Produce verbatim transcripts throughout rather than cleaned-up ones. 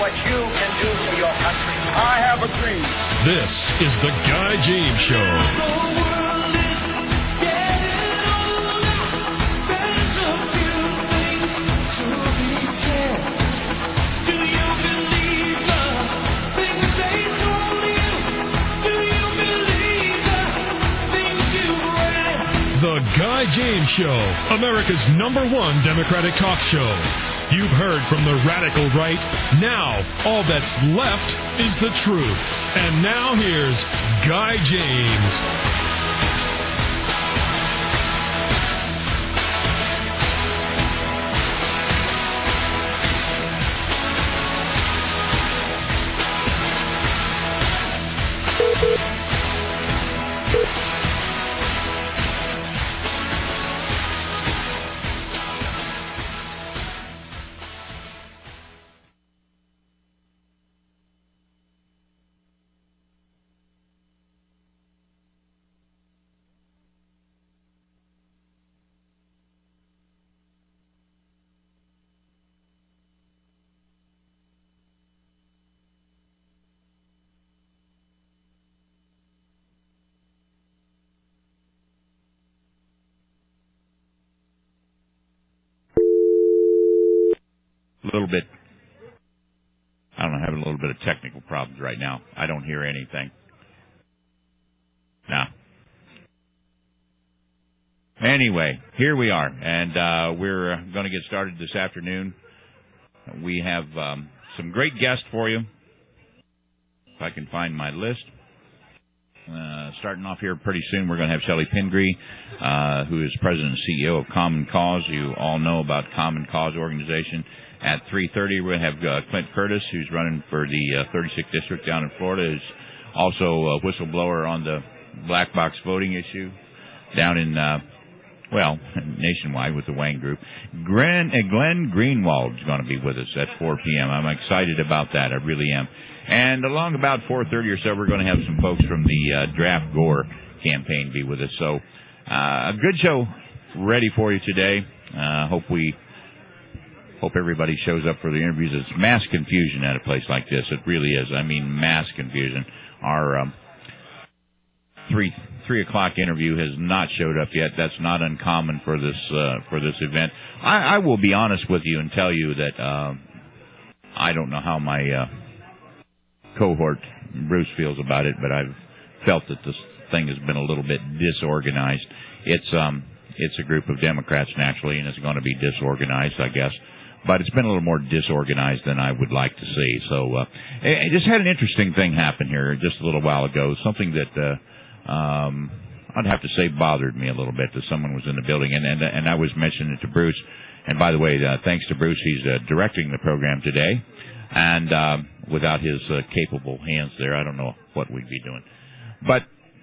what you can do for your country. I have a dream. This is the Guy James Show. The Guy James Show, America's number one Democratic talk show. You've heard from the radical right. Now, all that's left is the truth. And now here's Guy James. A little bit, I don't know, having a little bit of technical problems right now. I don't hear anything. No. Anyway, here we are, and uh, we're going to get started this afternoon. We have um, some great guests for you. If I can find my list. Uh, starting off here pretty soon, we're going to have Shelley Pingree, uh, who is President and C E O of Common Cause. You all know about Common Cause organization. At three thirty, we're going to have uh, Clint Curtis, who's running for the uh, thirty-sixth District down in Florida, who's also a whistleblower on the black box voting issue down in, uh, well, nationwide with the Wang Group. Glenn, uh, Glenn Greenwald is going to be with us at four p.m. I'm excited about that. I really am. And along about four thirty or so, we're going to have some folks from the uh, Draft Gore campaign be with us. So uh, a good show ready for you today. Uh, hope we... Hope everybody shows up for the interviews. It's mass confusion at a place like this. It really is. I mean, mass confusion. Our um, three three o'clock interview has not showed up yet. That's not uncommon for this uh, for this event. I, I will be honest with you and tell you that uh, I don't know how my uh, cohort Bruce feels about it, but I've felt that this thing has been a little bit disorganized. It's um it's a group of Democrats naturally, and it's going to be disorganized, I guess. But it's been a little more disorganized than I would like to see. So uh, I just had an interesting thing happen here just a little while ago, something that uh, um, I'd have to say bothered me a little bit, that someone was in the building. And, and, and I was mentioning it to Bruce. And by the way, uh, thanks to Bruce, he's uh, directing the program today. And uh, without his uh, capable hands there, I don't know what we'd be doing. But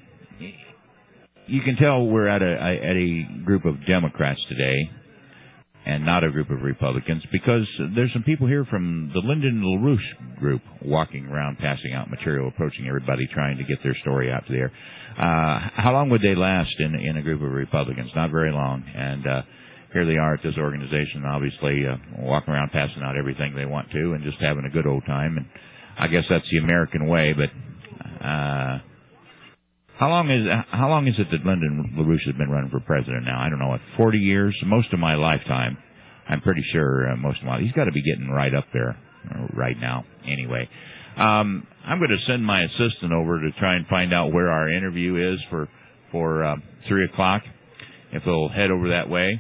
you can tell we're at a, at a group of Democrats today, and not a group of Republicans, because there's some people here from the Lyndon LaRouche group walking around, passing out material, approaching everybody, trying to get their story out there. Uh, how long would they last in, in a group of Republicans? Not very long. And uh, here they are at this organization, obviously uh, walking around, passing out everything they want to, and just having a good old time. And I guess that's the American way, but... Uh, How long is how long is it that Lyndon LaRouche has been running for president now? I don't know, what, forty years? Most of my lifetime, I'm pretty sure. Uh, most of my he's got to be getting right up there right now. Anyway, um, I'm going to send my assistant over to try and find out where our interview is for for uh, three o'clock. If he'll head over that way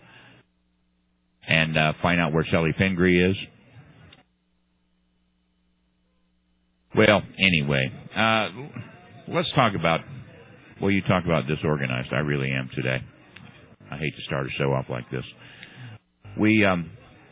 and uh, find out where Shelley Pingree is. Well, anyway. Uh, Let's talk about, well, you talk about disorganized. I really am today. I hate to start a show off like this. We um,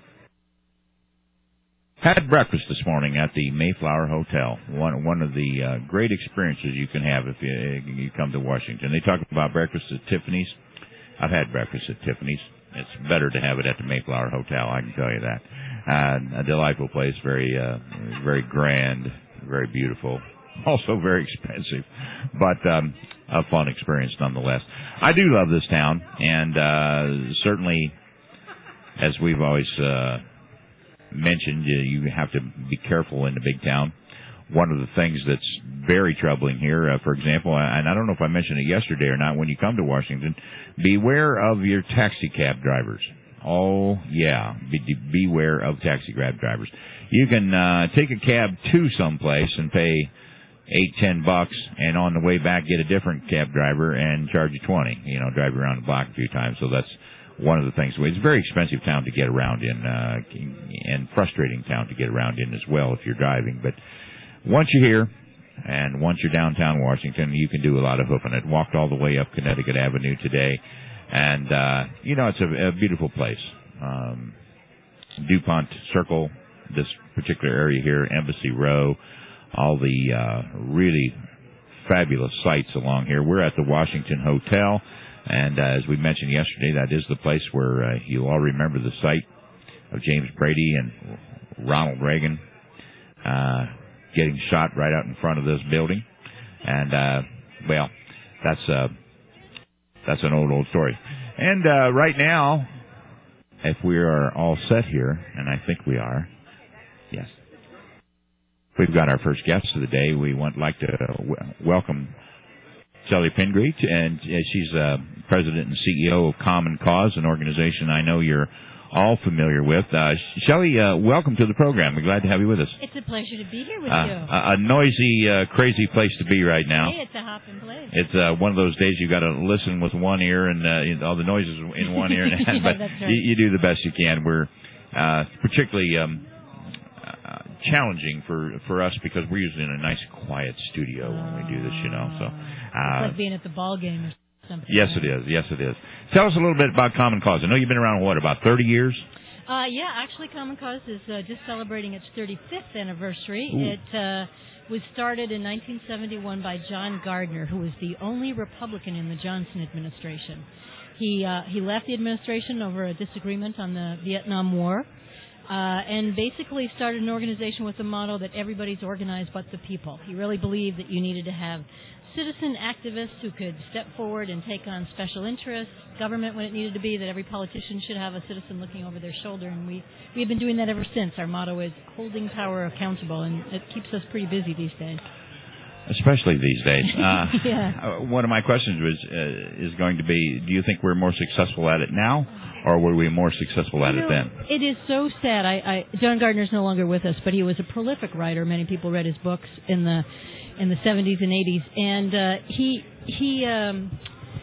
had breakfast this morning at the Mayflower Hotel, one one of the uh, great experiences you can have if you, you come to Washington. They talk about breakfast at Tiffany's. I've had breakfast at Tiffany's. It's better to have it at the Mayflower Hotel, I can tell you that. Uh, a delightful place, very, uh, very grand, very beautiful. Also very expensive, but um, a fun experience nonetheless. I do love this town, and uh, certainly, as we've always uh, mentioned, uh, you have to be careful in the big town. One of the things that's very troubling here, uh, for example, and I don't know if I mentioned it yesterday or not, when you come to Washington, beware of your taxi cab drivers. Oh, yeah, be, beware of taxi cab drivers. You can uh, take a cab to someplace and pay eight, ten bucks, and on the way back get a different cab driver and charge you twenty. You know, drive you around the block a few times. So that's one of the things. It's a very expensive town to get around in, uh, and frustrating town to get around in as well if you're driving. But once you're here, and once you're downtown Washington, you can do a lot of hoofing it. Walked all the way up Connecticut Avenue today, and, uh, you know, it's a, a beautiful place. Um, DuPont Circle, this particular area here, Embassy Row, all the uh, really fabulous sights along here. We're at the Washington Hotel, and uh, as we mentioned yesterday, that is the place where uh, you'll all remember the sight of James Brady and Ronald Reagan uh, getting shot right out in front of this building. And, uh, well, that's uh, that's an old, old story. And uh, right now, if we are all set here, and I think we are, yes, we've got our first guest of the day. We would like to w- welcome Shelley Pingree, and uh, she's uh, president and C E O of Common Cause, an organization I know you're all familiar with. Uh, Shelley, uh, welcome to the program. We're glad to have you with us. It's a pleasure to be here with uh, you. A, a noisy, uh, crazy place to be right now. Hey, it's a hopping place. It's uh, one of those days you got to listen with one ear and uh, all the noises in one ear, yeah, but that's right. you, you do the best you can. We're uh, particularly um, uh, challenging for, for us because we're usually in a nice, quiet studio when we do this, you know. So uh, it's like being at the ball game or something. Yes, it is. Yes, it is. Tell us a little bit about Common Cause. I know you've been around, what, about thirty years? Uh, yeah, actually, Common Cause is uh, just celebrating its thirty-fifth anniversary. Ooh. It uh, was started in nineteen seventy-one by John Gardner, who was the only Republican in the Johnson administration. He uh, he left the administration over a disagreement on the Vietnam War, uh, and basically started an organization with the motto that everybody's organized but the people. He really believed that you needed to have citizen activists who could step forward and take on special interests, government when it needed to be, that every politician should have a citizen looking over their shoulder, and we, we've been doing that ever since. Our motto is holding power accountable, and it keeps us pretty busy these days. Especially these days. Uh, yeah. uh, one of my questions was uh, is going to be, do you think we're more successful at it now, or were we more successful at you it know, then? It is so sad. I, I, John Gardner's no longer with us, but he was a prolific writer. Many people read his books in the in the seventies and eighties, and uh, he he um,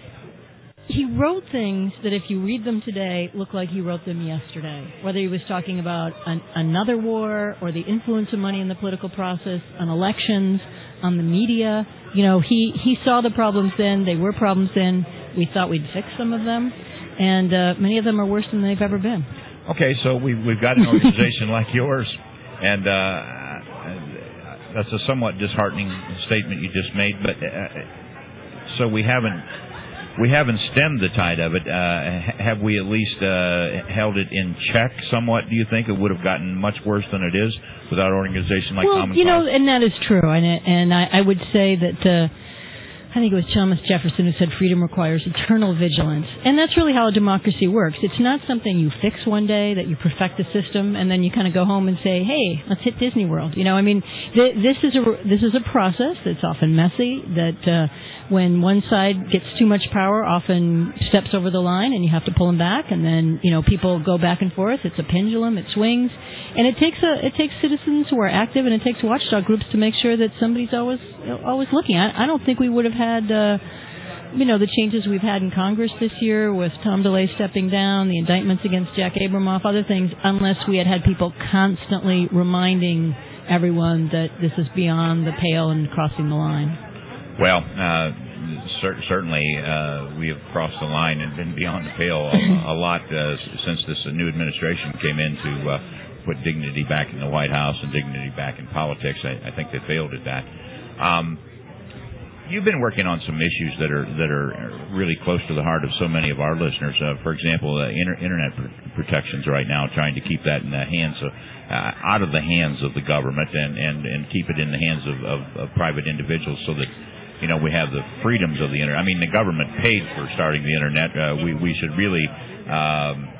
he wrote things that if you read them today look like he wrote them yesterday. Whether he was talking about an, another war or the influence of money in the political process, on elections, on the media, you know, he he saw the problems then. They were problems then. We thought we'd fix some of them, and uh, many of them are worse than they've ever been. Okay, so we've we've got an organization like yours, and. Uh, That's a somewhat disheartening statement you just made, but uh, so we haven't we haven't stemmed the tide of it. Uh, have we at least uh, held it in check somewhat? Do you think it would have gotten much worse than it is without an organization like well, Common Cause? Well, you know, and that is true, and and I, I would say that. Uh, I think it was Thomas Jefferson who said freedom requires eternal vigilance. And that's really how a democracy works. It's not something you fix one day, that you perfect the system, and then you kind of go home and say, hey, let's hit Disney World. You know, I mean, th- this is a this is a process that's often messy, that uh, when one side gets too much power, often steps over the line, and you have to pull them back, and then, you know, people go back and forth. It's a pendulum. It swings. And it takes a it takes citizens who are active, and it takes watchdog groups to make sure that somebody's always always looking. I, I don't think we would have had, uh, you know, the changes we've had in Congress this year with Tom DeLay stepping down, the indictments against Jack Abramoff, other things, unless we had had people constantly reminding everyone that this is beyond the pale and crossing the line. Well, uh, cer- certainly uh, we have crossed the line and been beyond the pale a, a lot uh, since this uh, new administration came in to uh, put dignity back in the White House and dignity back in politics. I, I think they failed at that. Um, you've been working on some issues that are that are really close to the heart of so many of our listeners. Uh, for example, uh, inter- internet pr- protections right now, trying to keep that in the hands of uh, out of the hands of the government and, and, and keep it in the hands of, of, of private individuals, so that, you know, we have the freedoms of the internet. I mean, the government paid for starting the internet. Uh, we we should really um,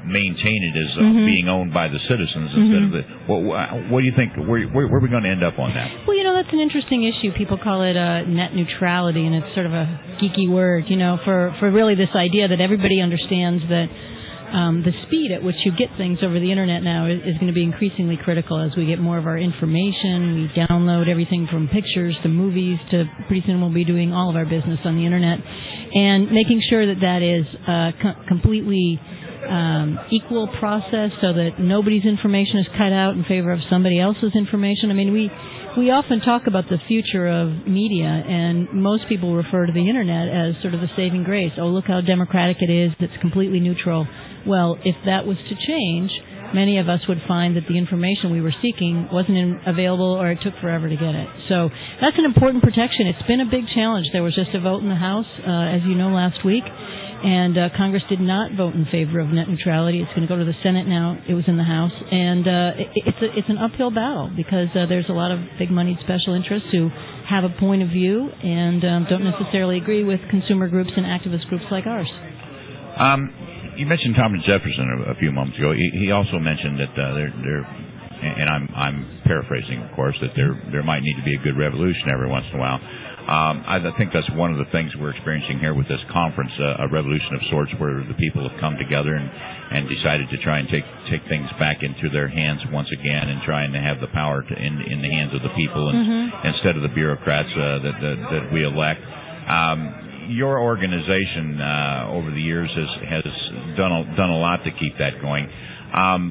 maintain it as uh, mm-hmm. being owned by the citizens instead mm-hmm. of the. What, what do you think? Where, where, where are we going to end up on that? Well, you know, that's an interesting issue. People call it uh, net neutrality, and it's sort of a geeky word, you know, for, for really this idea that everybody understands that um, the speed at which you get things over the Internet now is, is going to be increasingly critical as we get more of our information. We download everything from pictures to movies to pretty soon we'll be doing all of our business on the Internet. And making sure that that is uh, co- completely um, equal process so that nobody's information is cut out in favor of somebody else's information. I mean, we we often talk about the future of media, and most people refer to the Internet as sort of the saving grace. Oh, look how democratic it is. It's completely neutral. Well, if that was to change, many of us would find that the information we were seeking wasn't in, available or it took forever to get it. So that's an important protection. It's been a big challenge. There was just a vote in the House, uh, as you know, last week, and uh, Congress did not vote in favor of net neutrality. It's going to go to the Senate now. It was in the House, and uh, it, it's a, it's an uphill battle because uh, there's a lot of big-moneyed special interests who have a point of view and um, don't necessarily agree with consumer groups and activist groups like ours. Um, you mentioned Thomas Jefferson a, a few moments ago. He, he also mentioned that uh, there, there, and I'm I'm paraphrasing, of course, that there there might need to be a good revolution every once in a while. Um, I think that's one of the things we're experiencing here with this conference, uh, a revolution of sorts where the people have come together and, and decided to try and take take things back into their hands once again and trying to have the power to, in, in the hands of the people and, mm-hmm. instead of the bureaucrats uh, that, that, that we elect. Um, your organization uh, over the years has, has done, a, done a lot to keep that going. Um,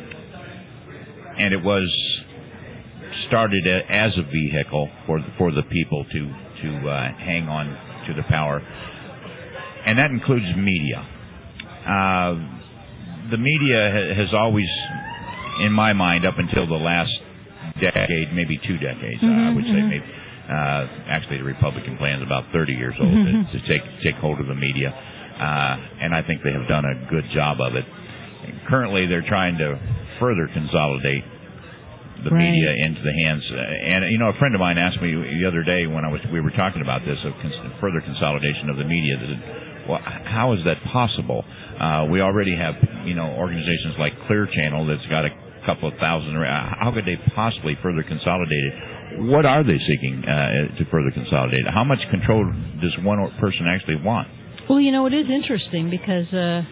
and it was started as a vehicle for for the people to to uh, hang on to the power, and that includes media. Uh, the media ha- has always, in my mind, up until the last decade, maybe two decades, mm-hmm, uh, I would say, mm-hmm. maybe. Uh, actually, the Republican plan is about thirty years old mm-hmm. to, to take take hold of the media, uh, and I think they have done a good job of it. And currently, they're trying to further consolidate the right. media into the hands, uh, and you know, a friend of mine asked me the other day when I was we were talking about this of cons- further consolidation of the media. That, well, how is that possible? Uh, we already have, you know, organizations like Clear Channel that's got a couple of thousand. How could they possibly further consolidate it? What are they seeking uh, to further consolidate it? How much control does one person actually want? Well, you know, it is interesting because. Uh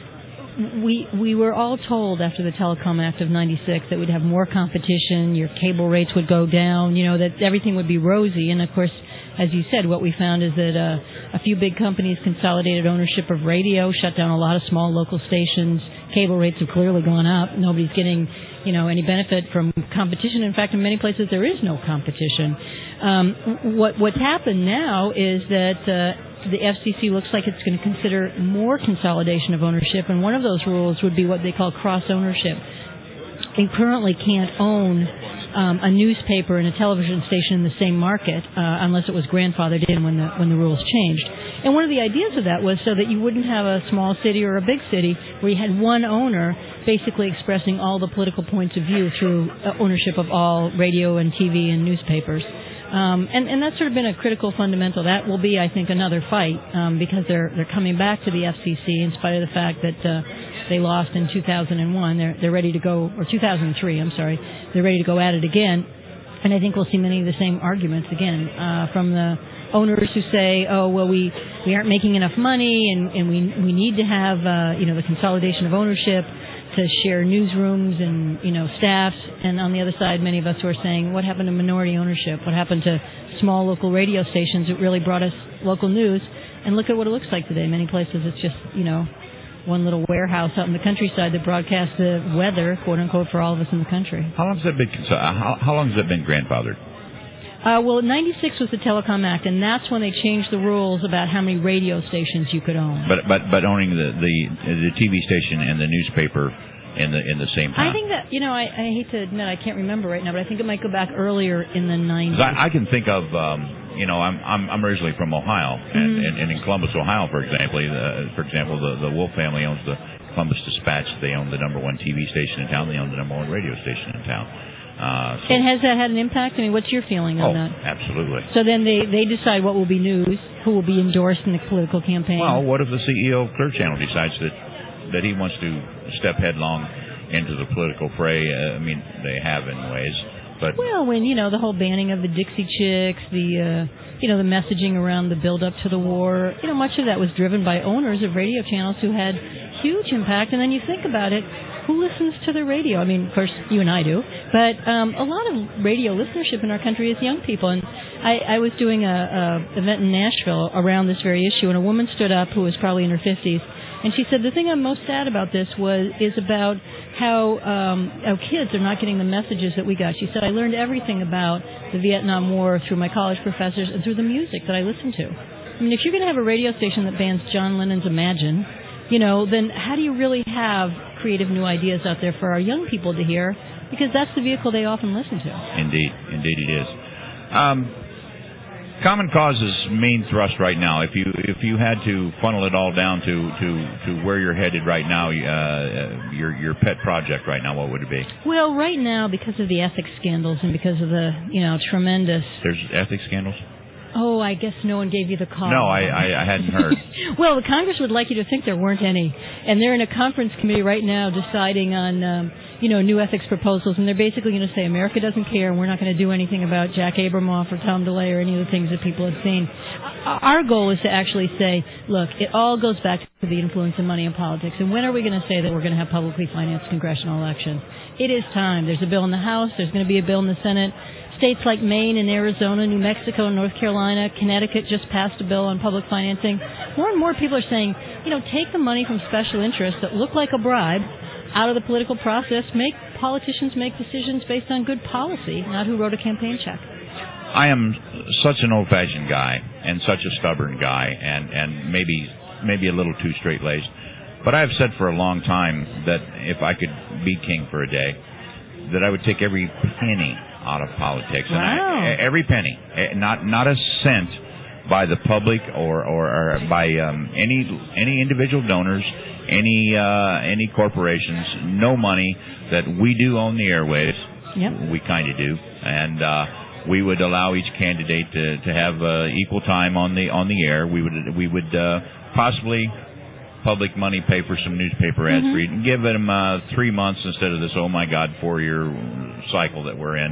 We we were all told after the Telecom Act of ninety-six that we'd have more competition, your cable rates would go down, you know, that everything would be rosy. And, of course, as you said, what we found is that uh, a few big companies consolidated ownership of radio, shut down a lot of small local stations. Cable rates have clearly gone up. Nobody's getting, you know, any benefit from competition. In fact, in many places there is no competition. Um, what what's happened now is that uh, the F C C looks like it's going to consider more consolidation of ownership, and one of those rules would be what they call cross-ownership. They currently can't own um, a newspaper and a television station in the same market uh, unless it was grandfathered in when the when the rules changed. And one of the ideas of that was so that you wouldn't have a small city or a big city where you had one owner basically expressing all the political points of view through ownership of all radio and T V and newspapers. Um, and, and that's sort of been a critical fundamental. That will be, I think, another fight um, because they're they're coming back to the F C C in spite of the fact that uh, they lost in two thousand one. They're they're ready to go, or two thousand three. I'm sorry. They're ready to go at it again, and I think we'll see many of the same arguments again uh, from the owners who say, "Oh, well, we, we aren't making enough money, and, and we we need to have uh, you know the consolidation of ownership." To share newsrooms and, you know, staffs. And on the other side, many of us who are saying, what happened to minority ownership? What happened to small local radio stations that really brought us local news? And look at what it looks like today. Many places it's just, you know, one little warehouse out in the countryside that broadcasts the weather, quote unquote, for all of us in the country. How long has that been, how, how long has it been grandfathered? Uh, well, ninety-six was the Telecom Act, and that's when they changed the rules about how many radio stations you could own. But but but owning the the, the T V station and the newspaper in the in the same time. I think that you know I, I hate to admit I can't remember right now, but I think it might go back earlier in the nineties. I, I can think of um, you know I'm I'm I'm originally from Ohio, and, mm-hmm. and, and in Columbus, Ohio, for example, uh, for example, the the Wolf family owns the Columbus Dispatch. They own the number one T V station in town. They own the number one radio station in town. Uh, so, and has that had an impact? I mean, what's your feeling on oh, that? Absolutely. So then they, they decide what will be news, who will be endorsed in the political campaign. Well, what if the C E O of Clear Channel decides that that he wants to step headlong into the political fray. Uh, I mean, they have in ways, but well, when you know the whole banning of the Dixie Chicks, the uh, you know the messaging around the build up to the war, you know, much of that was driven by owners of radio channels who had huge impact. And then you think about it. Who listens to the radio? I mean, of course, you and I do, but um, a lot of radio listenership in our country is young people. And I, I was doing a, a event in Nashville around this very issue, and a woman stood up who was probably in her fifties, and she said, the thing I'm most sad about this was is about how, um, how kids are not getting the messages that we got. She said, I learned everything about the Vietnam War through my college professors and through the music that I listened to. I mean, if you're going to have a radio station that bans John Lennon's Imagine, you know, then how do you really have creative new ideas out there for our young people to hear? Because that's the vehicle they often listen to. Indeed. Indeed it is. Um, Common Cause's main thrust right now, if you if you had to funnel it all down to, to, to where you're headed right now, uh, your your pet project right now, what would it be? Well, right now, because of the ethics scandals and because of the, you know, tremendous... There's ethics scandals? Oh, I guess no one gave you the call. No, I, I, I hadn't heard. Well, the Congress would like you to think there weren't any. And they're in a conference committee right now deciding on, um, you know, new ethics proposals. And they're basically going to say America doesn't care and we're not going to do anything about Jack Abramoff or Tom DeLay or any of the things that people have seen. Our goal is to actually say, look, it all goes back to the influence of money in politics. And when are we going to say that we're going to have publicly financed congressional elections? It is time. There's a bill in the House. There's going to be a bill in the Senate. States like Maine and Arizona, New Mexico and North Carolina, Connecticut just passed a bill on public financing. More and more people are saying, you know, take the money from special interests that look like a bribe out of the political process. Make politicians make decisions based on good policy, not who wrote a campaign check. I am such an old-fashioned guy and such a stubborn guy and, and maybe maybe a little too straight-laced. But I've said for a long time that if I could be king for a day, that I would take every penny out of politics. Wow. And I, every penny, not not a cent by the public or, or, or by um, any any individual donors, any uh, any corporations, no money that we do own the airwaves. Yep. We kind of do. And uh, we would allow each candidate to, to have uh, equal time on the on the air. We would we would uh, possibly public money pay for some newspaper ads mm-hmm. for you and give them uh, three months instead of this oh my God four year cycle that we're in.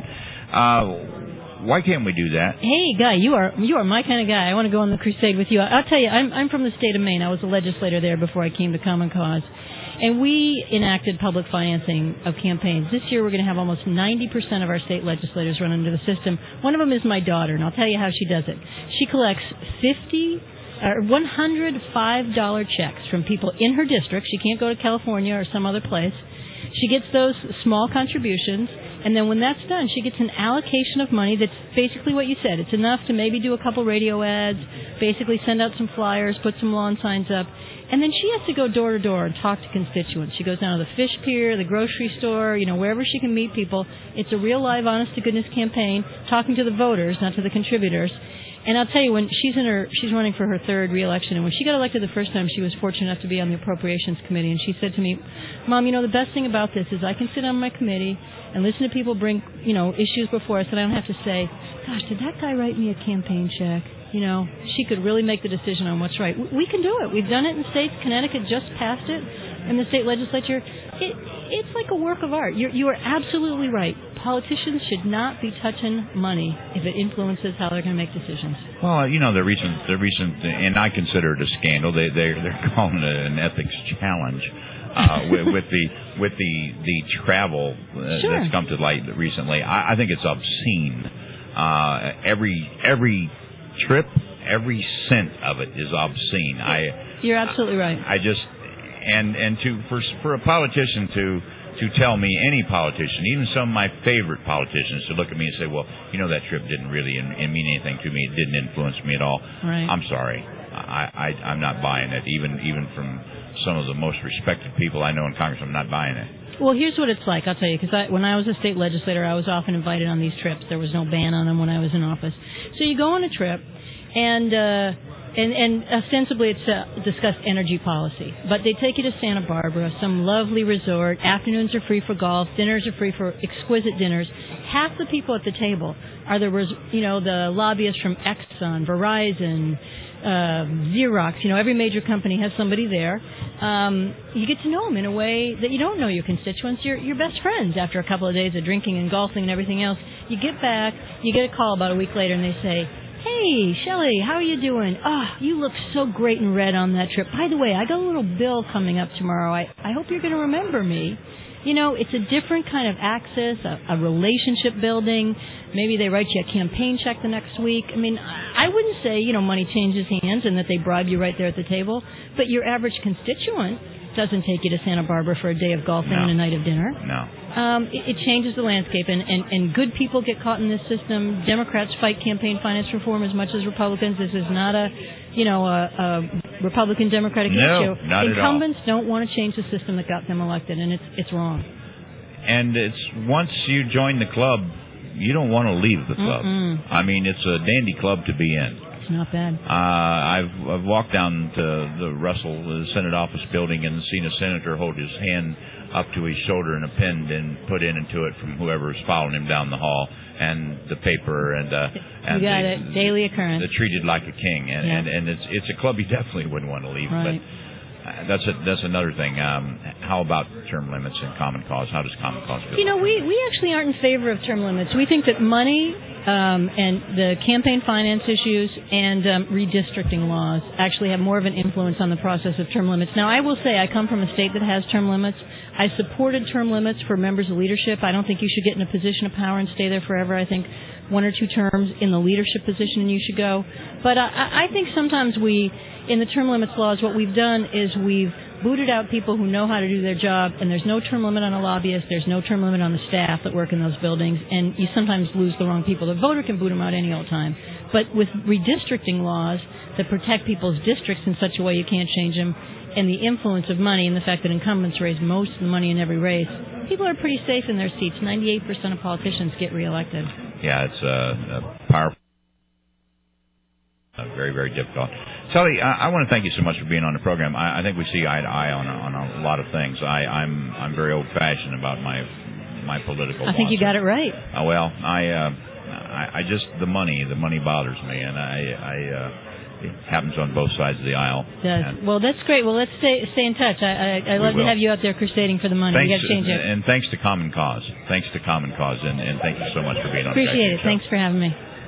Uh, why can't we do that? Hey, Guy, you are you are my kind of guy. I want to go on the crusade with you. I'll tell you, I'm I'm from the state of Maine. I was a legislator there before I came to Common Cause. And we enacted public financing of campaigns. This year we're going to have almost ninety percent of our state legislators run under the system. One of them is my daughter, and I'll tell you how she does it. She collects fifty, uh, one hundred five dollar checks from people in her district. She can't go to California or some other place. She gets those small contributions, and then when that's done, she gets an allocation of money that's basically what you said. It's enough to maybe do a couple radio ads, basically send out some flyers, put some lawn signs up. And then she has to go door to door and talk to constituents. She goes down to the fish pier, the grocery store, you know, wherever she can meet people. It's a real live, honest-to-goodness campaign, talking to the voters, not to the contributors. And I'll tell you, when she's in her, she's running for her third reelection, and when she got elected the first time, she was fortunate enough to be on the Appropriations Committee, and she said to me, Mom, you know, the best thing about this is I can sit on my committee and listen to people bring, you know, issues before us, and I don't have to say, gosh, did that guy write me a campaign check? You know, she could really make the decision on what's right. We can do it. We've done it in states. Connecticut just passed it in the state legislature. It, it's like a work of art. You're, you are absolutely right. Politicians should not be touching money if it influences how they're going to make decisions. Well, you know, the recent, the recent, and I consider it a scandal. They, they they're calling it an ethics challenge uh, with, with the with the the travel uh, sure. that's come to light recently. I, I think it's obscene. Uh, every every. trip, every cent of it is obscene. I, You're absolutely right. I just and and to for for a politician to to tell me, any politician, even some of my favorite politicians, to look at me and say, well, you know, that trip didn't really in, in mean anything to me. It didn't influence me at all. Right. I'm sorry. I, I I'm not buying it. Even even from some of the most respected people I know in Congress, I'm not buying it. Well, here's what it's like. I'll tell you, because I, when I was a state legislator, I was often invited on these trips. There was no ban on them when I was in office. So you go on a trip, and uh, and, and ostensibly it's to discuss energy policy. But they take you to Santa Barbara, some lovely resort. Afternoons are free for golf. Dinners are free for exquisite dinners. Half the people at the table are the, you know, the lobbyists from Exxon, Verizon, Uh, Xerox, you know, every major company has somebody there. um, you get to know them in a way that you don't know your constituents. You're, you're best friends after a couple of days of drinking and golfing and everything else. You get back, you get a call about a week later, and they say, "Hey, Shelley, how are you doing? Oh, you look so great in red on that trip. By the way, I got a little bill coming up tomorrow. I, I hope you're going to remember me." You know, it's a different kind of access, a, a relationship building. Maybe they write you a campaign check the next week. I mean, I wouldn't say, you know, money changes hands and that they bribe you right there at the table, but your average constituent doesn't take you to Santa Barbara for a day of golfing no. and a night of dinner. No. Um, it, it changes the landscape, and, and, and good people get caught in this system. Democrats fight campaign finance reform as much as Republicans. This is not a, you know, a, a Republican-Democratic no, issue. Not Incumbents at all. don't want to change the system that got them elected, and it's it's wrong. And it's once you join the club, you don't want to leave the club. Mm-mm. I mean, it's a dandy club to be in. It's not bad. Uh, I've, I've walked down to the Russell the Senate office building and seen a senator hold his hand up to his shoulder and a pen and put in into it from whoever's following him down the hall, and the paper and uh, and you got the, it. Daily occurrence. They're treated like a king, and yeah. and, and it's it's a club you definitely wouldn't want to leave. Right. But that's a, that's another thing. Um, how about term limits and Common Cause? How does Common Cause feel? You know, we we actually aren't in favor of term limits. We think that money um, and the campaign finance issues and um, redistricting laws actually have more of an influence on the process of term limits. Now, I will say I come from a state that has term limits. I supported term limits for members of leadership. I don't think you should get in a position of power and stay there forever. I think one or two terms in the leadership position and you should go. But uh, I think sometimes we, in the term limits laws, what we've done is we've booted out people who know how to do their job, and there's no term limit on a lobbyist, there's no term limit on the staff that work in those buildings, and you sometimes lose the wrong people. The voter can boot them out any old time. But with redistricting laws that protect people's districts in such a way you can't change them, and the influence of money and the fact that incumbents raise most of the money in every race, people are pretty safe in their seats. ninety-eight percent of politicians get reelected. Yeah, it's a, a powerful, uh, very, very difficult. Sully, I, I want to thank you so much for being on the program. I, I think we see eye to eye on a, on a lot of things. I, I'm I'm very old-fashioned about my my political. I think you got it right. Uh, well, I, uh, I I just the money the money bothers me, and I I. Uh, It happens on both sides of the aisle. It does. Well, that's great. Well, let's stay stay in touch. I, I, I'd love to have you out there crusading for the money. Thanks, We got to change it. And thanks to Common Cause. Thanks to Common Cause, and, and thank you so much for being on. Appreciate the it. Thanks for having me.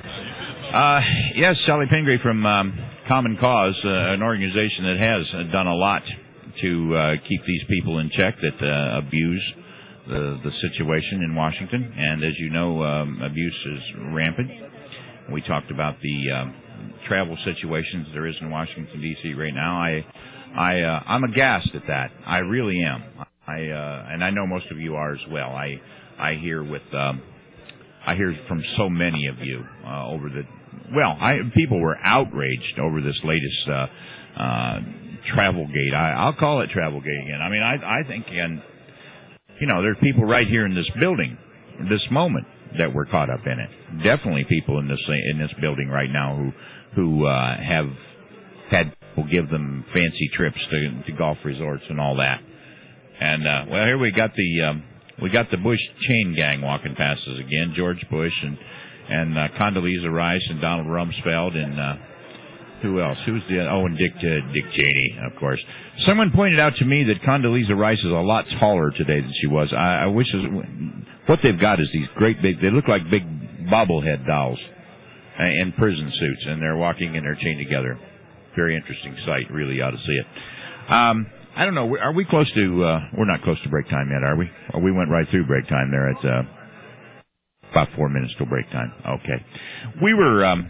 Uh, yes, Sally Pingree from um, Common Cause, uh, an organization that has done a lot to uh, keep these people in check that uh, abuse the the situation in Washington. And as you know, um, abuse is rampant. We talked about the um, travel situations there is in Washington D C right now. I, I, uh, I'm aghast at that. I really am. I, uh, and I know most of you are as well. I, I hear with, um, I hear from so many of you uh, over the. Well, I people were outraged over this latest uh, uh, Travelgate. I, I'll call it Travelgate again. I mean, I, I think, and you know, there's people right here in this building, this moment, that we're caught up in it. Definitely people in this in this building right now who who uh, have had people give them fancy trips to, to golf resorts and all that. And uh, well, here we got the um, we got the Bush chain gang walking past us again. George Bush and and uh, Condoleezza Rice and Donald Rumsfeld and uh, who else? Who's the oh and Dick uh, Dick Cheney, of course. Someone pointed out to me that Condoleezza Rice is a lot taller today than she was. I, I wish it, what they've got is these great big. They look like big bobblehead dolls uh, in prison suits, and they're walking and they're chained together. Very interesting sight. Really ought to see it. Um, I don't know. Are we close to? Uh, we're not close to break time yet, are we? Or we went right through break time there. It's uh, about four minutes till break time. Okay. We were um,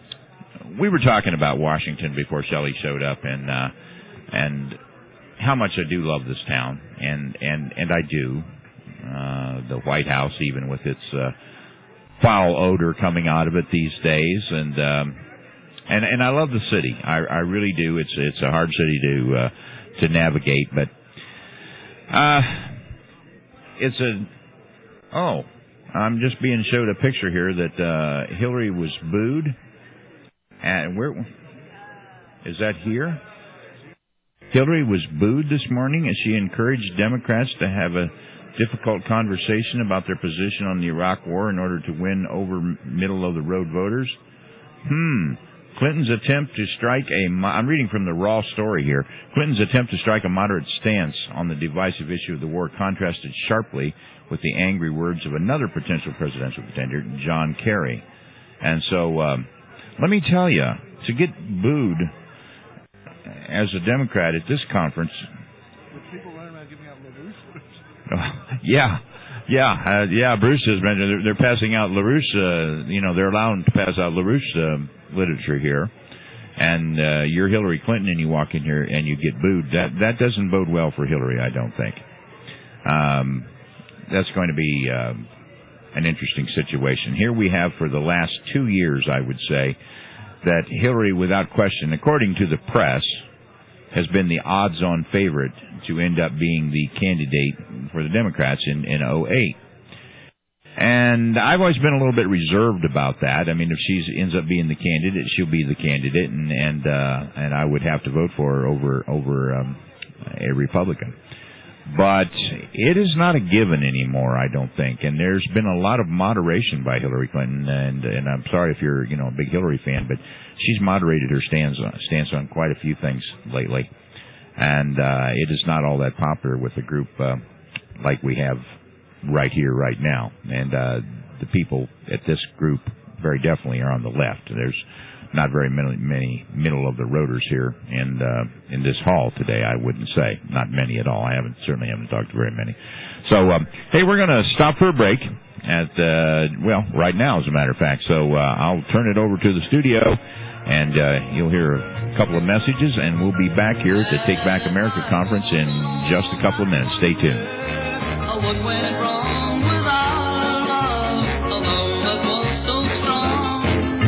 we were talking about Washington before Shelley showed up, and uh, and how much I do love this town, and and and I do. Uh, the White House, even with its uh, foul odor coming out of it these days, and um, and and I love the city. I, I really do. It's it's a hard city to uh, to navigate, but uh, it's a oh, I'm just being showed a picture here that uh, Hillary was booed, and where is that here? Hillary was booed this morning as she encouraged Democrats to have a difficult conversation about their position on the Iraq War in order to win over middle-of-the-road voters. Hmm. Clinton's attempt to strike a... Mo- I'm reading from the raw story here. Clinton's attempt to strike a moderate stance on the divisive issue of the war contrasted sharply with the angry words of another potential presidential contender, John Kerry. And so, um, let me tell you, to get booed as a Democrat at this conference... With people running around giving out LaRouche? yeah. Yeah, uh, yeah, Bruce has mentioned they're, they're passing out LaRouche, uh, you know, they're allowing to pass out LaRouche uh, literature here. And uh, you're Hillary Clinton and you walk in here and you get booed. That that doesn't bode well for Hillary, I don't think. Um, that's going to be uh, an interesting situation. Here we have for the last two years, I would say, that Hillary, without question, according to the press, has been the odds-on favorite to end up being the candidate for the Democrats in, in oh eight. And I've always been a little bit reserved about that. I mean, if she ends up being the candidate, she'll be the candidate, and and uh, and I would have to vote for her over over um, a Republican. But it is not a given anymore, I don't think. And there's been a lot of moderation by Hillary Clinton, and and I'm sorry if you're you know a big Hillary fan, but she's moderated her stance on, stance on quite a few things lately. And uh, it is not all that popular with a group uh, like we have right here, right now. And uh, the people at this group very definitely are on the left. There's not very many, many middle-of-the-roaders here in uh, in this hall today, I wouldn't say. Not many at all. I haven't certainly haven't talked to very many. So, um, hey, we're going to stop for a break at, uh, well, right now, as a matter of fact. So uh, I'll turn it over to the studio, and uh, you'll hear a couple of messages, and we'll be back here at the Take Back America Conference in just a couple of minutes. Stay tuned. What went wrong with our love, a love that was so strong?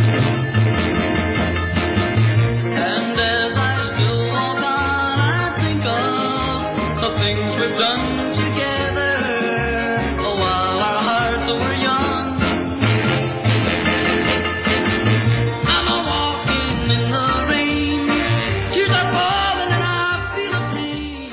And as I still walk on, I think of the things we've done together, oh, while our hearts were young. I'm a walking in the rain, tears are falling and I feel a pain.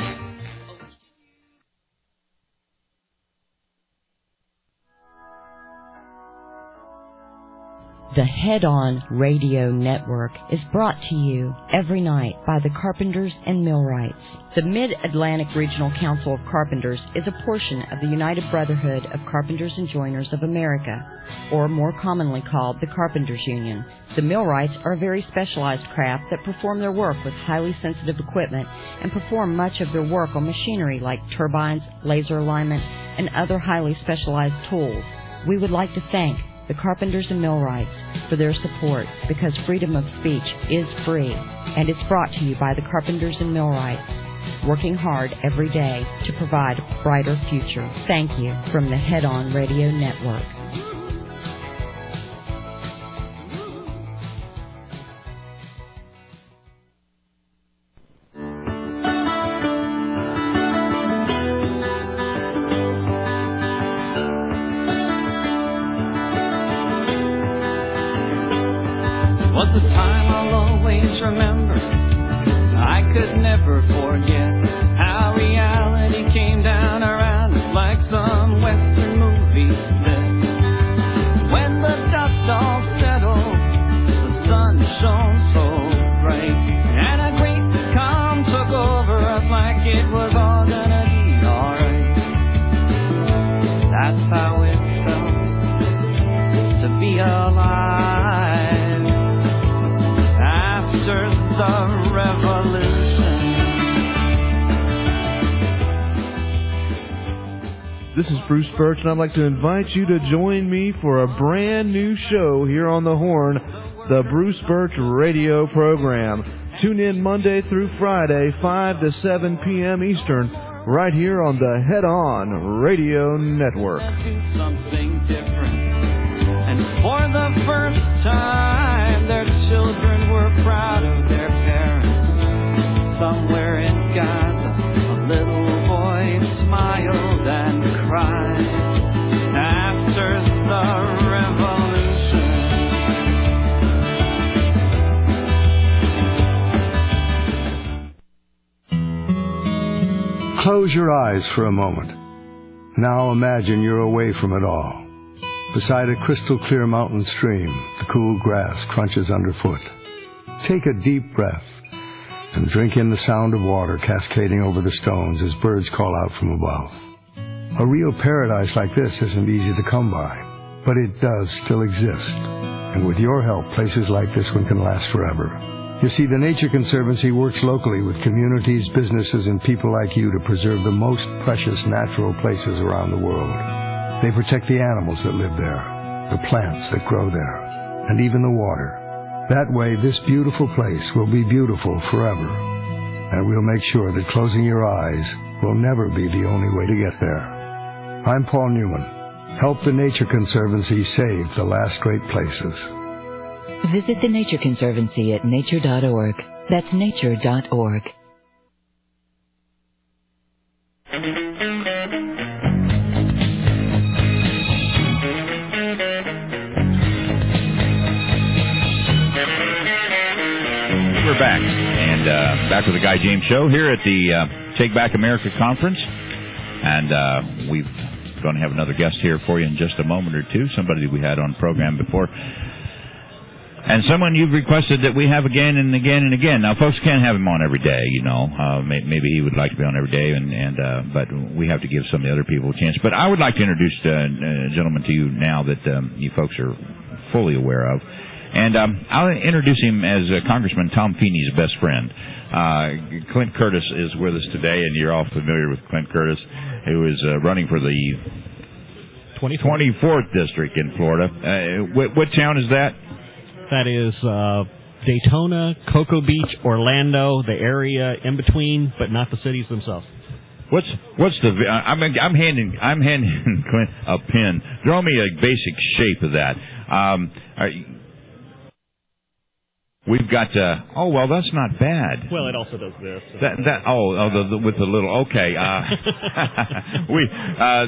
The Head On Radio Network is brought to you every night by the Carpenters and Millwrights. The Mid-Atlantic Regional Council of Carpenters is a portion of the United Brotherhood of Carpenters and Joiners of America, or more commonly called the Carpenters Union. The Millwrights are a very specialized craft that perform their work with highly sensitive equipment and perform much of their work on machinery like turbines, laser alignment, and other highly specialized tools. We would like to thank the Carpenters and Millwrights for their support, because freedom of speech is free, and it's brought to you by the Carpenters and Millwrights, working hard every day to provide a brighter future. Thank you from the Head On Radio Network. Was a time I'll always remember. I could never forget how reality came down around us like some Western movie set. When the dust all settled, the sun shone so bright, and a great calm took over us like it was all gonna be alright. That's how it felt to be alive. The revolution. This is Bruce Birch, and I'd like to invite you to join me for a brand new show here on the Horn, the Bruce Birch Radio Program. Tune in Monday through Friday, five to seven p.m. Eastern, right here on the Head On Radio Network. Do something different. And for the first time, their children were proud of their parents. Somewhere in Gaza, a little boy smiled and cried after the revolution. Close your eyes for a moment. Now imagine you're away from it all. Beside a crystal clear mountain stream, the cool grass crunches underfoot. Take a deep breath and drink in the sound of water cascading over the stones as birds call out from above. A real paradise like this isn't easy to come by, but it does still exist. And with your help, places like this one can last forever. You see, the Nature Conservancy works locally with communities, businesses, and people like you to preserve the most precious natural places around the world. They protect the animals that live there, the plants that grow there, and even the water. That way, this beautiful place will be beautiful forever. And we'll make sure that closing your eyes will never be the only way to get there. I'm Paul Newman. Help the Nature Conservancy save the last great places. Visit the Nature Conservancy at nature dot org. That's nature dot org. We're back, and uh, back with the Guy James Show here at the uh, Take Back America Conference, and uh, we've going to have another guest here for you in just a moment or two, somebody we had on the program before, and someone you've requested that we have again and again and again. Now, folks can't have him on every day, you know. Uh, may, maybe he would like to be on every day, and, and uh, but we have to give some of the other people a chance. But I would like to introduce uh, a gentleman to you now that um, you folks are fully aware of. And um, I'll introduce him as uh, Congressman Tom Feeney's best friend. Uh, Clint Curtis is with us today, and you're all familiar with Clint Curtis, who is uh, running for the twenty-fourth District in Florida. Uh, what, what town is that? That is uh, Daytona, Cocoa Beach, Orlando, the area in between, but not the cities themselves. What's what's the? I'm I'm handing I'm handing Clint a pin. Draw me a basic shape of that. Um, are, We've got, uh, oh, well, that's not bad. Well, it also does this. That, that, oh, oh the, the, with the little, okay. Uh, we, uh,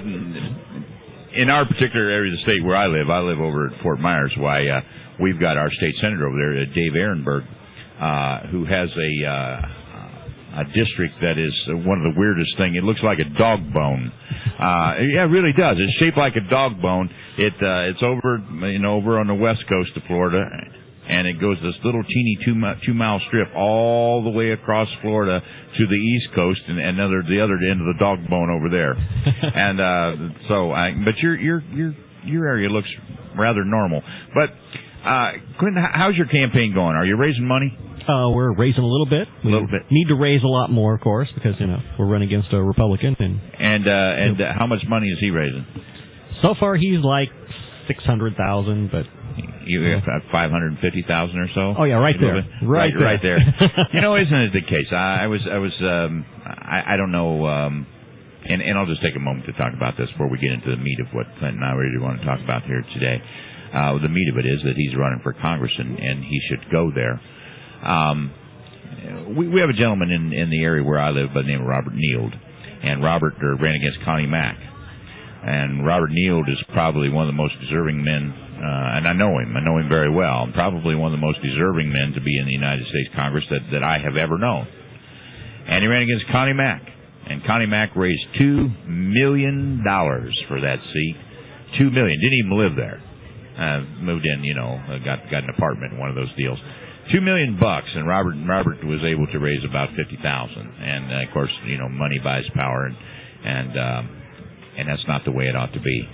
in our particular area of the state where I live, I live over at Fort Myers, why, uh, we've got our state senator over there, Dave Ehrenberg, uh, who has a, uh, a district that is one of the weirdest thing. It looks like a dog bone. Uh, yeah, it really does. It's shaped like a dog bone. It, uh, it's over, you know, over on the west coast of Florida. And it goes this little teeny two, two mile strip all the way across Florida to the east coast and another the other end of the dog bone over there. and uh, so, I, but your your your your area looks rather normal. But uh, Clinton, how's your campaign going? Are you raising money? Uh, we're raising a little bit. A little bit. Need to raise a lot more, of course, because you know we're running against a Republican. And and uh, and uh, how much money is he raising? So far, he's like six hundred thousand, but. You have five hundred fifty thousand or so. Oh yeah, right there, right, right there. right there. You know, isn't it the case? I, I was, I was, um, I, I don't know, um, and and I'll just take a moment to talk about this before we get into the meat of what Clint and I really want to talk about here today. Uh, the meat of it is that he's running for Congress, and, and he should go there. Um, we we have a gentleman in in the area where I live by the name of Robert Neild, and Robert uh, ran against Connie Mack, and Robert Neild is probably one of the most deserving men. Uh, and I know him. I know him very well. Probably one of the most deserving men to be in the United States Congress that, that I have ever known. And he ran against Connie Mack. And Connie Mack raised two million dollars for that seat. Two million dollars. Didn't even live there. Uh, moved in, you know, uh, got got an apartment in one of those deals. Two million bucks, and Robert Robert was able to raise about fifty thousand. And uh, of course, you know, money buys power, and and um, and that's not the way it ought to be.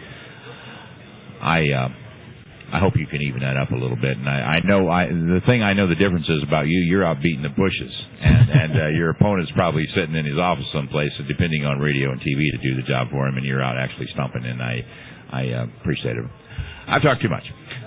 I. Uh, I hope you can even that up a little bit. And I, I know I, the thing I know the difference is about you, you're out beating the bushes. And, and uh, your opponent's probably sitting in his office someplace, depending on radio and T V, to do the job for him, and you're out actually stumping. And I, I uh, appreciate it. I've talked too much.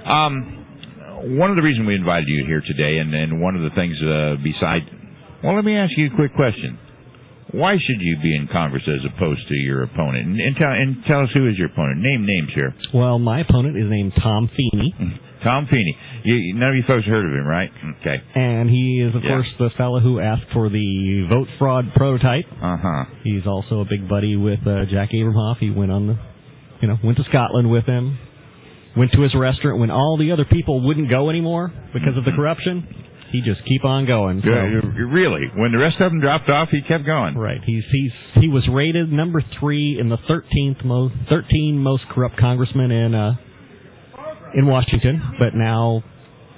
Um, one of the reasons we invited you here today, and, and one of the things uh, beside... Well, let me ask you a quick question. Why should you be in Congress as opposed to your opponent? And, and, tell, and tell us who is your opponent. Name names here. Well, my opponent is named Tom Feeney. Tom Feeney. You, none of you folks heard of him, right? Okay. And he is, of yeah. course, the fellow who asked for the vote fraud prototype. Uh-huh. He's also a big buddy with uh, Jack Abramoff. He went on the, you know, went to Scotland with him. Went to his restaurant when all the other people wouldn't go anymore because mm-hmm. of the corruption. He just keep on going. So. Yeah, really? When the rest of them dropped off, he kept going. Right. He's he's he was rated number three in the thirteenth most thirteen most corrupt congressmen in uh in Washington. But now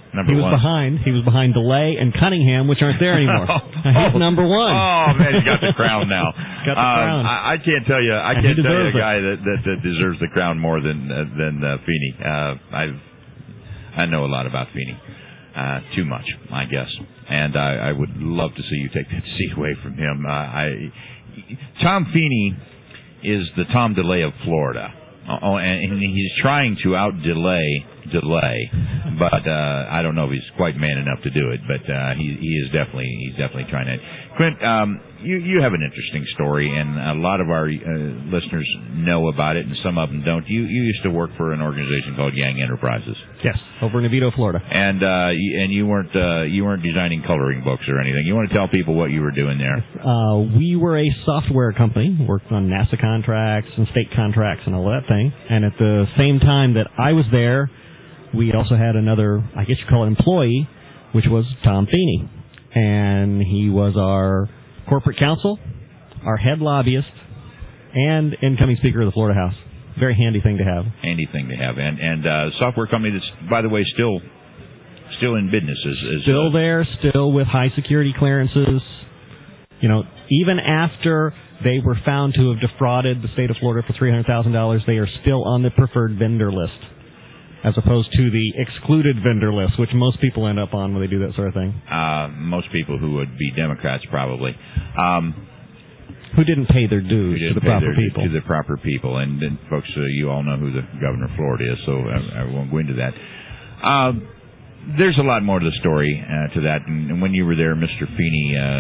Number he was one. behind. He was behind DeLay and Cunningham, which aren't there anymore. oh, He's number one. Oh man, he got the crown now. got the um, crown. I, I can't tell you. I and can't tell you a it. guy that, that, that deserves the crown more than uh, than uh, Feeney. Uh, I've I know a lot about Feeney. Uh, too much, I guess. And I, I would love to see you take that seat away from him. Uh, I Tom Feeney is the Tom DeLay of Florida. Oh, and he's trying to out-delay delay, but uh, I don't know if he's quite man enough to do it. But uh, he, he is definitely he's definitely trying to. Clint, um, you you have an interesting story, and a lot of our uh, listeners know about it, and some of them don't. You you used to work for an organization called Yang Enterprises. Yes, over in Oviedo, Florida. And uh, and you weren't uh, you weren't designing coloring books or anything. You want to tell people what you were doing there? Uh, we were a software company, worked on NASA contracts and state contracts and all that thing. And at the same time that I was there, we also had another, I guess you call it employee, which was Tom Feeney. And he was our corporate counsel, our head lobbyist, and incoming Speaker of the Florida House. Very handy thing to have. Handy thing to have. And and uh, software company that's, by the way, still still in business. Is, is, still uh, there, still with high security clearances. You know, even after they were found to have defrauded the state of Florida for three hundred thousand dollars, they are still on the preferred vendor list, as opposed to the excluded vendor list, which most people end up on when they do that sort of thing. Uh, most people who would be Democrats, probably. Um, who didn't pay their dues to the proper their, people. To the proper people. And, and folks, uh, you all know who the governor of Florida is, so I, I won't go into that. Uh, there's a lot more to the story uh, to that. And, and when you were there, Mister Feeney uh,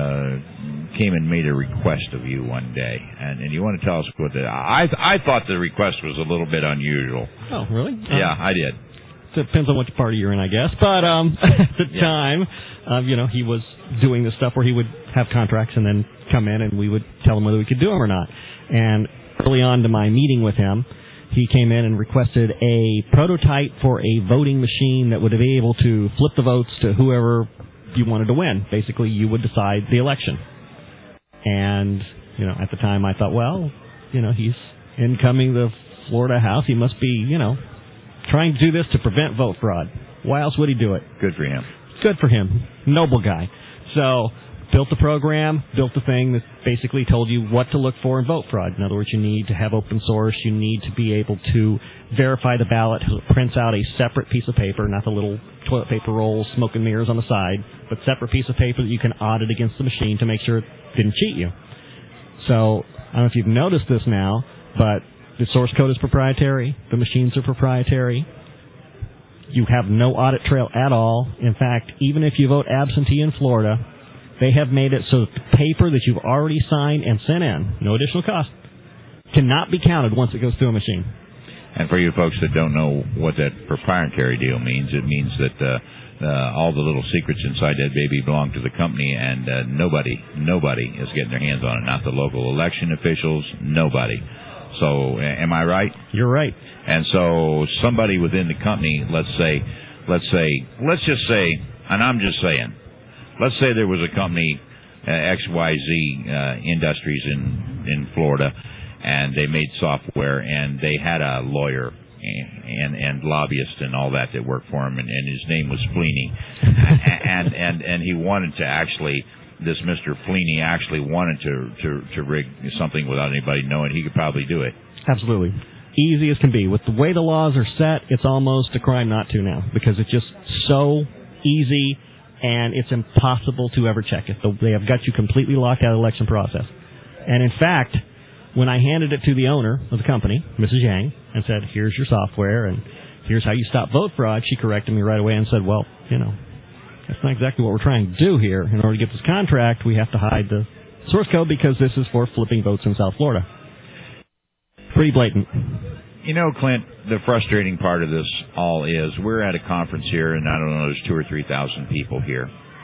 uh, came and made a request of you one day. And, and you want to tell us what the... I, I thought the request was a little bit unusual. Oh, really? Yeah, uh, I did. It depends on which party you're in, I guess. But um, at the yeah. time, um, you know, he was doing this stuff where he would have contracts and then come in and we would tell him whether we could do them or not. And early on to my meeting with him, he came in and requested a prototype for a voting machine that would be able to flip the votes to whoever you wanted to win. Basically, you would decide the election. And, you know, at the time I thought, well, you know, he's incoming the Florida House. He must be, you know, trying to do this to prevent vote fraud. Why else would he do it? Good for him. Good for him. Noble guy. So, built the program, built the thing that basically told you what to look for in vote fraud. In other words, you need to have open source. You need to be able to verify the ballot. It prints out a separate piece of paper, not the little toilet paper rolls, smoke and mirrors on the side, but separate piece of paper that you can audit against the machine to make sure it didn't cheat you. So, I don't know if you've noticed this now, but the source code is proprietary. The machines are proprietary. You have no audit trail at all. In fact, even if you vote absentee in Florida, they have made it so that the paper that you've already signed and sent in, no additional cost, cannot be counted once it goes through a machine. And for you folks that don't know what that proprietary deal means, it means that uh, uh, all the little secrets inside that baby belong to the company, and uh, nobody, nobody is getting their hands on it. Not the local election officials, nobody. So, am I right? You're right. And so, somebody within the company, let's say, let's say, let's just say, and I'm just saying, let's say there was a company, uh, X Y Z uh, Industries in in Florida, and they made software, and they had a lawyer and and, and lobbyist and all that that worked for him, and, and his name was Feeney, and and and he wanted to actually. This Mister Feeney actually wanted to, to, to rig something without anybody knowing. He could probably do it. Absolutely. Easy as can be. With the way the laws are set, it's almost a crime not to now, because it's just so easy and it's impossible to ever check it. They have got you completely locked out of the election process. And in fact, when I handed it to the owner of the company, Missus Yang, and said, here's your software and here's how you stop vote fraud, she corrected me right away and said, well, you know, that's not exactly what we're trying to do here. In order to get this contract, we have to hide the source code because this is for flipping votes in South Florida. Pretty blatant. You know, Clint, the frustrating part of this all is we're at a conference here, and I don't know, there's two or three thousand people here.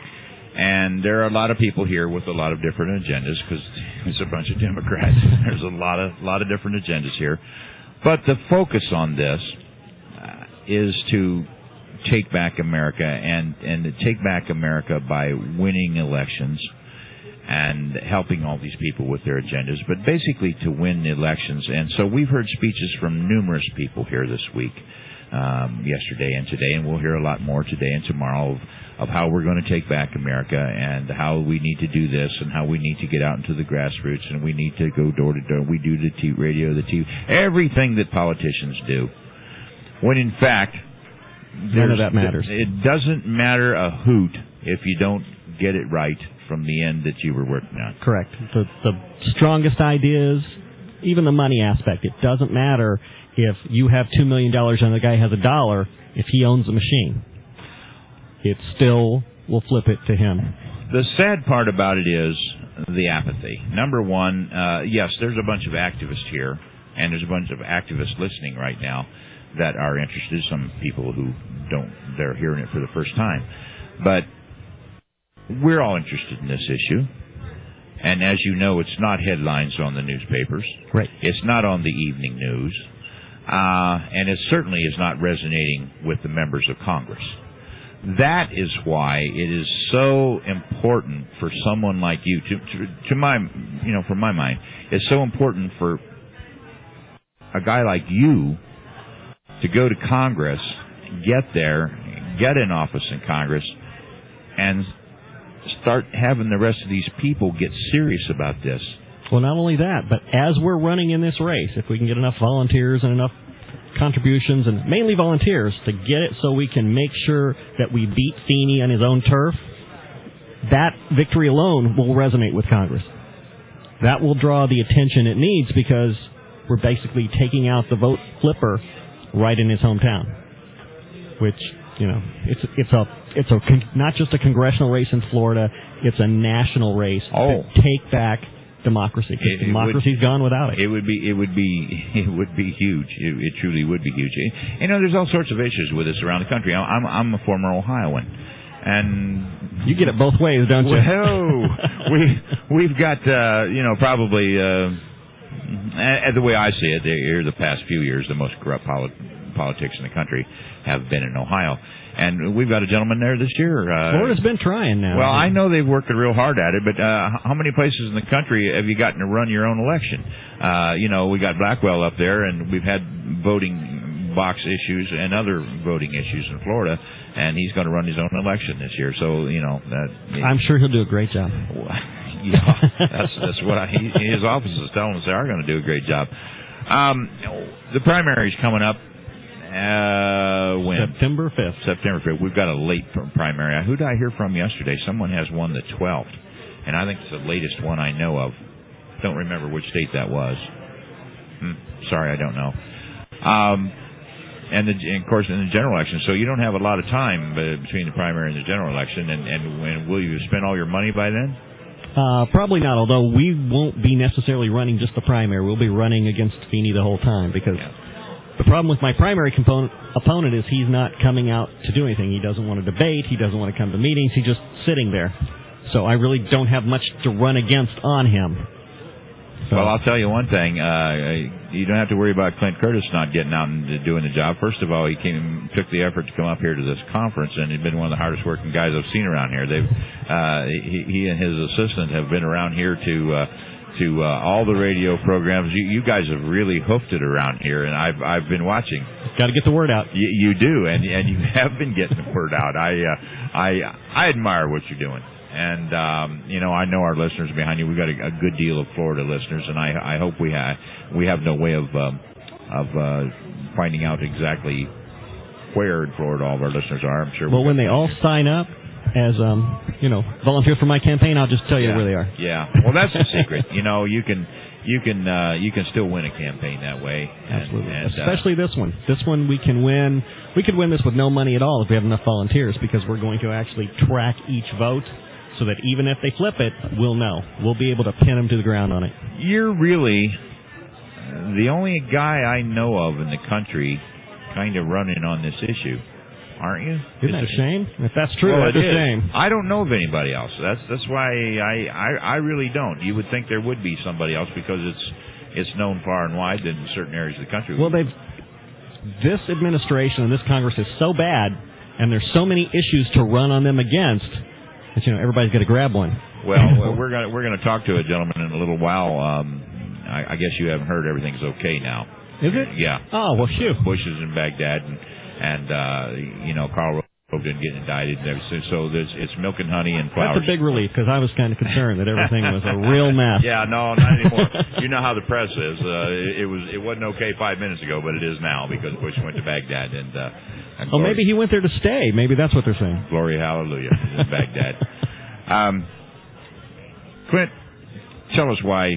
And there are a lot of people here with a lot of different agendas because it's a bunch of Democrats. There's a lot of lot of different agendas here. But the focus on this uh, is to take back America and, and to take back America by winning elections and helping all these people with their agendas, but basically to win the elections. And so we've heard speeches from numerous people here this week. um, yesterday and today, and we'll hear a lot more today and tomorrow of, of how we're going to take back America and how we need to do this and how we need to get out into the grassroots and we need to go door to door. We do the t- radio, the T V, everything that politicians do. When in fact, none of that matters. It doesn't matter a hoot if you don't get it right from the end that you were working on. Correct. The, the strongest ideas, even the money aspect, it doesn't matter if you have two million dollars and the guy has a dollar, if he owns the machine. It still will flip it to him. The sad part about it is the apathy. Number one, uh, yes, there's a bunch of activists here, and there's a bunch of activists listening right now that are interested. Some people who don't, they're hearing it for the first time. But we're all interested in this issue. And as you know, it's not headlines on the newspapers. Right. It's not on the evening news. Uh, and it certainly is not resonating with the members of Congress. That is why it is so important for someone like you, to, to, to my, you know, from my mind, it's so important for a guy like you to go to Congress, get there, get in office in Congress, and start having the rest of these people get serious about this. Well, not only that, but as we're running in this race, if we can get enough volunteers and enough contributions, and mainly volunteers, to get it so we can make sure that we beat Feeney on his own turf, that victory alone will resonate with Congress. That will draw the attention it needs because we're basically taking out the vote flipper right in his hometown. Which, you know, it's it's a it's a not just a congressional race in Florida, it's a national race oh. to take back democracy. It, Democracy's would, gone without it. It would be, it would be, it would be huge. It, it truly would be huge. You know, there's all sorts of issues with this around the country. I'm, I'm a former Ohioan, and you get it both ways, don't you? Well, we we've got, uh, you know, probably uh, the way I see it, here the past few years, the most corrupt polit- politics in the country have been in Ohio. And we've got a gentleman there this year. Uh, Florida's been trying now. Well, I know they've worked real hard at it, but uh, how many places in the country have you gotten to run your own election? Uh, you know, we got Blackwell up there, and we've had voting box issues and other voting issues in Florida, and he's going to run his own election this year. So, you know, that I'm sure he'll do a great job. Yeah, that's that's what I, he, his office is telling us they are going to do a great job. Um, the primary's coming up. Uh, when? September fifth. September fifth. We've got a late primary. Who did I hear from yesterday? Someone has one the twelfth, and I think it's the latest one I know of. Don't remember which state that was. Hmm, sorry, I don't know. Um, and, the, and of course, in the general election, so you don't have a lot of time between the primary and the general election. And, and when will you spend all your money by then? Uh, probably not, although we won't be necessarily running just the primary. We'll be running against Feeney the whole time because yeah. The problem with my primary component, opponent is he's not coming out to do anything. He doesn't want to debate. He doesn't want to come to meetings. He's just sitting there. So I really don't have much to run against on him. So. Well, I'll tell you one thing. Uh, you don't have to worry about Clint Curtis not getting out and doing the job. First of all, he came, took the effort to come up here to this conference, and he's been one of the hardest working guys I've seen around here. They've, uh, he, he and his assistant have been around here to, uh, to uh, all the radio programs. You, you guys have really hoofed it around here, and I've I've been watching. Got to get the word out. You, you do, and and you have been getting the word out. I uh, I I admire what you're doing, and um, you know I know our listeners behind you. We've got a, a good deal of Florida listeners, and I I hope we have we have no way of um, of uh, finding out exactly where in Florida all of our listeners are. I'm sure. Well, when they all sign up as, um, you know, volunteer for my campaign, I'll just tell you yeah. where they are. Yeah. Well, that's the secret. You know, you can you can uh, you can still win a campaign that way. Absolutely. And, and, especially uh, this one. This one we can win. We could win this with no money at all if we have enough volunteers because we're going to actually track each vote so that even if they flip it, we'll know. We'll be able to pin them to the ground on it. You're really the only guy I know of in the country kind of running on this issue. Aren't you? Isn't that a shame? If that's true, well, that's a shame. I don't know of anybody else. That's that's why I, I I really don't. You would think there would be somebody else because it's it's known far and wide in certain areas of the country. Well, they've this administration and this Congress is so bad, and there's so many issues to run on them against that you know everybody's got to grab one. Well, we're gonna we're gonna talk to a gentleman in a little while. Um, I, I guess you haven't heard everything's okay now. Is it? Yeah. Oh well, phew. Bush is in Baghdad and. and uh, you know, Karl Rove didn't get indicted. So there's, it's milk and honey and flowers. That's a big relief because I was kind of concerned that everything was a real mess. Yeah, no, not anymore. You know how the press is. Uh, it, it was it wasn't okay five minutes ago, but it is now because Bush went to Baghdad and. Uh, and well, glory, maybe he went there to stay. Maybe that's what they're saying. Glory, hallelujah, in Baghdad. Um, Clint, tell us why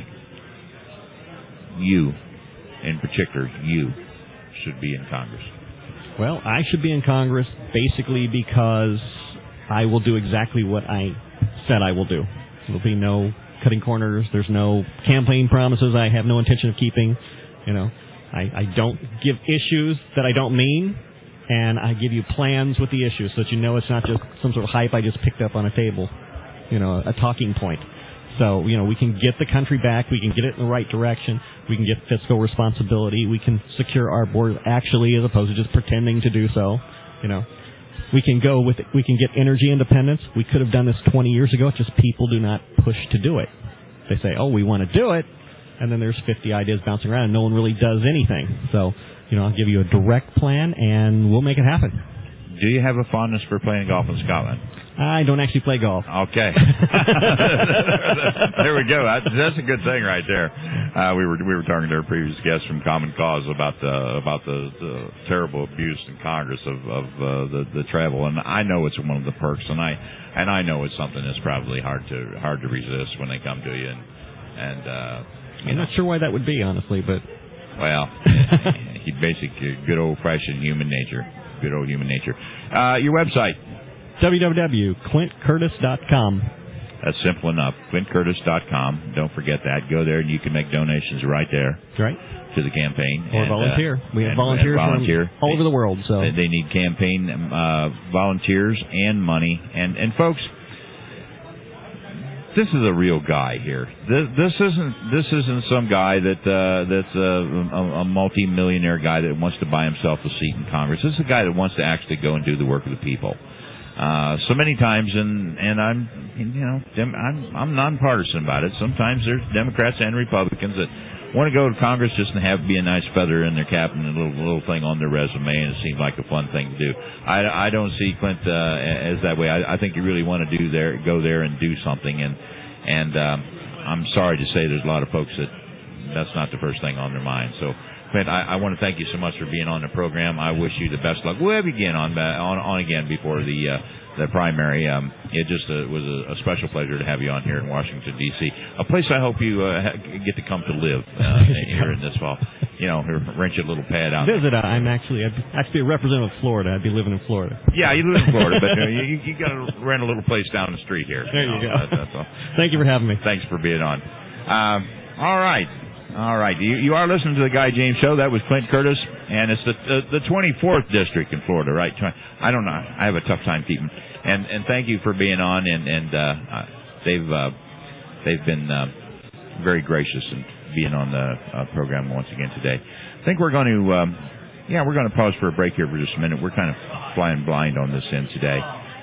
you, in particular, you should be in Congress. Well, I should be in Congress basically because I will do exactly what I said I will do. There'll be no cutting corners. There's no campaign promises I have no intention of keeping. You know, I, I don't give issues that I don't mean, and I give you plans with the issues so that you know it's not just some sort of hype I just picked up on a table, you know, a talking point. So, you know, we can get the country back. We can get it in the right direction. We can get fiscal responsibility. We can secure our borders actually as opposed to just pretending to do so. You know, we can go with it. We can get energy independence. We could have done this twenty years ago. It's just people do not push to do it. They say, oh, we want to do it. And then there's fifty ideas bouncing around and no one really does anything. So, you know, I'll give you a direct plan and we'll make it happen. Do you have a fondness for playing golf in Scotland? I don't actually play golf. Okay. There we go. That's a good thing right there. Uh, we were we were talking to our previous guest from Common Cause about the about the, the terrible abuse in Congress of of uh, the the travel, and I know it's one of the perks, and I and I know it's something that's probably hard to hard to resist when they come to you, and and uh, you I'm know. not sure why that would be, honestly, but well, he basically good old fashioned human nature, good old human nature. Uh, your website. w w w dot clint curtis dot com. That's simple enough. clint curtis dot com. Don't forget that. Go there and you can make donations right there. Right. To the campaign. Or and, volunteer. Uh, we have and, volunteers and volunteer. from all over the world. So They, they need campaign uh, volunteers and money. And, and folks, this is a real guy here. This, this isn't this isn't some guy that uh, that's a, a, a multi-millionaire guy that wants to buy himself a seat in Congress. This is a guy that wants to actually go and do the work of the people. Uh, so many times, and and I'm you know I'm I'm nonpartisan about it. Sometimes there's Democrats and Republicans that want to go to Congress just to have be a nice feather in their cap and a little little thing on their resume, and it seems like a fun thing to do. I, I don't see Clint uh, as that way. I, I think you really want to do there, go there and do something. And and um, I'm sorry to say there's a lot of folks that that's not the first thing on their mind. So. Clint, I, I want to thank you so much for being on the program. I wish you the best luck. We'll have you again on on, on again before the uh, the primary. Um, it just uh, was a, a special pleasure to have you on here in Washington D C, a place I hope you uh, get to come to live uh, here in this fall. You know, rent you a little pad out. Visit. Uh, I'm actually I'd actually a representative of Florida. I'd be living in Florida. Yeah, you live in Florida, but uh, you, you got to rent a little place down the street here. There you, you know, go. That, that's all. Thank you for having me. Thanks for being on. Um, all right. All right, you, you are listening to the Guy James Show. That was Clint Curtis, and it's the the, the twenty-fourth district in Florida, right? I don't know. I have a tough time keeping. And and thank you for being on, and and uh, they've uh, they've been uh, very gracious in being on the uh, program once again today. I think we're going to um, yeah we're going to pause for a break here for just a minute. We're kind of flying blind on this end today,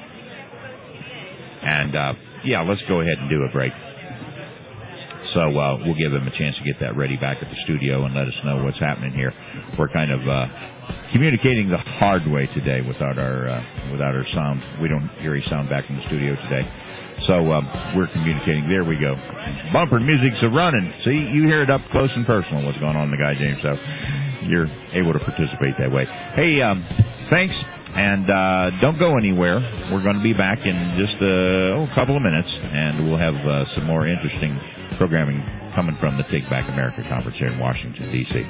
and uh, yeah, let's go ahead and do a break. So uh, we'll give him a chance to get that ready back at the studio and let us know what's happening here. We're kind of uh, communicating the hard way today without our uh, without our sound. We don't hear any sound back in the studio today. So um, we're communicating. There we go. Bumper music's a running. See, you hear it up close and personal what's going on in the Guy James Show. You're able to participate that way. Hey, um, thanks. And uh, don't go anywhere. We're going to be back in just uh, oh, a couple of minutes, and we'll have uh, some more interesting programming coming from the Take Back America Conference here in Washington, D C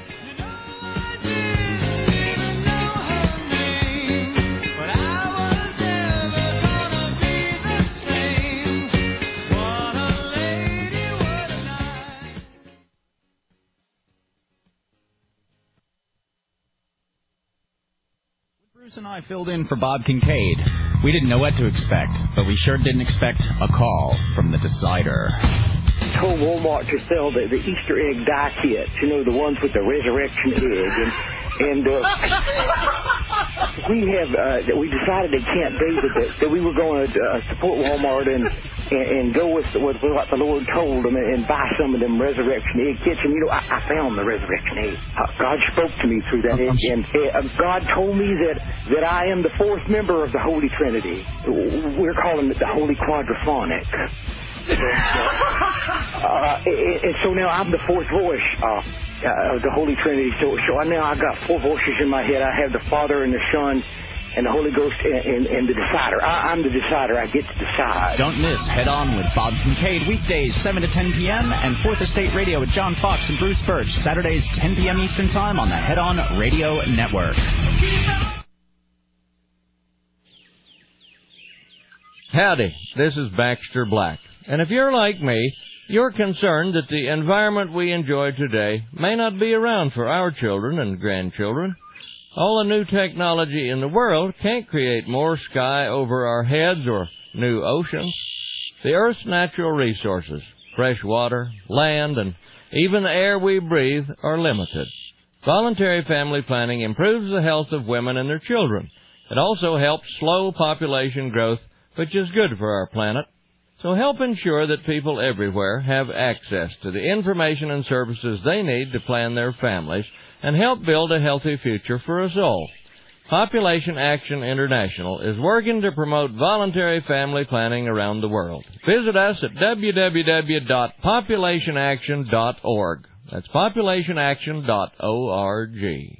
Bruce and I filled in for Bob Kincaid. We didn't know what to expect, but we sure didn't expect a call from the decider. Told Walmart to sell the, the Easter egg die kits, you know, the ones with the resurrection egg, and and uh, we have uh, that we decided at Camp David that, that we were going to uh, support Walmart and, and and go with, with what the Lord told them and, and buy some of them resurrection egg kits. And you know, I, I found the resurrection egg. Uh, God spoke to me through that, and, and uh, God told me that that I am the fourth member of the Holy Trinity. We're calling it the Holy Quadraphonic. So, uh, and, and so now I'm the fourth voice uh, uh, of the Holy Trinity. So, so now I've got four voices in my head. I have the Father and the Son and the Holy Ghost and, and, and the decider. I, I'm the decider. I get to decide. Don't miss Head On with Bob Kincaid, weekdays seven to ten p.m. and Fourth Estate Radio with John Fox and Bruce Birch, Saturdays ten p.m. Eastern Time on the Head On Radio Network. Howdy, this is Baxter Black. And if you're like me, you're concerned that the environment we enjoy today may not be around for our children and grandchildren. All the new technology in the world can't create more sky over our heads or new oceans. The Earth's natural resources, fresh water, land, and even the air we breathe are limited. Voluntary family planning improves the health of women and their children. It also helps slow population growth, which is good for our planet. So help ensure that people everywhere have access to the information and services they need to plan their families and help build a healthy future for us all. Population Action International is working to promote voluntary family planning around the world. Visit us at w w w dot population action dot org. That's population action dot org.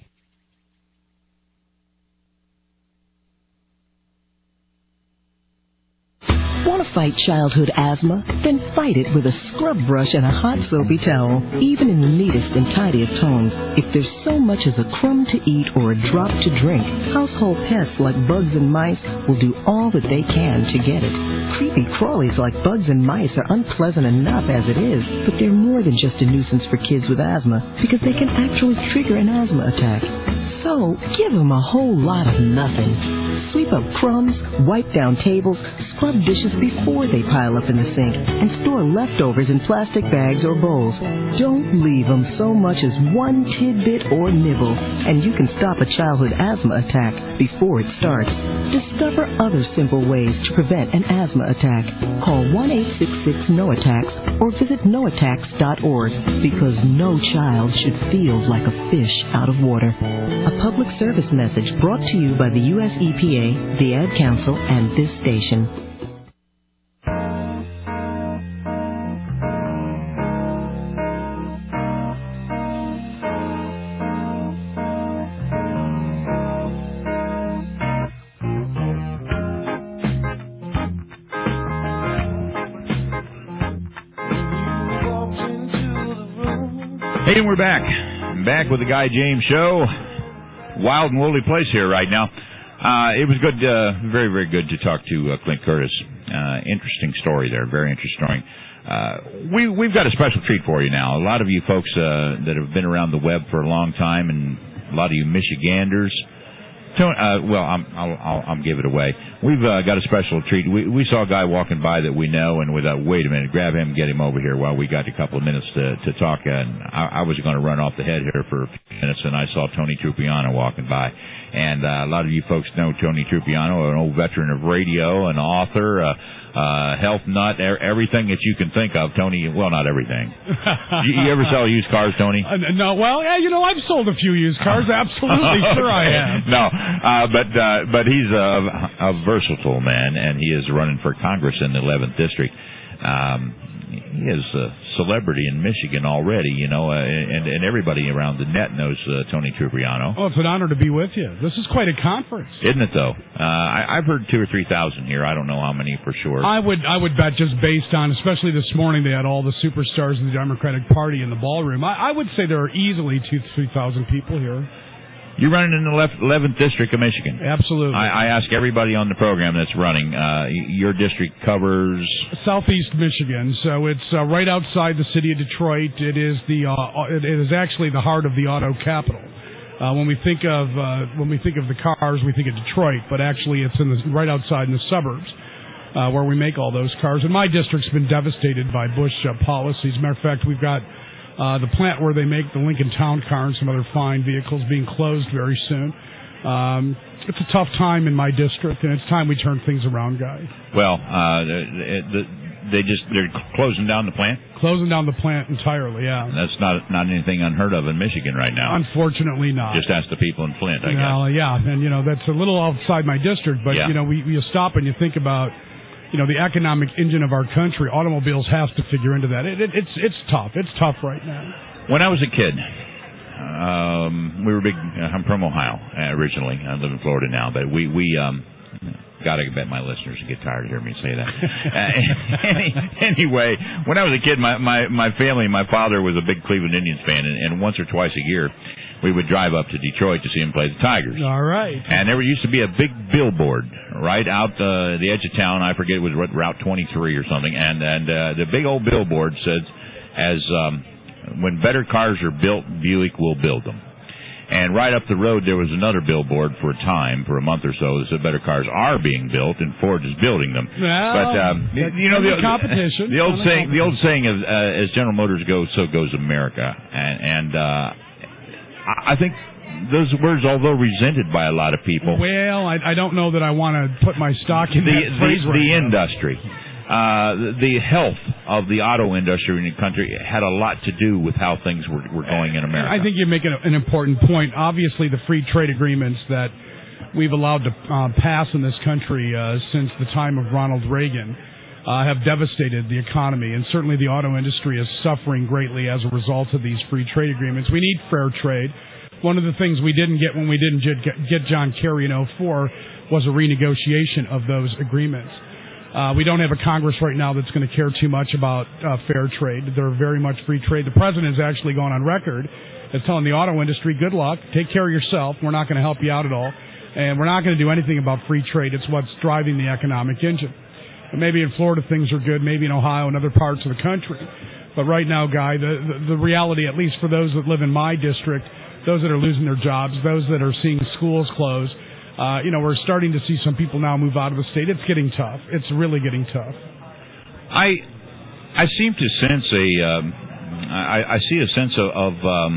Want to fight childhood asthma? Then fight it with a scrub brush and a hot soapy towel, even in the neatest and tidiest homes. If there's so much as a crumb to eat or a drop to drink, household pests like bugs and mice will do all that they can to get it. Creepy crawlies like bugs and mice are unpleasant enough as it is, but they're more than just a nuisance for kids with asthma because they can actually trigger an asthma attack. So, give them a whole lot of nothing. Sweep up crumbs, wipe down tables, scrub dishes before they pile up in the sink, and store leftovers in plastic bags or bowls. Don't leave them so much as one tidbit or nibble, and you can stop a childhood asthma attack before it starts. Discover other simple ways to prevent an asthma attack. Call one eight six six N O attacks or visit no attacks dot org, because no child should feel like a fish out of water. A public service message brought to you by the U S E P A, the Ad Council, and this station. Hey, and we're back. Back with the Guy James Show. Wild and woolly place here right now. Uh, it was good, uh, very, very good to talk to uh, Clint Curtis. Uh, interesting story there, very interesting story. Uh, we, we've got a special treat for you now. A lot of you folks uh, that have been around the web for a long time, and a lot of you Michiganders. Uh, well, I'm, I'll, I'll, I'll give it away. We've uh, got a special treat. We, we saw a guy walking by that we know, and we thought, wait a minute, grab him, get him over here while we got a couple of minutes to, to talk. And I, I was going to run off the head here for a few minutes, and I saw Tony Trupiano walking by. And uh, a lot of you folks know Tony Trupiano, an old veteran of radio, an author, uh, uh, health nut, everything that you can think of. Tony, well, not everything. you, you ever sell used cars, Tony? Uh, no, well, yeah, you know, I've sold a few used cars. Absolutely, okay. Sure I have. No, uh, but uh, but he's a, a versatile man, and he is running for Congress in the eleventh District. Um, he is a celebrity in Michigan already, you know, uh, and, and everybody around the net knows uh, Tony Trupiano. Oh, it's an honor to be with you. This is quite a conference. Isn't it, though? Uh, I, I've heard two or three thousand here. I don't know how many for sure. I would I would bet just based on, especially this morning, they had all the superstars of the Democratic Party in the ballroom. I, I would say there are easily two, three thousand people here. You're running in the eleventh District of Michigan. Absolutely. I, I ask everybody on the program that's running, uh, your district covers... Southeast Michigan, so it's uh, right outside the city of Detroit. It is the uh, it is actually the heart of the auto capital. Uh, when we think of uh, when we think of the cars, we think of Detroit, but actually it's in the, right outside in the suburbs uh, where we make all those cars. And my district's been devastated by Bush uh, policies. As a matter of fact, we've got Uh, the plant where they make the Lincoln Town Car and some other fine vehicles being closed very soon. Um, it's a tough time in my district, and it's time we turn things around, Guy. Well, uh, the, the, they just they're closing down the plant. Closing down the plant entirely, yeah. That's not not anything unheard of in Michigan right now. Unfortunately, not. Just ask the people in Flint, I guess. Well, yeah, and you know that's a little outside my district, but yeah. you know we you stop and you think about you know the economic engine of our country. Automobiles has to figure into that. It, it, it's it's tough. It's tough right now. When I was a kid. Um, we were big. I'm from Ohio uh, originally. I live in Florida now, but we we um, gotta bet my listeners get tired of hearing me say that. uh, any, anyway, when I was a kid, my, my my family, my father was a big Cleveland Indians fan, and, and once or twice a year, we would drive up to Detroit to see him play the Tigers. All right. And there used to be a big billboard right out uh, the edge of town. I forget it was Route twenty-three or something, and and uh, the big old billboard said, as um, when better cars are built, Buick will build them. And right up the road, there was another billboard for a time, for a month or so, that said better cars are being built, and Ford is building them. Well, but um, you know the, competition. the old saying, the old saying of uh, as General Motors goes, so goes America. And, and uh, I think those words, although resented by a lot of people, well, I, I don't know that I want to put my stock in the that the, phrase right the now. industry. Uh, the health of the auto industry in the country had a lot to do with how things were, were going in America. I think you make an, an important point. Obviously, the free trade agreements that we've allowed to uh, pass in this country uh, since the time of Ronald Reagan uh, have devastated the economy, and certainly the auto industry is suffering greatly as a result of these free trade agreements. We need fair trade. One of the things we didn't get when we didn't get, get John Kerry in oh four was a renegotiation of those agreements. Uh, we don't have a Congress right now that's going to care too much about uh, fair trade. They're very much free trade. The president has actually gone on record as telling the auto industry, good luck, take care of yourself. We're not going to help you out at all. And we're not going to do anything about free trade. It's what's driving the economic engine. And maybe in Florida things are good, maybe in Ohio and other parts of the country. But right now, Guy, the, the, the reality, at least for those that live in my district, those that are losing their jobs, those that are seeing schools close, Uh, you know, we're starting to see some people now move out of the state. It's getting tough. It's really getting tough. I I seem to sense a um, I, I see a sense of, of um,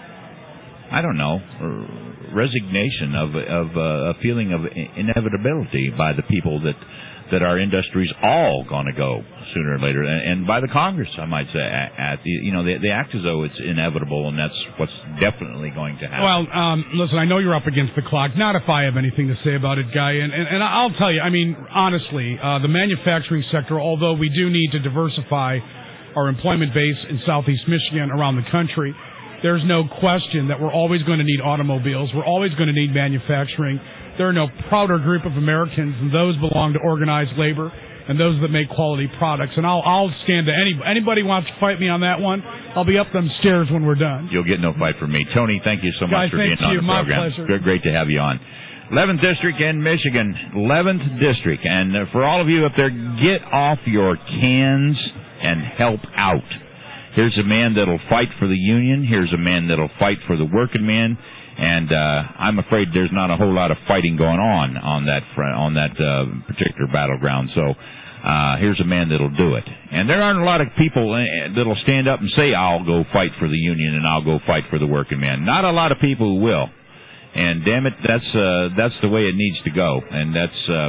I don't know resignation of of uh, a feeling of inevitability by the people that that our industry's all going to go sooner or later, and, and by the Congress, I might say. At, at the, you know, they, they act as though it's inevitable, and that's what's definitely going to happen. Well, um, listen, I know you're up against the clock. Not if I have anything to say about it, Guy. And, and, and I'll tell you, I mean, honestly, uh, the manufacturing sector, although we do need to diversify our employment base in southeast Michigan, around the country, there's no question that we're always going to need automobiles. We're always going to need manufacturing. There are no prouder group of Americans than those belong to organized labor and those that make quality products. And I'll I'll stand to any anybody wants to fight me on that one. I'll be up them stairs when we're done. You'll get no fight from me. Tony, thank you so much Guys, for being on you. the My program. pleasure. Great to have you on. eleventh District in Michigan. eleventh District. And uh, for all of you up there, get off your cans and help out. Here's a man that'll fight for the union. Here's a man that'll fight for the working man. And uh, I'm afraid there's not a whole lot of fighting going on on that front, on that uh, particular battleground. So uh, here's a man that'll do it. And there aren't a lot of people that'll stand up and say, "I'll go fight for the union and I'll go fight for the working man." Not a lot of people who will. And damn it, that's uh, that's the way it needs to go. And that's uh,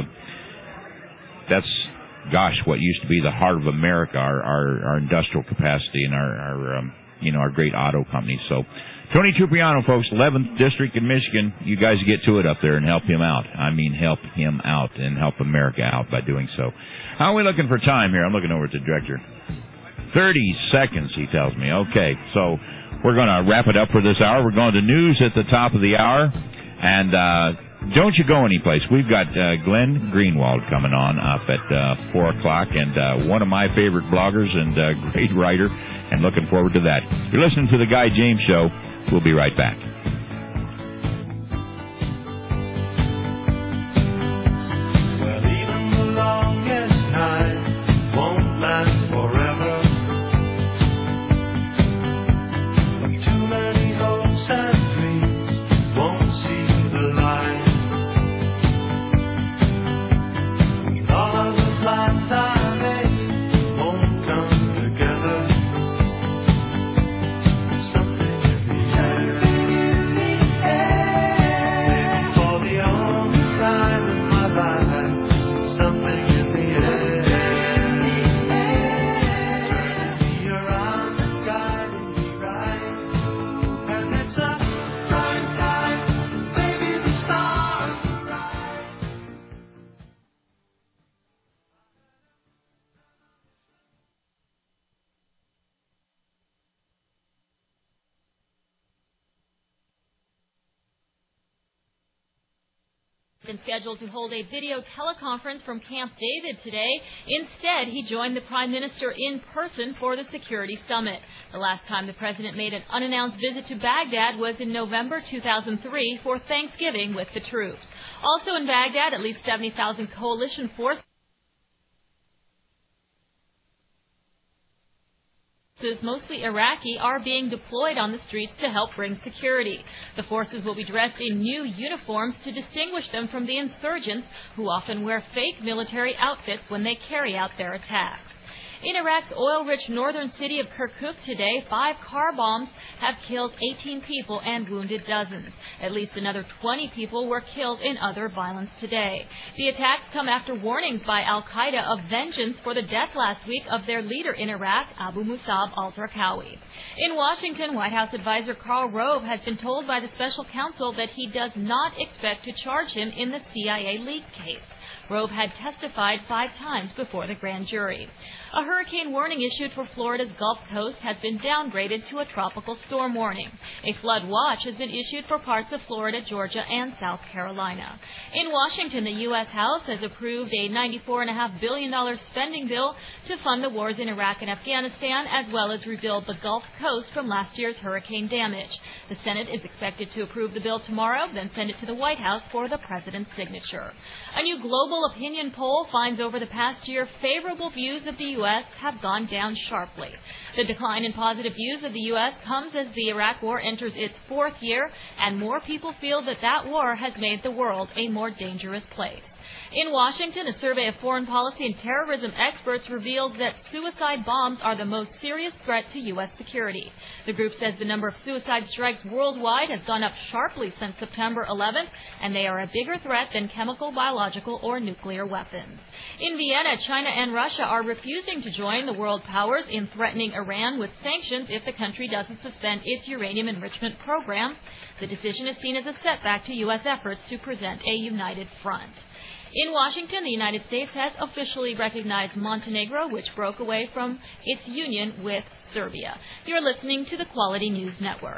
that's gosh, what used to be the heart of America, our our, our industrial capacity and our, our um, you know our great auto companies. So. Tony Trupiano, folks, eleventh District in Michigan. You guys get to it up there and help him out. I mean, help him out and help America out by doing so. How are we looking for time here? I'm looking over at the director. thirty seconds, he tells me. Okay, so we're going to wrap it up for this hour. We're going to news at the top of the hour. And uh, don't you go anyplace. We've got uh, Glenn Greenwald coming on up at uh, four o'clock, and uh, one of my favorite bloggers and uh, great writer, and looking forward to that. You're listening to The Guy James Show. We'll be right back. Well, even the longest night won't last forever. But too many hopes and dreams won't see the light. And all of the plans I made won't come together. Something in the air. been scheduled to hold a video teleconference from Camp David today. Instead, he joined the Prime Minister in person for the security summit. The last time the president made an unannounced visit to Baghdad was in November two thousand three for Thanksgiving with the troops. Also in Baghdad, at least seventy thousand coalition forces, mostly Iraqi, are being deployed on the streets to help bring security. The forces will be dressed in new uniforms to distinguish them from the insurgents, who often wear fake military outfits when they carry out their attacks. In Iraq's oil-rich northern city of Kirkuk today, five car bombs have killed eighteen people and wounded dozens. At least another twenty people were killed in other violence today. The attacks come after warnings by al-Qaeda of vengeance for the death last week of their leader in Iraq, Abu Musab al-Zarqawi. In Washington, White House advisor Karl Rove has been told by the special counsel that he does not expect to charge him in the C I A leak case. Rove had testified five times before the grand jury. A hurricane warning issued for Florida's Gulf Coast has been downgraded to a tropical storm warning. A flood watch has been issued for parts of Florida, Georgia, and South Carolina. In Washington, the U S House has approved a ninety-four point five billion dollars spending bill to fund the wars in Iraq and Afghanistan, as well as rebuild the Gulf Coast from last year's hurricane damage. The Senate is expected to approve the bill tomorrow, then send it to the White House for the president's signature. A new global opinion poll finds over the past year favorable views of the U S have gone down sharply. The decline in positive views of the U S comes as the Iraq War enters its fourth year, and more people feel that that war has made the world a more dangerous place. In Washington, a survey of foreign policy and terrorism experts reveals that suicide bombs are the most serious threat to U S security. The group says the number of suicide strikes worldwide has gone up sharply since September eleventh, and they are a bigger threat than chemical, biological, or nuclear weapons. In Vienna, China and Russia are refusing to join the world powers in threatening Iran with sanctions if the country doesn't suspend its uranium enrichment program. The decision is seen as a setback to U S efforts to present a united front. In Washington, the United States has officially recognized Montenegro, which broke away from its union with Serbia. You're listening to the Quality News Network.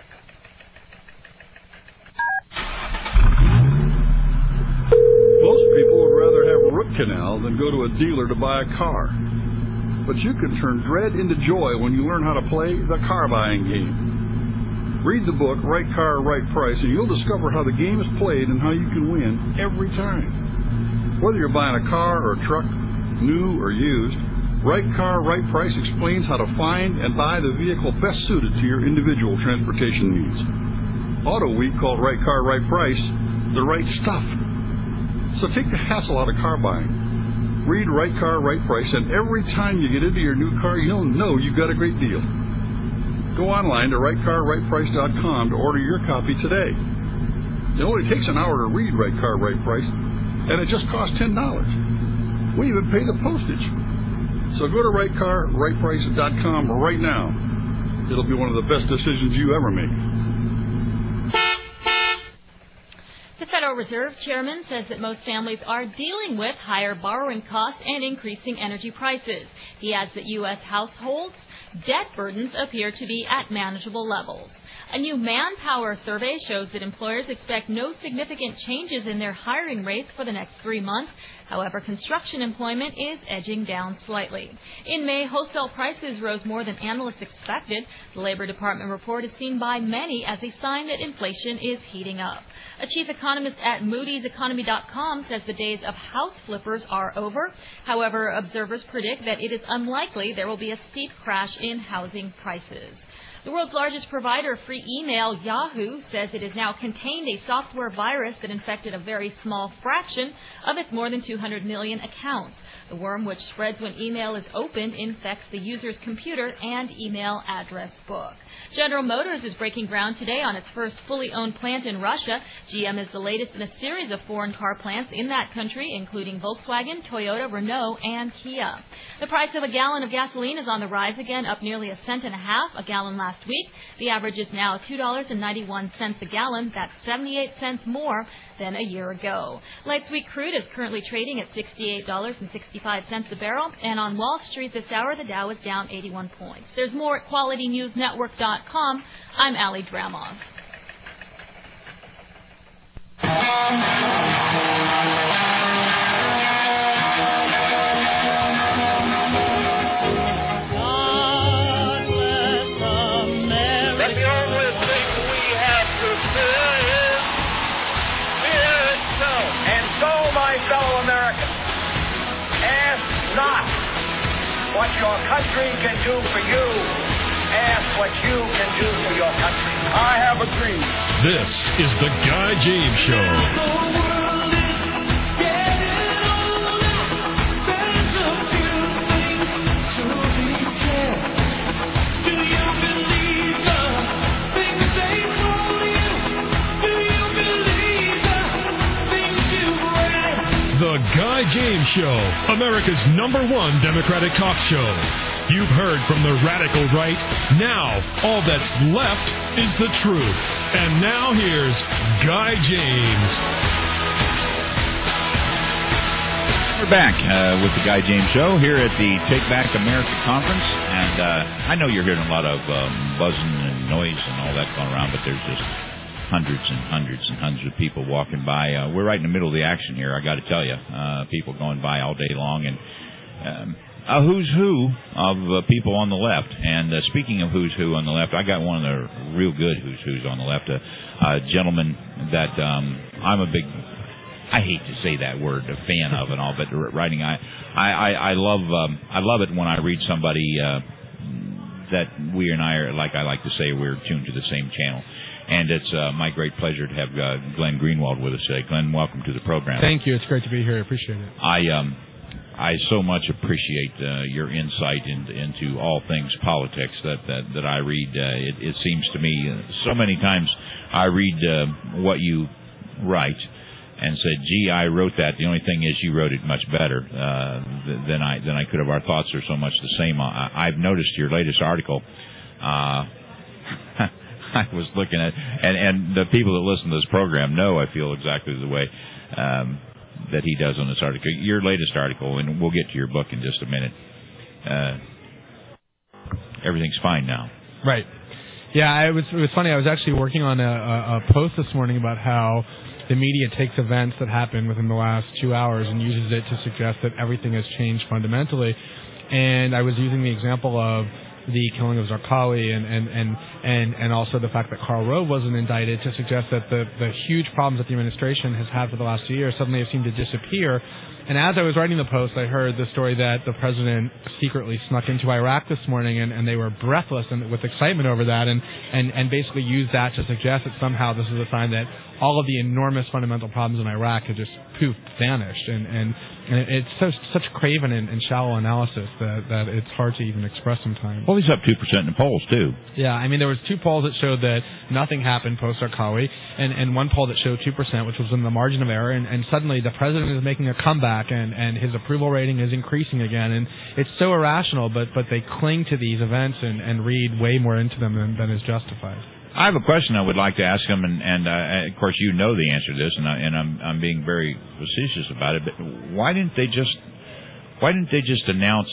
Most people would rather have a root canal than go to a dealer to buy a car. But you can turn dread into joy when you learn how to play the car buying game. Read the book, Right Car, Right Price, and you'll discover how the game is played and how you can win every time. Whether you're buying a car or a truck, new or used, Right Car, Right Price explains how to find and buy the vehicle best suited to your individual transportation needs. Auto Week called Right Car, Right Price the right stuff. So take the hassle out of car buying. Read Right Car, Right Price, and every time you get into your new car, you'll know you've got a great deal. Go online to right car right price dot com to order your copy today. It only takes an hour to read Right Car, Right Price, and it just costs ten dollars. We even pay the postage. So go to right car right price dot com right now. It'll be one of the best decisions you ever make. The Federal Reserve Chairman says that most families are dealing with higher borrowing costs and increasing energy prices. He adds that U S households' debt burdens appear to be at manageable levels. A new Manpower survey shows that employers expect no significant changes in their hiring rates for the next three months. However, construction employment is edging down slightly. In May, wholesale prices rose more than analysts expected. The Labor Department report is seen by many as a sign that inflation is heating up. A chief economist at Moody's Economy dot com says the days of house flippers are over. However, observers predict that it is unlikely there will be a steep crash in housing prices. The world's largest provider of free email, Yahoo, says it has now contained a software virus that infected a very small fraction of its more than two hundred million accounts. The worm, which spreads when email is opened, infects the user's computer and email address book. General Motors is breaking ground today on its first fully owned plant in Russia. G M is the latest in a series of foreign car plants in that country, including Volkswagen, Toyota, Renault, and Kia. The price of a gallon of gasoline is on the rise again, up nearly a cent and a half a gallon last week. The average is now two dollars and ninety-one cents a gallon. That's seventy-eight cents more than a year ago. Light sweet crude is currently trading at sixty-eight dollars and sixty-five cents a barrel, and on Wall Street this hour, the Dow is down eighty-one points. There's more at quality news network dot com. I'm Allie Dramoff. What your country can do for you, ask what you can do for your country. I have a dream. This is the Guy James Show. The Guy James Show, America's number one Democratic talk show. You've heard from the radical right. Now, all that's left is the truth. And now here's Guy James. We're back uh, with the Guy James Show here at the Take Back America Conference. And uh, I know you're hearing a lot of um, buzzing and noise and all that going around, but there's just hundreds and hundreds and hundreds of people walking by. Uh, we're right in the middle of the action here, I got to tell you. Uh, people going by all day long, and um, a who's who of uh, people on the left. And uh, speaking of who's who on the left, I got one of the real good who's who's on the left. A uh, uh, gentleman that um, I'm a big, I hate to say that word, a fan of and all, but writing, I, I, I, I love, um, I love it when I read somebody uh, that we and I are, like I like to say, we're tuned to the same channel. And it's uh, my great pleasure to have uh, Glenn Greenwald with us today. Glenn, welcome to the program. Thank you. It's great to be here. I appreciate it. I um, I so much appreciate uh, your insight in, into all things politics that that, that I read. Uh, it, it seems to me uh, so many times I read uh, what you write and said, "Gee, I wrote that. The only thing is you wrote it much better uh, than I than I could have. Our thoughts are so much the same." I, I've noticed your latest article. Uh, I was looking at, and, and the people that listen to this program know I feel exactly the way um, that he does on this article. Your latest article, and we'll get to your book in just a minute. Uh, everything's fine now. Right. Yeah, I was, it was funny. I was actually working on a, a, a post this morning about how the media takes events that happen within the last two hours and uses it to suggest that everything has changed fundamentally. And I was using the example of the killing of Zarqawi and, and, and, and, and also the fact that Karl Rove wasn't indicted to suggest that the, the huge problems that the administration has had for the last two years suddenly have seemed to disappear. And as I was writing the post, I heard the story that the president secretly snuck into Iraq this morning, and, and they were breathless and with excitement over that, and, and, and basically used that to suggest that somehow this is a sign that all of the enormous fundamental problems in Iraq had just poof, vanished. And, and, and it's so, such craven and, and shallow analysis that, that it's hard to even express sometimes. Well, he's up two percent in the polls, too. Yeah, I mean, there was two polls that showed that nothing happened post-Zarqawi, and, and one poll that showed two percent, which was in the margin of error, and, and suddenly the president is making a comeback, and, and his approval rating is increasing again. And it's so irrational, but, but they cling to these events and, and read way more into them than, than is justified. I have a question I would like to ask him, and, and uh, of course you know the answer to this, and, I, and I'm, I'm being very facetious about it. But why didn't they just why didn't they just announce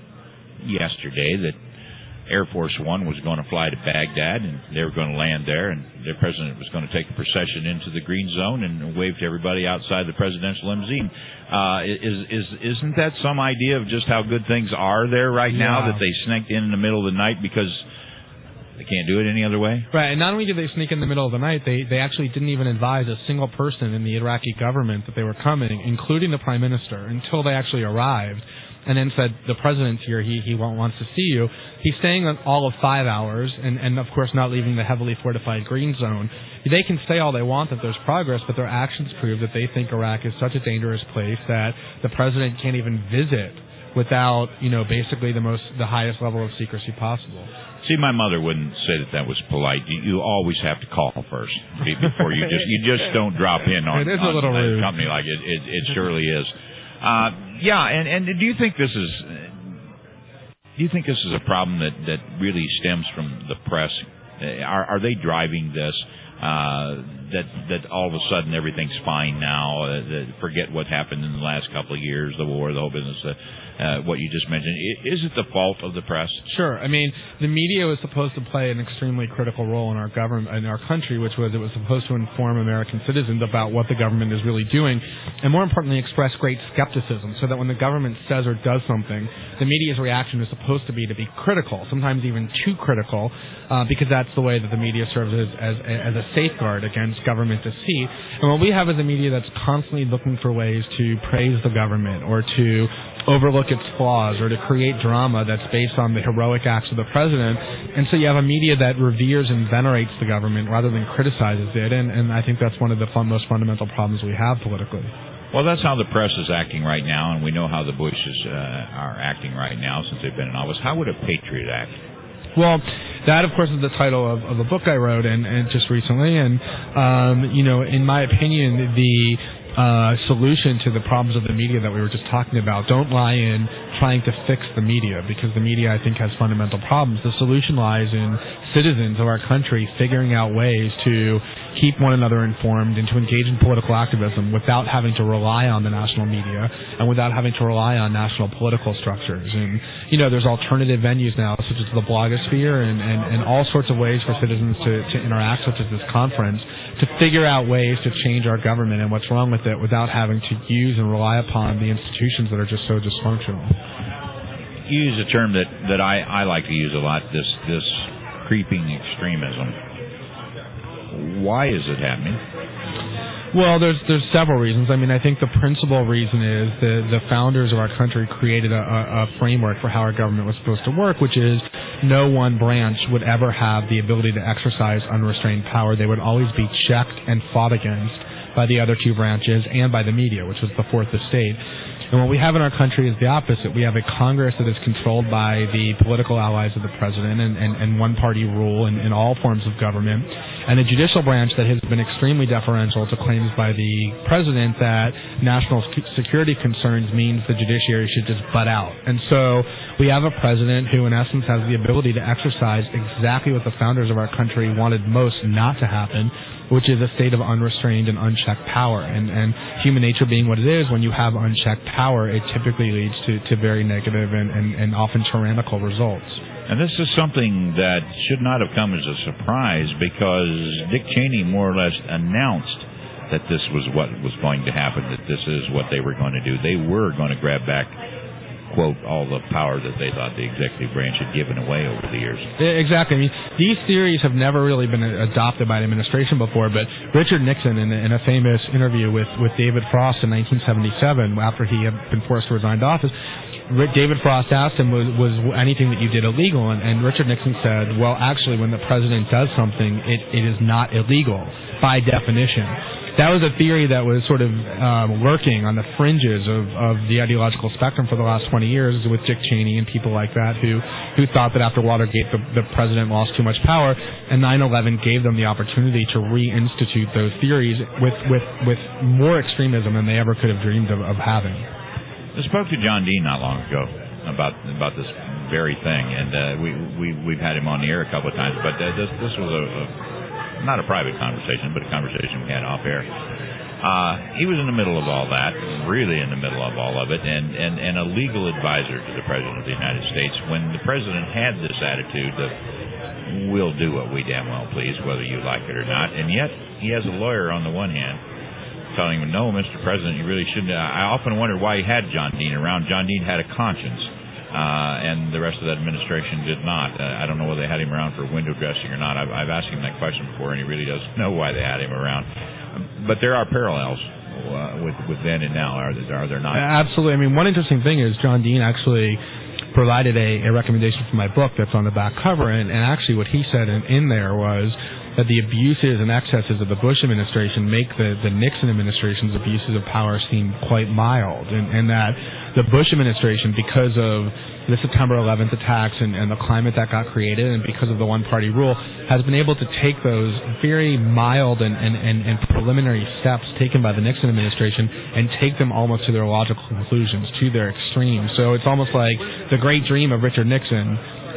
yesterday that Air Force One was going to fly to Baghdad and they were going to land there, and their president was going to take a procession into the green zone and wave to everybody outside the presidential limousine? Uh, is is isn't that some idea of just how good things are there right Yeah. now that they sneaked in in the middle of the night because they can't do it any other way? Right, and not only did they sneak in the middle of the night, they, they actually didn't even advise a single person in the Iraqi government that they were coming, including the prime minister, until they actually arrived, and then said, the president's here, he, he wants to see you. He's staying on all of five hours, and, and of course not leaving the heavily fortified green zone. They can say all they want that there's progress, but their actions prove that they think Iraq is such a dangerous place that the president can't even visit without, you know, basically the most, the highest level of secrecy possible. See, my mother wouldn't say that that was polite. You, you always have to call first before you just you just don't drop in on, It is a on little a rude. company like it. It, it surely is. Uh, yeah, and, and do you think this is do you think this is a problem that, that really stems from the press? Are, are they driving this? Uh, that that all of a sudden everything's fine now. Uh, that forget what happened in the last couple of years, the war, the whole business. Uh, uh, what you just mentioned, is it the fault of the press? Sure. I mean, the media was supposed to play an extremely critical role in our government, in our country, which was it was supposed to inform American citizens about what the government is really doing, and more importantly, express great skepticism, so that when the government says or does something, the media's reaction is supposed to be to be critical, sometimes even too critical, uh, because that's the way that the media serves as, as, as a safeguard against government deceit. And what we have is a media that's constantly looking for ways to praise the government or to overlook its flaws or to create drama that's based on the heroic acts of the president. And so you have a media that reveres and venerates the government rather than criticizes it, and, and I think that's one of the fun, most fundamental problems we have politically. Well, that's how the press is acting right now, and we know how the Bushes uh, are acting right now since they've been in office. How would a patriot act? Well, that, of course, is the title of, of a book I wrote and, and just recently, and, um, you know, in my opinion, the uh, solution to the problems of the media that we were just talking about don't lie in trying to fix the media, because the media, I think, has fundamental problems. The solution lies in citizens of our country figuring out ways to keep one another informed and to engage in political activism without having to rely on the national media and without having to rely on national political structures. And, you know, there's alternative venues now, such as the blogosphere and, and, and all sorts of ways for citizens to, to interact, such as this conference, to figure out ways to change our government and what's wrong with it without having to use and rely upon the institutions that are just so dysfunctional. You use a term that, that I, I like to use a lot, this this creeping extremism. Why is it happening? Well, there's there's several reasons. I mean, I think the principal reason is the the founders of our country created a, a, a framework for how our government was supposed to work, which is no one branch would ever have the ability to exercise unrestrained power. They would always be checked and fought against by the other two branches and by the media, which was the fourth estate. And what we have in our country is the opposite. We have a Congress that is controlled by the political allies of the president and, and, and one-party rule in, in all forms of government, and a judicial branch that has been extremely deferential to claims by the president that national security concerns means the judiciary should just butt out. And so we have a president who, in essence, has the ability to exercise exactly what the founders of our country wanted most not to happen, which is a state of unrestrained and unchecked power. And, and human nature being what it is, when you have unchecked power, it typically leads to, to very negative and, and, and often tyrannical results. And this is something that should not have come as a surprise, because Dick Cheney more or less announced that this was what was going to happen, that this is what they were going to do. They were going to grab back, quote, all the power that they thought the executive branch had given away over the years. Exactly. I mean, these theories have never really been adopted by the administration before, but Richard Nixon, in, in a famous interview with, with David Frost in nineteen seventy-seven, after he had been forced to resign to office, David Frost asked him, was, was anything that you did illegal? And, and Richard Nixon said, well, actually, when the president does something, it, it is not illegal by definition. That was a theory that was sort of um, lurking on the fringes of, of the ideological spectrum for the last twenty years with Dick Cheney and people like that who, who thought that after Watergate the, the president lost too much power, and nine eleven gave them the opportunity to reinstitute those theories with, with, with more extremism than they ever could have dreamed of, of having. I spoke to John Dean not long ago about about this very thing, and uh, we, we, we've had him on the air a couple of times, but uh, this, this was a, a not a private conversation, but a conversation we had off air. Uh, he was in the middle of all that, really in the middle of all of it, and, and, and a legal advisor to the President of the United States when the President had this attitude of, we'll do what we damn well please, whether you like it or not, and yet he has a lawyer on the one hand telling him, no, Mister President, you really shouldn't. I often wondered why he had John Dean around. John Dean had a conscience. Uh, and the rest of that administration did not. Uh, I don't know whether they had him around for window dressing or not. I've, I've asked him that question before, and he really doesn't know why they had him around. Um, but there are parallels uh, with, with then and now, are there, are there not? Absolutely. I mean, one interesting thing is John Dean actually provided a, a recommendation for my book that's on the back cover, and, and actually what he said in, in there was that the abuses and excesses of the Bush administration make the, the Nixon administration's abuses of power seem quite mild, and, and that the Bush administration, because of the September eleventh attacks and, and the climate that got created, and because of the one-party rule, has been able to take those very mild and, and, and, and preliminary steps taken by the Nixon administration and take them almost to their logical conclusions, to their extremes. So it's almost like the great dream of Richard Nixon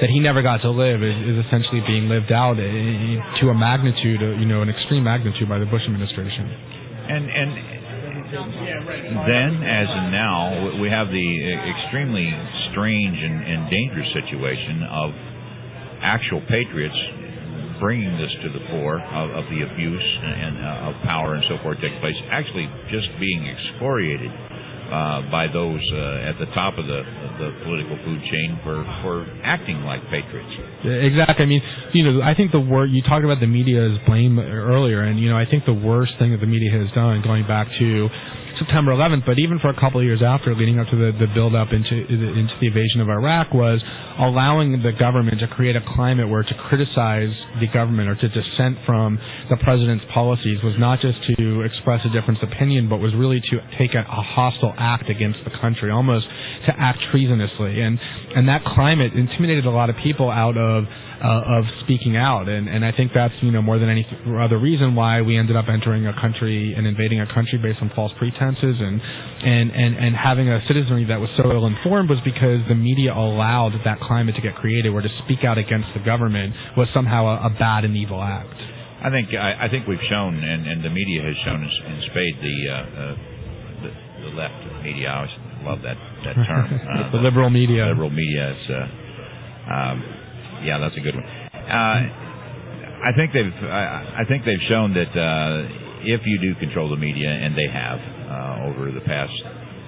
that he never got to live is, is essentially being lived out to a magnitude, you know, an extreme magnitude by the Bush administration. And and then, as in now, we have the extremely strange and, and dangerous situation of actual patriots bringing this to the fore of, of the abuse and uh, of power and so forth taking place, actually just being excoriated uh, by those uh, at the top of the, the political food chain for, for acting like patriots. Exactly. I mean, you know, I think the word you talked about the media's blame earlier, and you know, I think the worst thing that the media has done, going back to September eleventh, but even for a couple of years after, leading up to the, the build-up into into the invasion of Iraq, was allowing the government to create a climate where to criticize the government or to dissent from the president's policies was not just to express a different opinion, but was really to take a, a hostile act against the country, almost to act treasonously. And and that climate intimidated a lot of people out of Uh, of speaking out, and, and I think that's, you know, more than any other reason why we ended up entering a country and invading a country based on false pretenses and and, and, and having a citizenry that was so ill-informed was because the media allowed that climate to get created where to speak out against the government was somehow a, a bad and evil act. I think I, I think we've shown, and, and the media has shown in, in spades, the, uh, uh, the the left media. I always love that, that term. Uh, the, the liberal media. Liberal media is... Uh, um, Yeah, that's a good one. Uh, I think they've I, I think they've shown that uh, if you do control the media, and they have uh, over the past,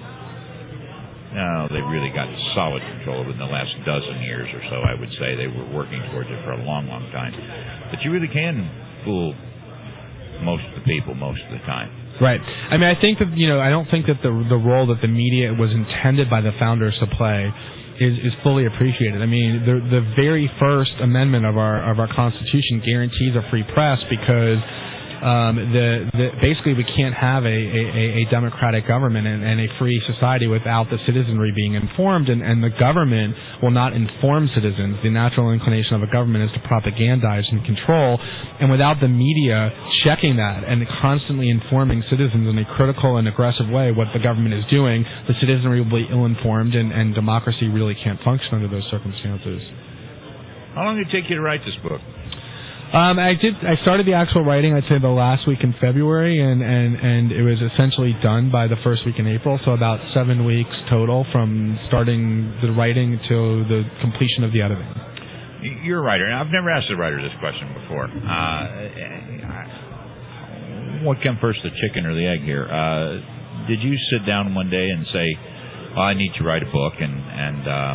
no, they've really got solid control over it in the last dozen years or so. I would say they were working towards it for a long, long time. But you really can fool most of the people most of the time. Right. I mean, I think that you know, I don't think that the the role that the media was intended by the founders to play is, is fully appreciated. I mean, the the very first amendment of our of our Constitution guarantees a free press because um, the, the basically we can't have a, a, a democratic government and, and a free society without the citizenry being informed, and, and the government will not inform citizens. The natural inclination of a government is to propagandize and control, and without the media checking that and constantly informing citizens in a critical and aggressive way what the government is doing, the citizenry will be ill-informed, and, and democracy really can't function under those circumstances. How long did it take you to write this book? Um, I did. I started the actual writing, I'd say, the last week in February, and, and, and it was essentially done by the first week in April, so about seven weeks total from starting the writing to the completion of the editing. You're a writer. I've never asked a writer this question before. Uh, what came first, the chicken or the egg here? Uh, did you sit down one day and say, well, I need to write a book, and, and uh,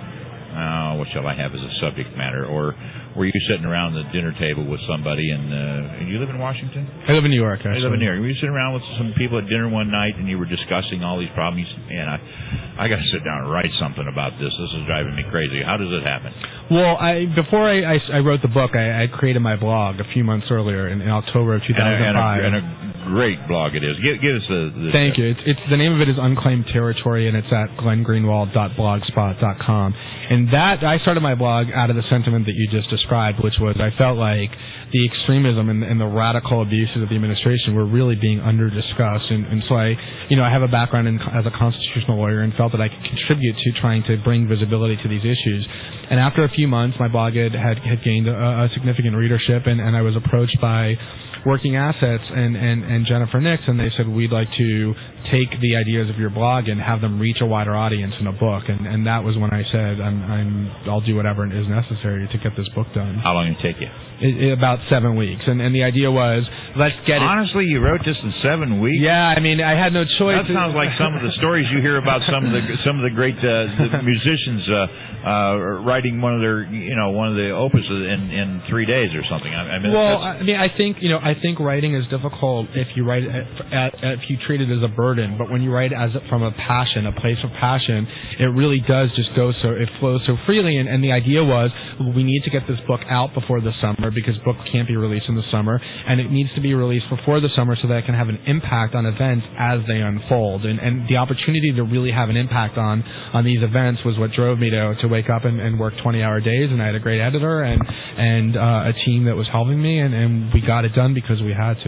uh, what shall I have as a subject matter? Or were you sitting around the dinner table with somebody, and uh, you live in Washington? I live in New York, actually. I live in New York. Were you sitting around with some people at dinner one night, and you were discussing all these problems? Man, I, I got to sit down and write something about this. This is driving me crazy. How does it happen? Well, I before I, I, I wrote the book, I, I created my blog a few months earlier in, in October of two thousand five. And a, and a great blog it is. Give, give us the... the Thank you. It's, it's the name of it is Unclaimed Territory, and it's at glenn greenwald dot blogspot dot com. And that, I started my blog out of the sentiment that you just described, which was I felt like the extremism and, and the radical abuses of the administration were really being under-discussed. And, and so I, you know, I have a background in, as a constitutional lawyer and felt that I could contribute to trying to bring visibility to these issues. And after a few months, my blog had, had, had gained a, a significant readership, and, and I was approached by Working Assets and, and, and Jennifer Nix, and they said, we'd like to take the ideas of your blog and have them reach a wider audience in a book. And, and that was when I said, I'm, I'm, I'll do whatever is necessary to get this book done. How long did it take you? It, it, about seven weeks. And, and the idea was, let's get it. Honestly, you wrote this in seven weeks? Yeah, I mean, I had no choice. That sounds like some of the stories you hear about some of the some of the great uh, the musicians uh, uh, writing one of their, you know, one of the opuses in, in three days or something. I, I mean, well, I mean, I think, you know, I think writing is difficult if you write it, if you treat it as a burden. But when you write as from a passion, a place of passion, it really does just go so, it flows so freely. And, and the idea was, we need to get this book out before the summer, because books can't be released in the summer, and it needs to be released before the summer so that it can have an impact on events as they unfold. And, and the opportunity to really have an impact on, on these events was what drove me to, to wake up and, and work twenty-hour days, and I had a great editor and, and uh, a team that was helping me, and, and we got it done because we had to.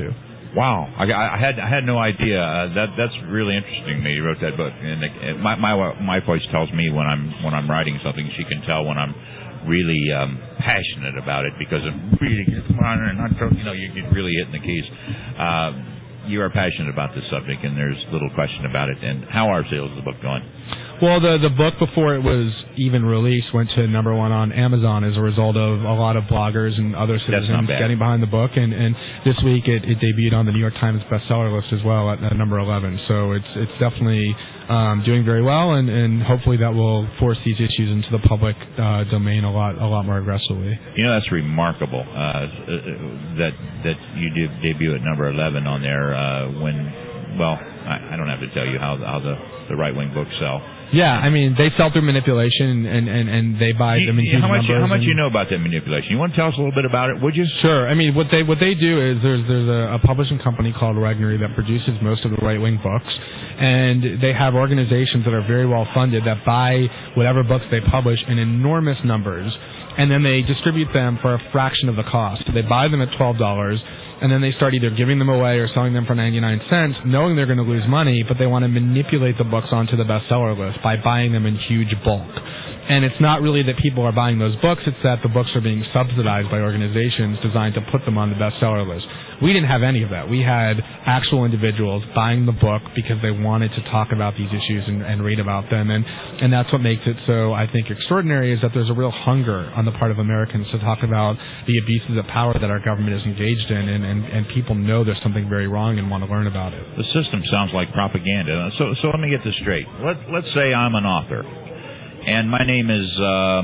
Wow, I, I had I had no idea. Uh, that that's really interesting to me. He wrote that book, and it, my my my voice tells me when I'm when I'm writing something. She can tell when I'm really um, passionate about it because I'm really and not you know you get really hitting the keys. Uh, you are passionate about this subject, and there's little question about it. And how are sales of the book going? Well, the the book before it was even released went to number one on Amazon as a result of a lot of bloggers and other citizens getting behind the book. And, and this week it, it debuted on the New York Times bestseller list as well at, at number eleven. So it's it's definitely um, doing very well, and, and hopefully that will force these issues into the public uh, domain a lot a lot more aggressively. You know, that's remarkable uh, that that you did debut at number eleven on there uh, when, well, I, I don't have to tell you how how the, the right-wing books sell. Yeah, I mean, they sell through manipulation, and, and, and they buy them in huge how much, numbers. How much you know about that manipulation? You want to tell us a little bit about it, would you? Sure. I mean, what they what they do is there's there's a, a publishing company called Regnery that produces most of the right-wing books, and they have organizations that are very well funded that buy whatever books they publish in enormous numbers, and then they distribute them for a fraction of the cost. They buy them at twelve dollars. And then they start either giving them away or selling them for ninety-nine cents, knowing they're going to lose money, but they want to manipulate the books onto the bestseller list by buying them in huge bulk. And it's not really that people are buying those books, it's that the books are being subsidized by organizations designed to put them on the bestseller list. We didn't have any of that. We had actual individuals buying the book because they wanted to talk about these issues and, and read about them. And, and that's what makes it so, I think, extraordinary, is that there's a real hunger on the part of Americans to talk about the abuses of power that our government is engaged in, and, and, and people know there's something very wrong and want to learn about it. The system sounds like propaganda. So, so let me get this straight. Let, let's say I'm an author, and my name is, um,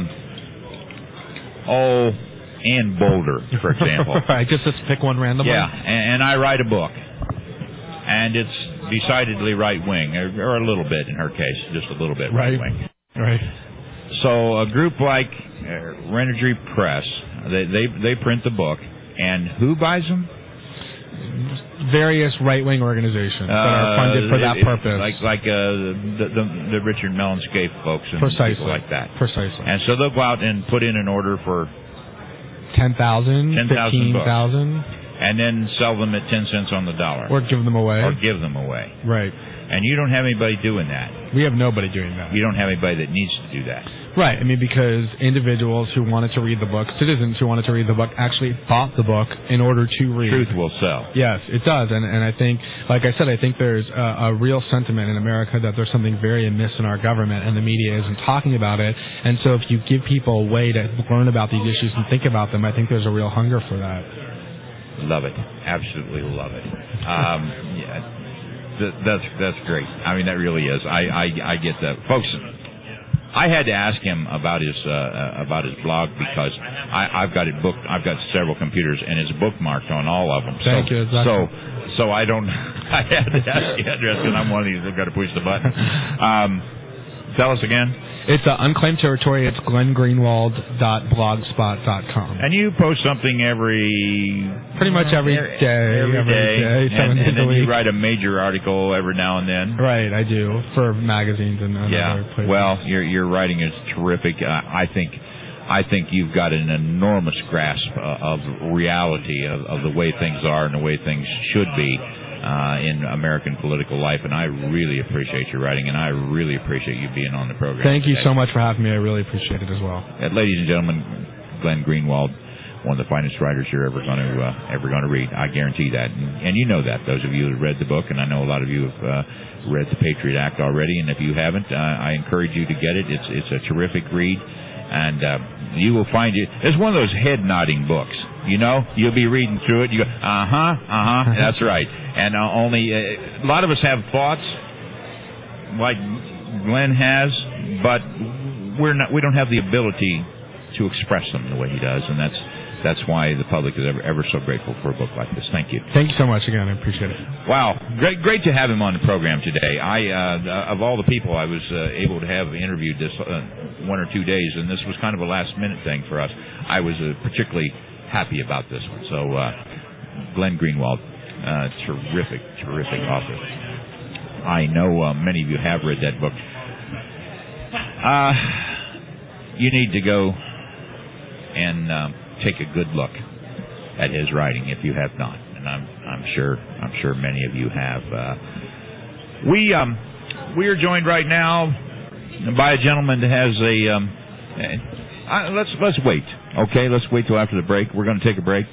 oh... Ann Boulder, for example. Right, just just pick one randomly. Yeah, and, and I write a book, and it's decidedly right-wing, or, or a little bit in her case, just a little bit right. right-wing. Right. So a group like uh, Renerdry Press, they, they they print the book, and who buys them? Various right-wing organizations that are funded uh, for that it, purpose. Like like uh, the, the the Richard Mellonscape folks and Precisely. people like that. Precisely. And so they'll go out and put in an order for ten thousand, fifteen thousand, and then sell them at ten cents on the dollar, or give them away, or give them away. Right. And you don't have anybody doing that. We have nobody doing that. You don't have anybody that needs to do that. Right. I mean, because individuals who wanted to read the book, citizens who wanted to read the book, actually bought the book in order to read. Truth will sell. Yes, it does. And and I think, like I said, I think there's a, a real sentiment in America that there's something very amiss in our government, and the media isn't talking about it. And so if you give people a way to learn about these issues and think about them, I think there's a real hunger for that. Love it. Absolutely love it. Um, yeah. That's that's great. I mean, that really is. I, I, I get that, folks. I had to ask him about his uh, about his blog because I, I've got it booked. I've got several computers, and it's bookmarked on all of them. Thank so, you. Exactly. So so I don't. I had to ask the address because I'm one of these that got to push the button. Um, tell us again. It's uh, unclaimed territory. It's glenn greenwald dot blogspot dot com. And you post something every... Pretty much every day. Every, every day. day and, and then week. you write a major article every now and then. Right, I do, for magazines and, and yeah. other places. Well, your your writing is terrific. Uh, I think I think you've got an enormous grasp uh, of reality, of, of the way things are and the way things should be. Uh, in American political life, and I really appreciate your writing, and I really appreciate you being on the program. Thank you today. so much for having me. I really appreciate it as well. Uh, ladies and gentlemen, Glenn Greenwald, one of the finest writers you're ever going to uh, ever going to read. I guarantee that, and, and you know that. Those of you who have read the book, and I know a lot of you have uh, read the Patriot Act already, and if you haven't, uh, I encourage you to get it. It's it's a terrific read, and uh, you will find it. It's one of those head nodding books. You know, you'll be reading through it. You go, uh huh, uh huh. That's right. And uh, only uh, a lot of us have thoughts like Glenn has, but we're not. We don't have the ability to express them the way he does, and that's that's why the public is ever ever so grateful for a book like this. Thank you. Thank you so much again. I appreciate it. Wow, great great to have him on the program today. I uh, of all the people I was uh, able to have interviewed this uh, one or two days, and this was kind of a last minute thing for us. I was uh, particularly happy about this one. So, uh, Glenn Greenwald, uh, terrific, terrific author. I know uh, many of you have read that book. Uh, you need to go and uh, take a good look at his writing if you have not. And and I'm I'm sure I'm sure many of you have. Uh, we um we are joined right now by a gentleman that has a um. Uh, let's let's wait. Okay, let's wait till after the break. We're going to take a break.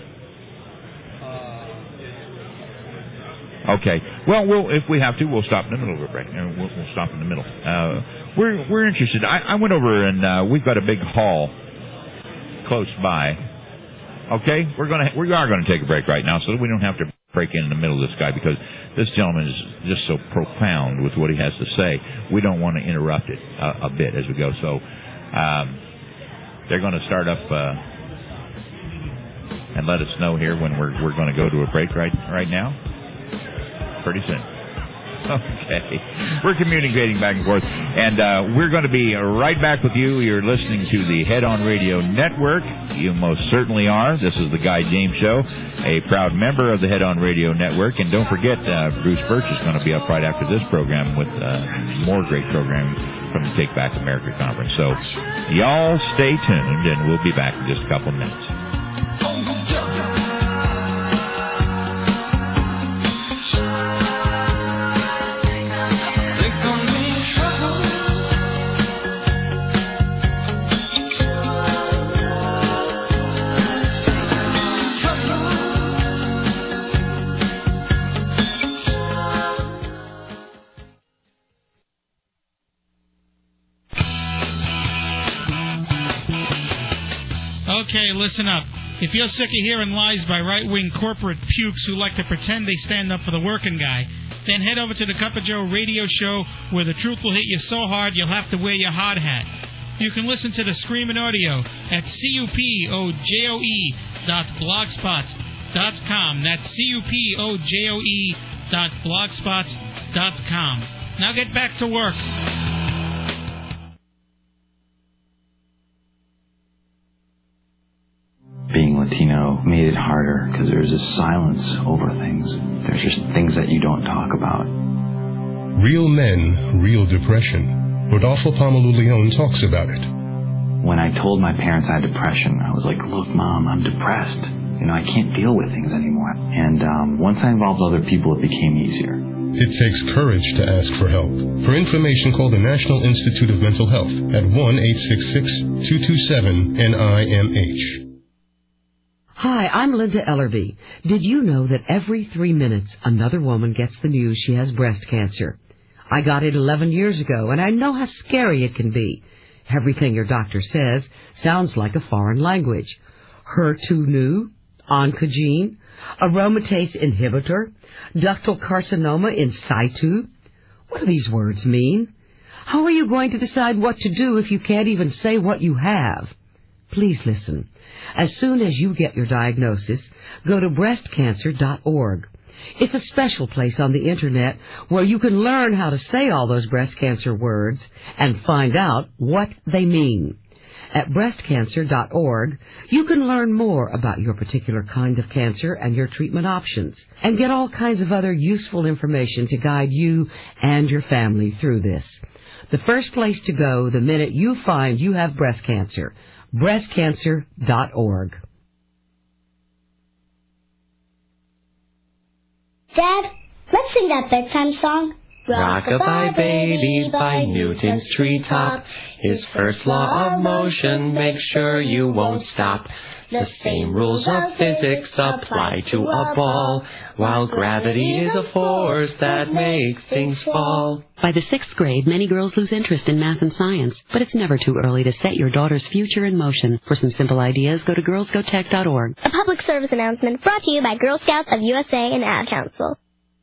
Okay. Well, we'll if we have to, we'll stop in the middle of a break. We'll, we'll stop in the middle. Uh, we're we're interested. I, I went over and uh, we've got a big hall close by. Okay, we're gonna we are going to take a break right now, so that we don't have to break in, in the middle of this guy, because this gentleman is just so profound with what he has to say. We don't want to interrupt it a, a bit as we go. So um, they're going to start up uh, and let us know here when we're we're going to go to a break right right now. Pretty soon. Okay. We're communicating back and forth, and uh, we're going to be right back with you. You're listening to the Head On Radio Network. You most certainly are. This is the Guy James Show, a proud member of the Head On Radio Network. And don't forget, uh, Bruce Birch is going to be up right after this program with uh, more great programming from the Take Back America Conference. So y'all stay tuned, and we'll be back in just a couple of minutes. Okay, listen up. If you're sick of hearing lies by right-wing corporate pukes who like to pretend they stand up for the working guy, then head over to the Cup of Joe radio show, where the truth will hit you so hard you'll have to wear your hard hat. You can listen to the Screaming Audio at cupojoe dot blogspot dot com. That's cupojoe dot blogspot dot com. Now get back to work. Being Latino made it harder because there's this silence over things. There's just things that you don't talk about. Real Men, Real Depression. Rodolfo Pomalu Leon talks about it. When I told my parents I had depression, I was like, look, Mom, I'm depressed. You know, I can't deal with things anymore. And um, once I involved other people, it became easier. It takes courage to ask for help. For information, call the National Institute of Mental Health at one eight six six, two two seven, N I M H. Hi, I'm Linda Ellerby. Did you know that every three minutes another woman gets the news she has breast cancer? I got it eleven years ago, and I know how scary it can be. Everything your doctor says sounds like a foreign language. H E R two neu, oncogene, aromatase inhibitor, ductal carcinoma in situ. What do these words mean? How are you going to decide what to do if you can't even say what you have? Please listen. As soon as you get your diagnosis, go to breast cancer dot org. It's a special place on the Internet where you can learn how to say all those breast cancer words and find out what they mean. At breast cancer dot org, you can learn more about your particular kind of cancer and your treatment options, and get all kinds of other useful information to guide you and your family through this. The first place to go the minute you find you have breast cancer. breast cancer dot org. Dad, let's sing that bedtime song. Rock-a-bye baby by Newton's treetop. His first law of motion makes sure you won't stop. The same rules of physics apply to a ball, while gravity is a force that makes things fall. By the sixth grade, many girls lose interest in math and science, but it's never too early to set your daughter's future in motion. For some simple ideas, go to girls go tech dot org. A public service announcement brought to you by Girl Scouts of U S A and Ad Council.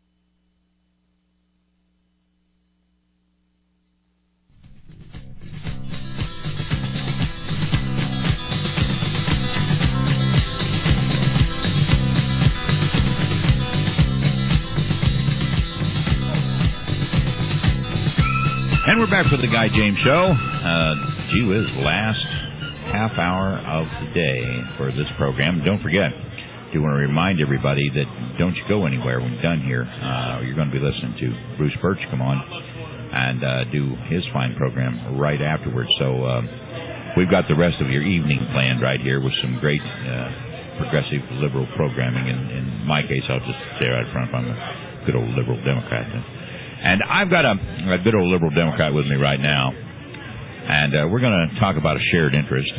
And we're back with the Guy James Show. Uh, gee whiz, last half hour of the day for this program. Don't forget, I do want to remind everybody that don't you go anywhere when you're done here. Uh, you're going to be listening to Bruce Birch come on and uh, do his fine program right afterwards. So uh, we've got the rest of your evening planned right here with some great uh, progressive liberal programming. In, in my case, I'll just stay right front. I'm a good old liberal Democrat. And I've got a, a good old liberal Democrat with me right now. And uh, we're going to talk about a shared interest.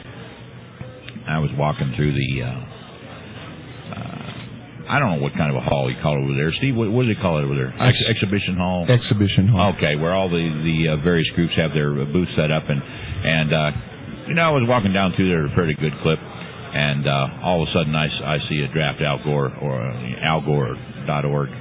I was walking through the, uh, uh, I don't know what kind of a hall you call it over there. Steve, what, what do they call it over there? Ex- exhibition hall? Exhibition hall. Okay, where all the, the uh, various groups have their uh, booths set up. And, and uh, you know, I was walking down through there at a pretty good clip. And uh, all of a sudden I, I see a draft Al Gore or uh, al gore dot org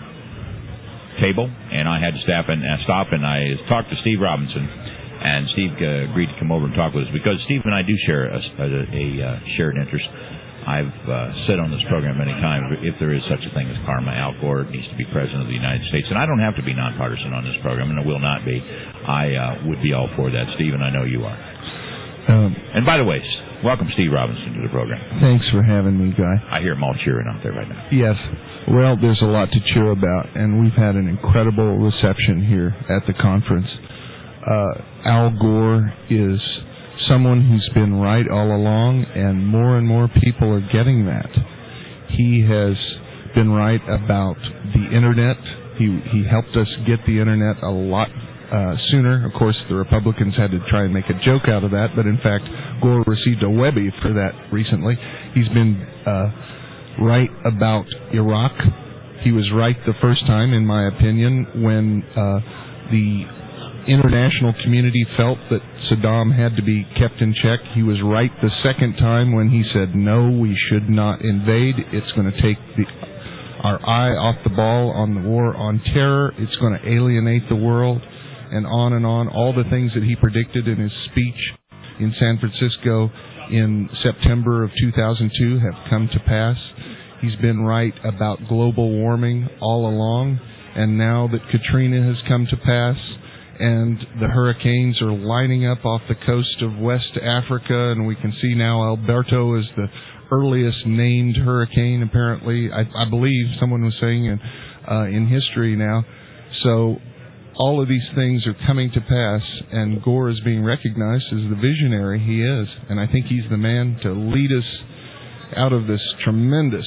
table. And I had to stop and, uh, stop and I talked to Steve Robinson. And Steve uh, agreed to come over and talk with us because Steve and I do share a, a, a uh, shared interest. I've uh, said on this program many times, if there is such a thing as karma, Al Gore needs to be president of the United States. And I don't have to be nonpartisan on this program, and I will not be. I uh, would be all for that, Steve, and I know you are. Um, and by the way, welcome Steve Robinson to the program. Thanks for having me, Guy. I hear them all cheering out there right now. Yes. Well, there's a lot to cheer about, and we've had an incredible reception here at the conference. Uh, Al Gore is someone who's been right all along, and more and more people are getting that. He has been right about the Internet. He he helped us get the Internet a lot uh, sooner. Of course, the Republicans had to try and make a joke out of that, but in fact, Gore received a Webby for that recently. He's been uh, right about Iraq. He was right the first time, in my opinion, when uh, the international community felt that Saddam had to be kept in check. He was right the second time when he said, no, we should not invade. It's going to take the, our eye off the ball on the war on terror. It's going to alienate the world, and on and on. All the things that he predicted in his speech in San Francisco in September of two thousand two have come to pass. He's been right about global warming all along, and now that Katrina has come to pass, and the hurricanes are lining up off the coast of West Africa, and we can see now Alberto is the earliest named hurricane, apparently. I, I believe someone was saying in, uh, in history now. So all of these things are coming to pass, and Gore is being recognized as the visionary he is. And I think he's the man to lead us out of this tremendous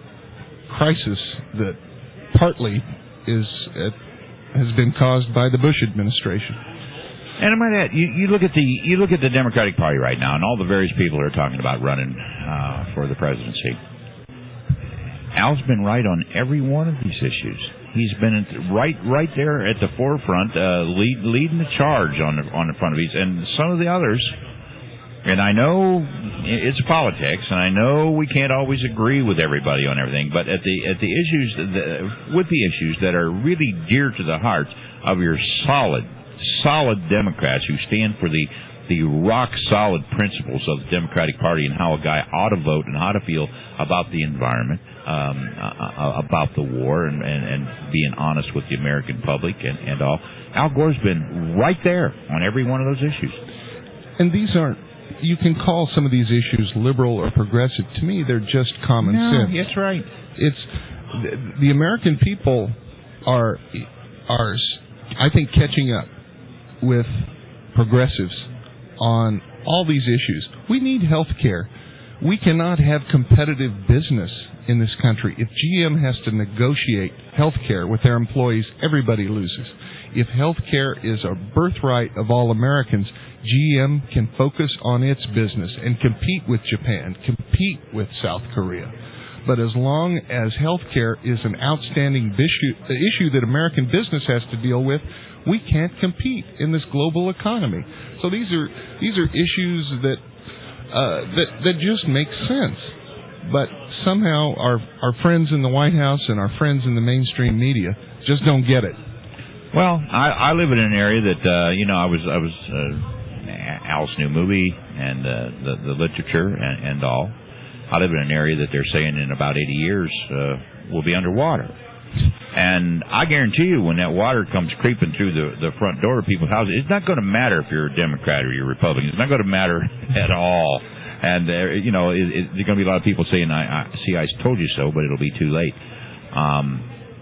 crisis that partly is at has been caused by the Bush administration. And I might add, you, you look at the you look at the Democratic Party right now, and all the various people who are talking about running uh, for the presidency. Al's been right on every one of these issues. He's been right right there at the forefront, uh, lead, leading the charge on the, on the front of these, and some of the others. And I know it's politics, and I know we can't always agree with everybody on everything, but at the at the issues, the, with the issues that are really dear to the hearts of your solid, solid Democrats who stand for the, the rock-solid principles of the Democratic Party and how a guy ought to vote and how to feel about the environment, um, uh, about the war, and, and, and being honest with the American public and, and all. Al Gore's been right there on every one of those issues. And these aren't, you can call some of these issues liberal or progressive. To me, they're just common no, sense. That's right. It's the American people are are I think catching up with progressives on all these issues. We need health care. We cannot have competitive business in this country. If G M has to negotiate health care with their employees, everybody loses. If health care is a birthright of all Americans, G M can focus on its business and compete with Japan, compete with South Korea. But as long as health care is an outstanding issue, issue that American business has to deal with, we can't compete in this global economy. So these are these are issues that uh, that that just make sense. But somehow our our friends in the White House and our friends in the mainstream media just don't get it. Well, I, I live in an area that uh, you know I was I was. Uh, Al's new movie and uh, the, the literature and, and all. I live in an area that they're saying in about eighty years uh, will be underwater. And I guarantee you when that water comes creeping through the, the front door of people's houses, it's not going to matter if you're a Democrat or you're a Republican. It's not going to matter at all. And, uh, you know, it, it, there's going to be a lot of people saying, I, I see, I told you so, but it'll be too late. Um,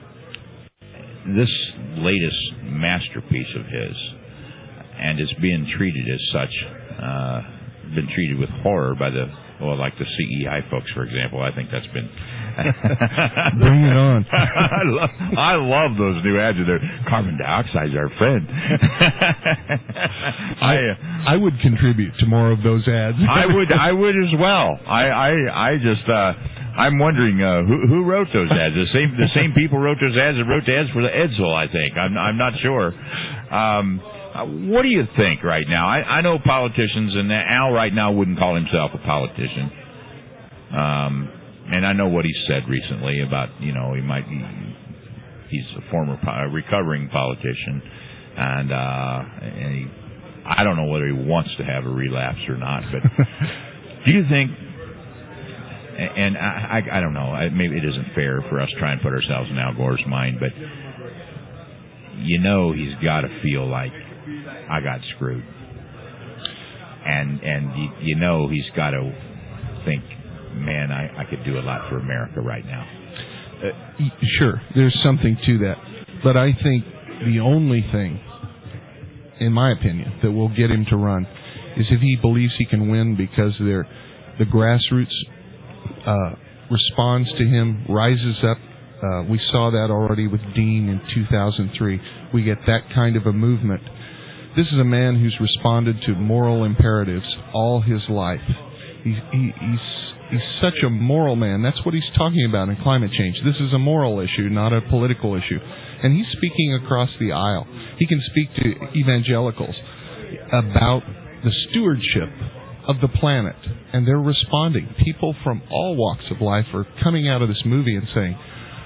this latest masterpiece of his, and it's being treated as such, uh, been treated with horror by the well, like the C E I folks, for example. I think that's been... Bring it on. I, love, I love those new ads. They're carbon dioxide's our friend. I I would contribute to more of those ads. I would I would as well. I I, I just uh, I'm wondering uh, who who wrote those ads. The same the same people wrote those ads that wrote the ads for the Edsel. I think. I'm I'm not sure. Um, what do you think right now? I I know politicians, and Al right now wouldn't call himself a politician. Um. And I know what he said recently about, you know, he might be, he's a former po- recovering politician, and, uh, and he, I don't know whether he wants to have a relapse or not, but do you think, and I, I, I don't know, I, maybe it isn't fair for us to try and put ourselves in Al Gore's mind, but you know he's got to feel like I got screwed. And, and you, you know he's got to think, man, I, I could do a lot for America right now. Uh, sure, there's something to that. But I think the only thing, in my opinion, that will get him to run is if he believes he can win because they're, the grassroots uh, responds to him, rises up. Uh, we saw that already with Dean in two thousand three. We get that kind of a movement. This is a man who's responded to moral imperatives all his life. He, he, he's He's such a moral man. That's what he's talking about in climate change. This is a moral issue, not a political issue. And he's speaking across the aisle. He can speak to evangelicals about the stewardship of the planet, and they're responding. People from all walks of life are coming out of this movie and saying,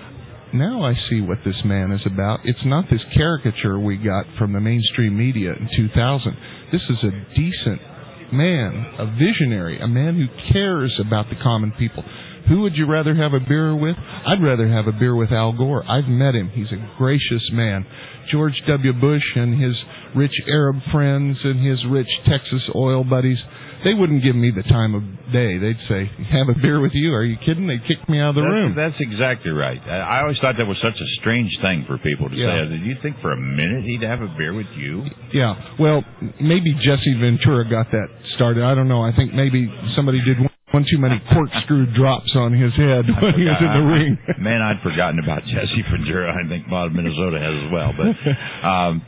now I see what this man is about. It's not this caricature we got from the mainstream media in two thousand. This is a decent man, a visionary, a man who cares about the common people. Who would you rather have a beer with? I'd rather have a beer with Al Gore. I've met him. He's a gracious man. George W. Bush and his rich Arab friends and his rich Texas oil buddies, they wouldn't give me the time of day. They'd say, have a beer with you? Are you kidding? They'd kick me out of the that's, room. That's exactly right. I always thought that was such a strange thing for people to yeah. say. Did you think for a minute he'd have a beer with you? Yeah. Well, maybe Jesse Ventura got that started. I don't know. I think maybe somebody did one, one too many corkscrew drops on his head I when forgot, he was in the I, ring. Man, I'd forgotten about Jesse Ventura. I think a lot of Minnesota has as well. But um,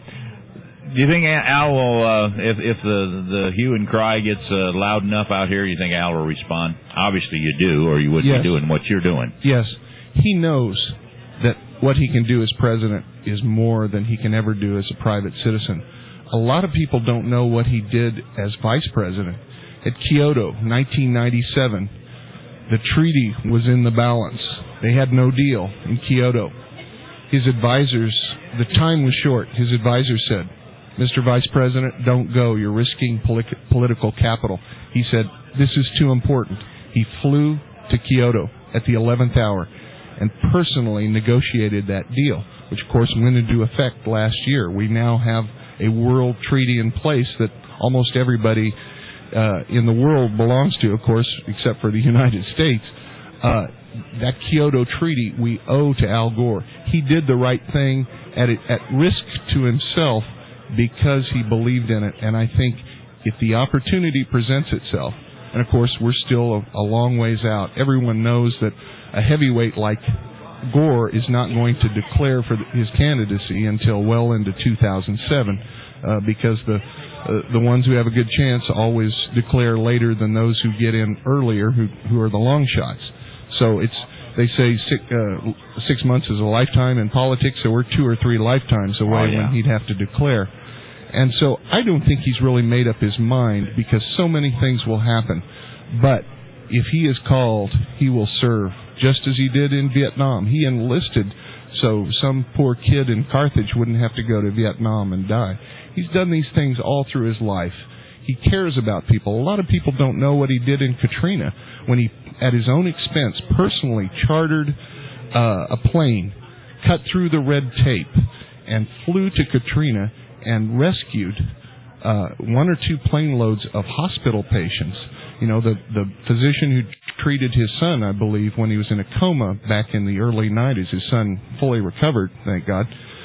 do you think Al will, uh, if if the the hue and cry gets uh, loud enough out here, you think Al will respond? Obviously you do, or you wouldn't yes. be doing what you're doing. Yes. He knows that what he can do as president is more than he can ever do as a private citizen. A lot of people don't know what he did as vice president. At Kyoto, nineteen ninety-seven, the treaty was in the balance. They had no deal in Kyoto. His advisors, the time was short. His advisors said, Mister Vice President, don't go. You're risking politi- political capital. He said, this is too important. He flew to Kyoto at the eleventh hour and personally negotiated that deal, which, of course, went into effect last year. We now have a world treaty in place that almost everybody uh, in the world belongs to, of course, except for the United States. Uh, that Kyoto Treaty we owe to Al Gore. He did the right thing at, it, at risk to himself because he believed in it. And I think if the opportunity presents itself, and of course we're still a, a long ways out, everyone knows that a heavyweight like Gore is not going to declare for his candidacy until well into two thousand seven, uh, because the uh, the ones who have a good chance always declare later than those who get in earlier, who who are the long shots. So it's they say six, uh, six months is a lifetime in politics, so we're two or three lifetimes away oh, yeah. when he'd have to declare. And so I don't think he's really made up his mind because so many things will happen. But if he is called, he will serve, just as he did in Vietnam. He enlisted so some poor kid in Carthage wouldn't have to go to Vietnam and die. He's done these things all through his life. He cares about people. A lot of people don't know what he did in Katrina when he, at his own expense, personally chartered uh, a plane, cut through the red tape, and flew to Katrina and rescued uh, one or two plane loads of hospital patients. You know, the, the physician who treated his son, I believe, when he was in a coma back in the early nineties, his son fully recovered, thank God.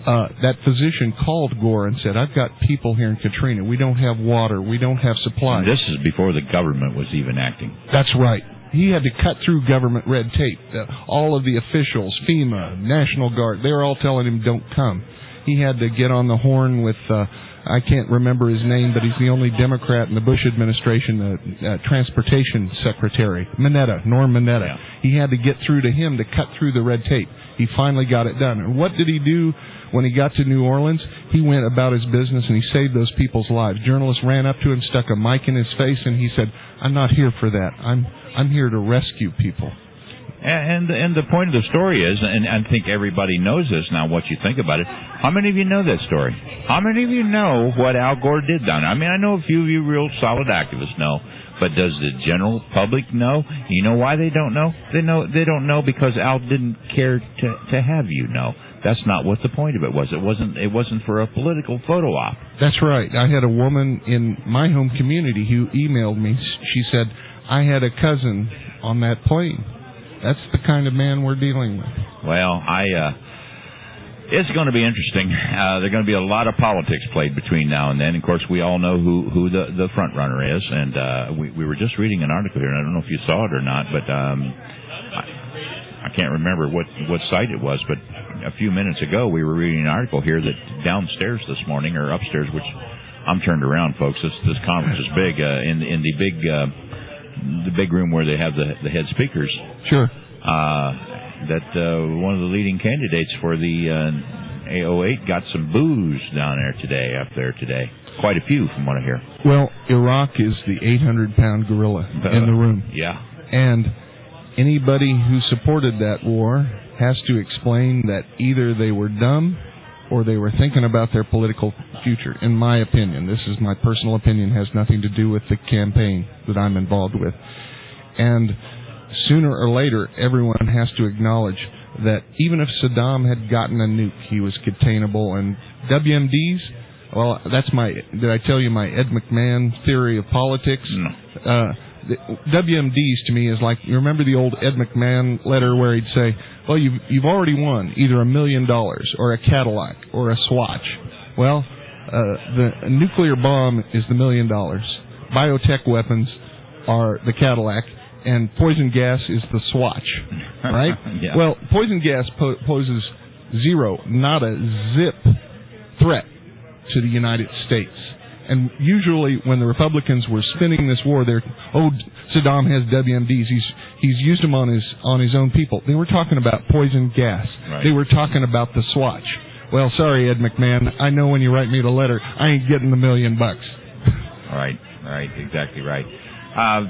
Uh, that physician called Gore and said, I've got people here in Katrina. We don't have water. We don't have supplies. And this is before the government was even acting. That's right. He had to cut through government red tape. Uh, all of the officials, FEMA, National Guard, they were all telling him, don't come. He had to get on the horn with, uh, I can't remember his name, but he's the only Democrat in the Bush administration, uh, uh, Transportation Secretary, Mineta, Norm Mineta. Yeah. He had to get through to him to cut through the red tape. He finally got it done. And what did he do when he got to New Orleans? He went about his business and he saved those people's lives. Journalists ran up to him, stuck a mic in his face, and he said, I'm not here for that. I'm I'm here to rescue people. And and the point of the story is, and I think everybody knows this now, what you think about it, how many of you know that story? How many of you know what Al Gore did down there? I mean, I know a few of you real solid activists know, but does the general public know? You know why they don't know? They know they don't know because Al didn't care to to have you know. That's not what the point of it was. It wasn't it wasn't for a political photo op. That's right. I had a woman in my home community who emailed me. She said, I had a cousin on that plane. That's the kind of man we're dealing with. Well, I, uh, it's going to be interesting. Uh, there's going to be a lot of politics played between now and then. Of course, we all know who, who the, the front runner is, and uh, we, we were just reading an article here, and I don't know if you saw it or not, but um, I, I can't remember what, what site it was, but a few minutes ago we were reading an article here that downstairs this morning, or upstairs, which I'm turned around, folks. This, this conference is big, uh, in, in the big... Uh, the big room where they have the, the head speakers. Sure. Uh, that uh, one of the leading candidates for the uh, A O eight got some booze down there today, up there today. Quite a few, from what I hear. Well, Iraq is the eight hundred pound gorilla uh, in the room. Yeah. And anybody who supported that war has to explain that either they were dumb or they were thinking about their political future, in my opinion. This is my personal opinion, has nothing to do with the campaign that I'm involved with. And sooner or later, everyone has to acknowledge that even if Saddam had gotten a nuke, he was containable. And W M Ds, well, that's my, did I tell you my Ed McMahon theory of politics? No. Uh, the W M Ds to me is like, you remember the old Ed McMahon letter where he'd say, well, you've, you've already won either a million dollars or a Cadillac or a Swatch. Well, uh, the nuclear bomb is the million dollars. Biotech weapons are the Cadillac, and poison gas is the Swatch, right? Yeah. Well, poison gas po- poses zero, not a zip threat to the United States. And usually when the Republicans were spinning this war, they're, oh, Saddam has W M Ds. He's he's used them on his on his own people. They were talking about poison gas. Right. They were talking about the Swatch. Well, sorry, Ed McMahon. I know when you write me the letter, I ain't getting the million bucks. All right, all right, exactly right. Uh,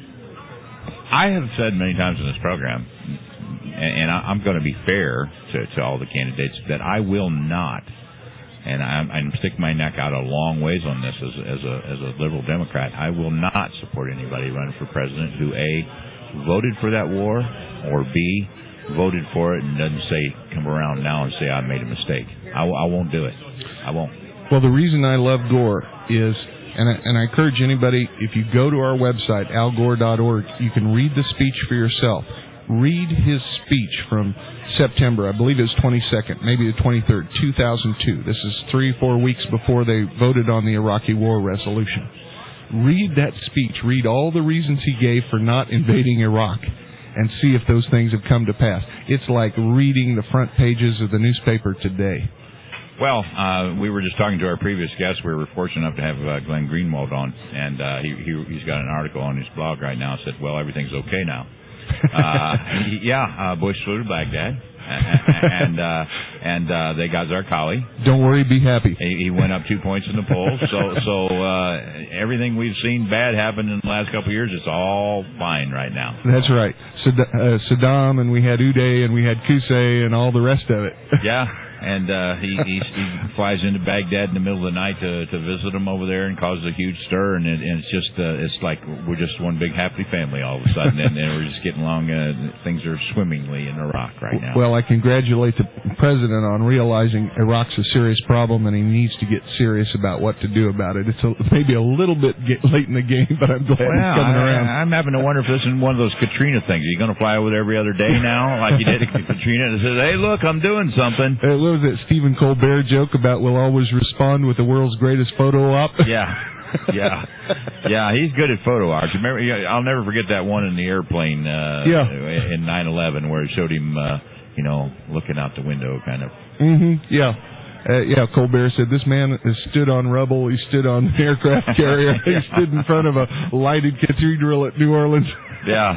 I have said many times in this program, and, and I, I'm going to be fair to, to all the candidates, that I will not. And I'm, I'm sticking my neck out a long ways on this as, as a as a liberal Democrat. I will not support anybody running for president who A, voted for that war, or B, voted for it and doesn't say, come around now and say I made a mistake. I, I won't do it. I won't. Well, the reason I love Gore is, and I, and I encourage anybody, if you go to our website, al gore dot org, you can read the speech for yourself. Read his speech from September, I believe it was twenty-second, maybe the twenty-third, two thousand two. This is three, four weeks before they voted on the Iraqi war resolution. Read that speech. Read all the reasons he gave for not invading Iraq and see if those things have come to pass. It's like reading the front pages of the newspaper today. Well, uh, we were just talking to our previous guest. We were fortunate enough to have uh, Glenn Greenwald on, and uh, he, he, he's got an article on his blog right now that said, well, everything's okay now. uh, yeah, uh, Bush flew to Baghdad, and uh, and uh, they got Zarqawi. Don't worry, be happy. He, he went up two points in the polls. So so uh, everything we've seen bad happen in the last couple of years, it's all fine right now. That's right. Sad- uh, Saddam, and we had Uday, and we had Qusay, and all the rest of it. Yeah. And uh, he, he he flies into Baghdad in the middle of the night to to visit them over there and causes a huge stir. And, it, and it's just uh, it's like we're just one big happy family all of a sudden, and, and we're just getting along. Uh, things are swimmingly in Iraq right now. Well, I congratulate the president on realizing Iraq's a serious problem, and he needs to get serious about what to do about it. It's a, maybe a little bit get late in the game, but I'm glad well, it's coming I, around. I'm having to wonder if this is one of those Katrina things. Are you going to fly over there every other day now, like you did at Katrina, and says, "Hey, look, I'm doing something." Hey, look, what was that Stephen Colbert joke about we'll always respond with the world's greatest photo op? Yeah. Yeah, yeah, he's good at photo ops. Remember, I'll never forget that one in the airplane. Uh, yeah. in nine eleven, where it showed him, uh, you know, looking out the window, kind of. Mm-hmm. Yeah, uh, yeah. Colbert said this man has stood on rubble. He stood on an aircraft carrier. He stood in front of a lighted cathedral at New Orleans. Yeah,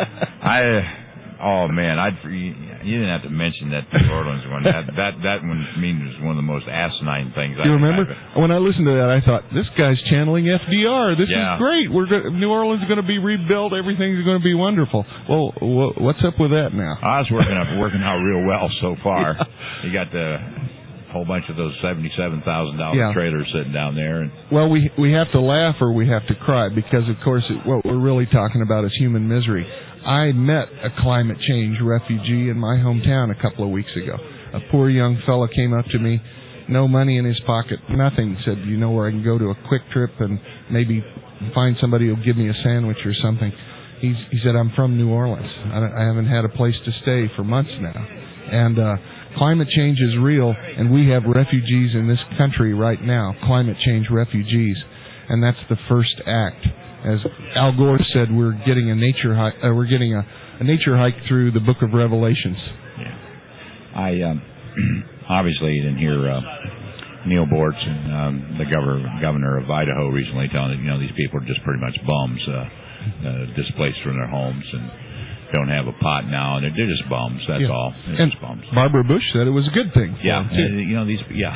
I. Oh man, I'd you didn't have to mention that New Orleans one. That that that one to me was one of the most asinine things. You I remember when I listened to that? I thought this guy's channeling F D R. This yeah. is great. We're go- New Orleans is going to be rebuilt. Everything's going to be wonderful. Well, wh- what's up with that now? I was working up working out real well so far. Yeah. You got the whole bunch of those seventy-seven thousand dollar yeah. trailers sitting down there. And well, we we have to laugh or we have to cry because of course it, what we're really talking about is human misery. I met a climate change refugee in my hometown a couple of weeks ago. A poor young fella came up to me, no money in his pocket, nothing. Said, you know where I can go to a quick trip and maybe find somebody who'll give me a sandwich or something. He's, he said, I'm from New Orleans. I, don't, I haven't had a place to stay for months now. And uh, climate change is real, and we have refugees in this country right now, climate change refugees, and that's the first act. As Al Gore said, we're getting a nature hike. Uh, we're getting a, a nature hike through the Book of Revelations. Yeah, I um, obviously didn't hear uh, Neil Bortz and um, the governor governor of Idaho recently telling you know these people are just pretty much bums, uh, uh, displaced from their homes and don't have a pot now, and they're, they're just bums. That's yeah. all. They're and just bums. Barbara Bush said it was a good thing. Yeah, and, you know these. Yeah.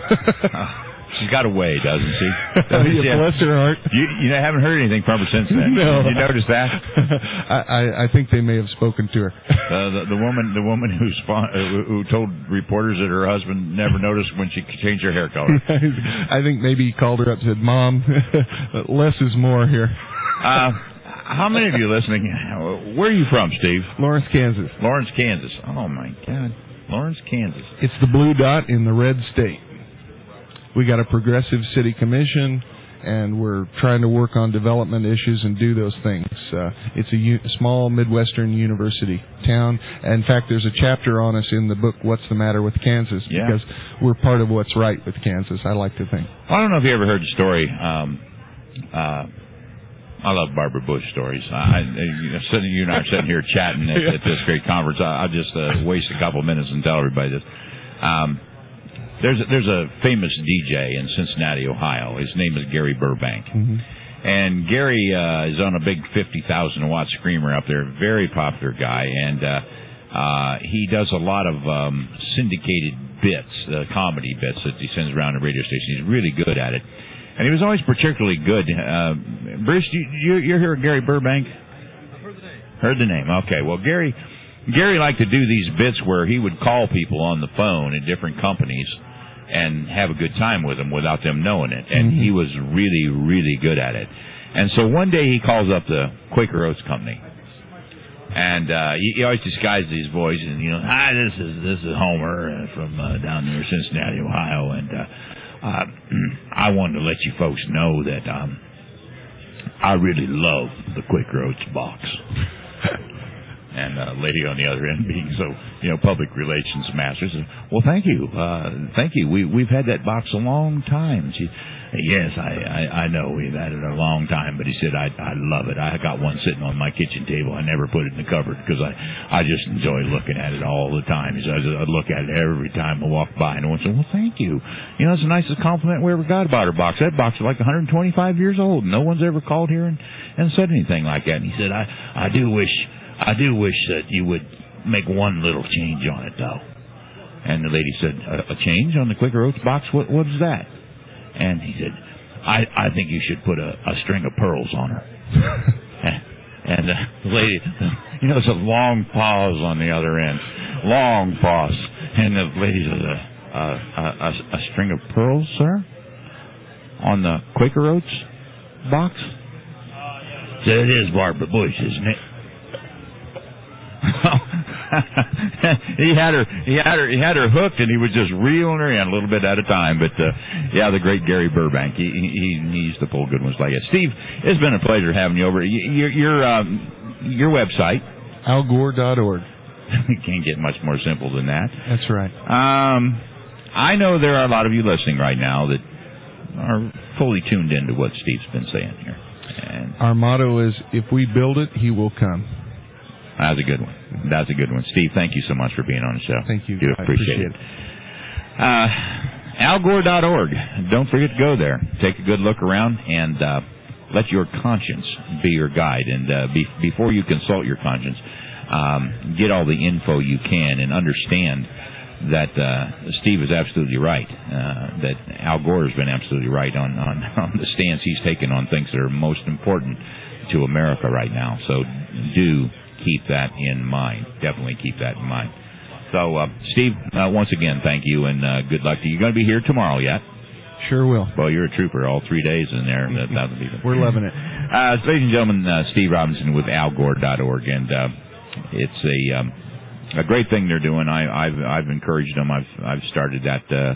uh, She's got a way, doesn't she? Doesn't yeah, she? Bless her heart. You, you haven't heard anything from her since then. No. Did you notice that? I, I, I think they may have spoken to her. Uh, the, the woman, the woman who, spawn, uh, who told reporters that her husband never noticed when she changed her hair color. I think maybe he called her up and said, "Mom, less is more here." Uh, how many of you listening? Where are you from, Steve? Lawrence, Kansas. Lawrence, Kansas. Oh my God, Lawrence, Kansas. It's the blue dot in the red state. We got a progressive city commission, and we're trying to work on development issues and do those things. Uh, it's a u- small Midwestern university town. In fact, there's a chapter on us in the book, What's the Matter with Kansas? Yeah. Because we're part of what's right with Kansas, I like to think. I don't know if you ever heard the story. Um, uh, I love Barbara Bush stories. I, I, sitting, you and I are sitting here chatting at, at this great conference. I, I'll just uh, waste a couple minutes and tell everybody this. Um, There's a, there's a famous D J in Cincinnati, Ohio. His name is Gary Burbank. Mm-hmm. And Gary uh, is on a big fifty thousand watt screamer up there, very popular guy. And uh, uh, he does a lot of um, syndicated bits, uh, comedy bits that he sends around the radio station. He's really good at it. And he was always particularly good. Uh, Bruce, you, you, you're here at Gary Burbank? I've heard the name. Heard the name. Okay, well, Gary, Gary liked to do these bits where he would call people on the phone at different companies and have a good time with them without them knowing it. And Mm-hmm. he was really, really good at it. And so one day he calls up the Quaker Oats Company. And uh, he, he always disguises his voice. And, you know, hi, this is this is Homer uh, from uh, down near Cincinnati, Ohio. And uh, uh, I wanted to let you folks know that um, I really love the Quaker Oats box. And a lady on the other end being so, you know, public relations master said, well, thank you. Uh, thank you. We, we've had that box a long time. She, yes, I, I, I know we've had it a long time, but he said, I, I love it. I got one sitting on my kitchen table. I never put it in the cupboard because I, I just enjoy looking at it all the time. He said, I look at it every time I walk by. And I said, well, thank you. You know, it's the nicest compliment we ever got about our box. That box is like one hundred twenty-five years old. No one's ever called here and, and said anything like that. And he said, I, I do wish... I do wish that you would make one little change on it, though. And the lady said, a, a change on the Quaker Oats box? What, what is that? And he said, I, I think you should put a, a string of pearls on her. and and uh, the lady, you know, it's a long pause on the other end. Long pause. And the lady said, a, a, a, a string of pearls, sir? On the Quaker Oats box? Said, it is Barbara Bush, isn't it? he had her, he had her, he had her hooked, and he was just reeling her in a little bit at a time. But uh, yeah, the great Gary Burbank, he, he he used to pull good ones like that. Steve, it's been a pleasure having you over. Your your um, your website, al gore dot org. We can't get much more simple than that. That's right. Um, I know there are a lot of you listening right now that are fully tuned into what Steve's been saying here. And our motto is, if we build it, he will come. That's a good one. That's a good one. Steve, thank you so much for being on the show. Thank you. Do I appreciate, appreciate it. it. Uh, Al Gore dot org. Don't forget to go there. Take a good look around and uh, let your conscience be your guide. And uh, be, before you consult your conscience, um, get all the info you can and understand that uh, Steve is absolutely right. Uh, that Al Gore has been absolutely right on, on, on the stance he's taken on things that are most important to America right now. So do keep that in mind. Definitely keep that in mind. So, uh, Steve, uh, once again, thank you, and uh, good luck to you. You going to be here tomorrow yet? Sure will. Well, you're a trooper all three days in there. We're loving it. Uh, ladies and gentlemen, uh, Steve Robinson with Al Gore dot org, and uh, it's a um, a great thing they're doing. I, I've I've encouraged them. I've I've started that uh,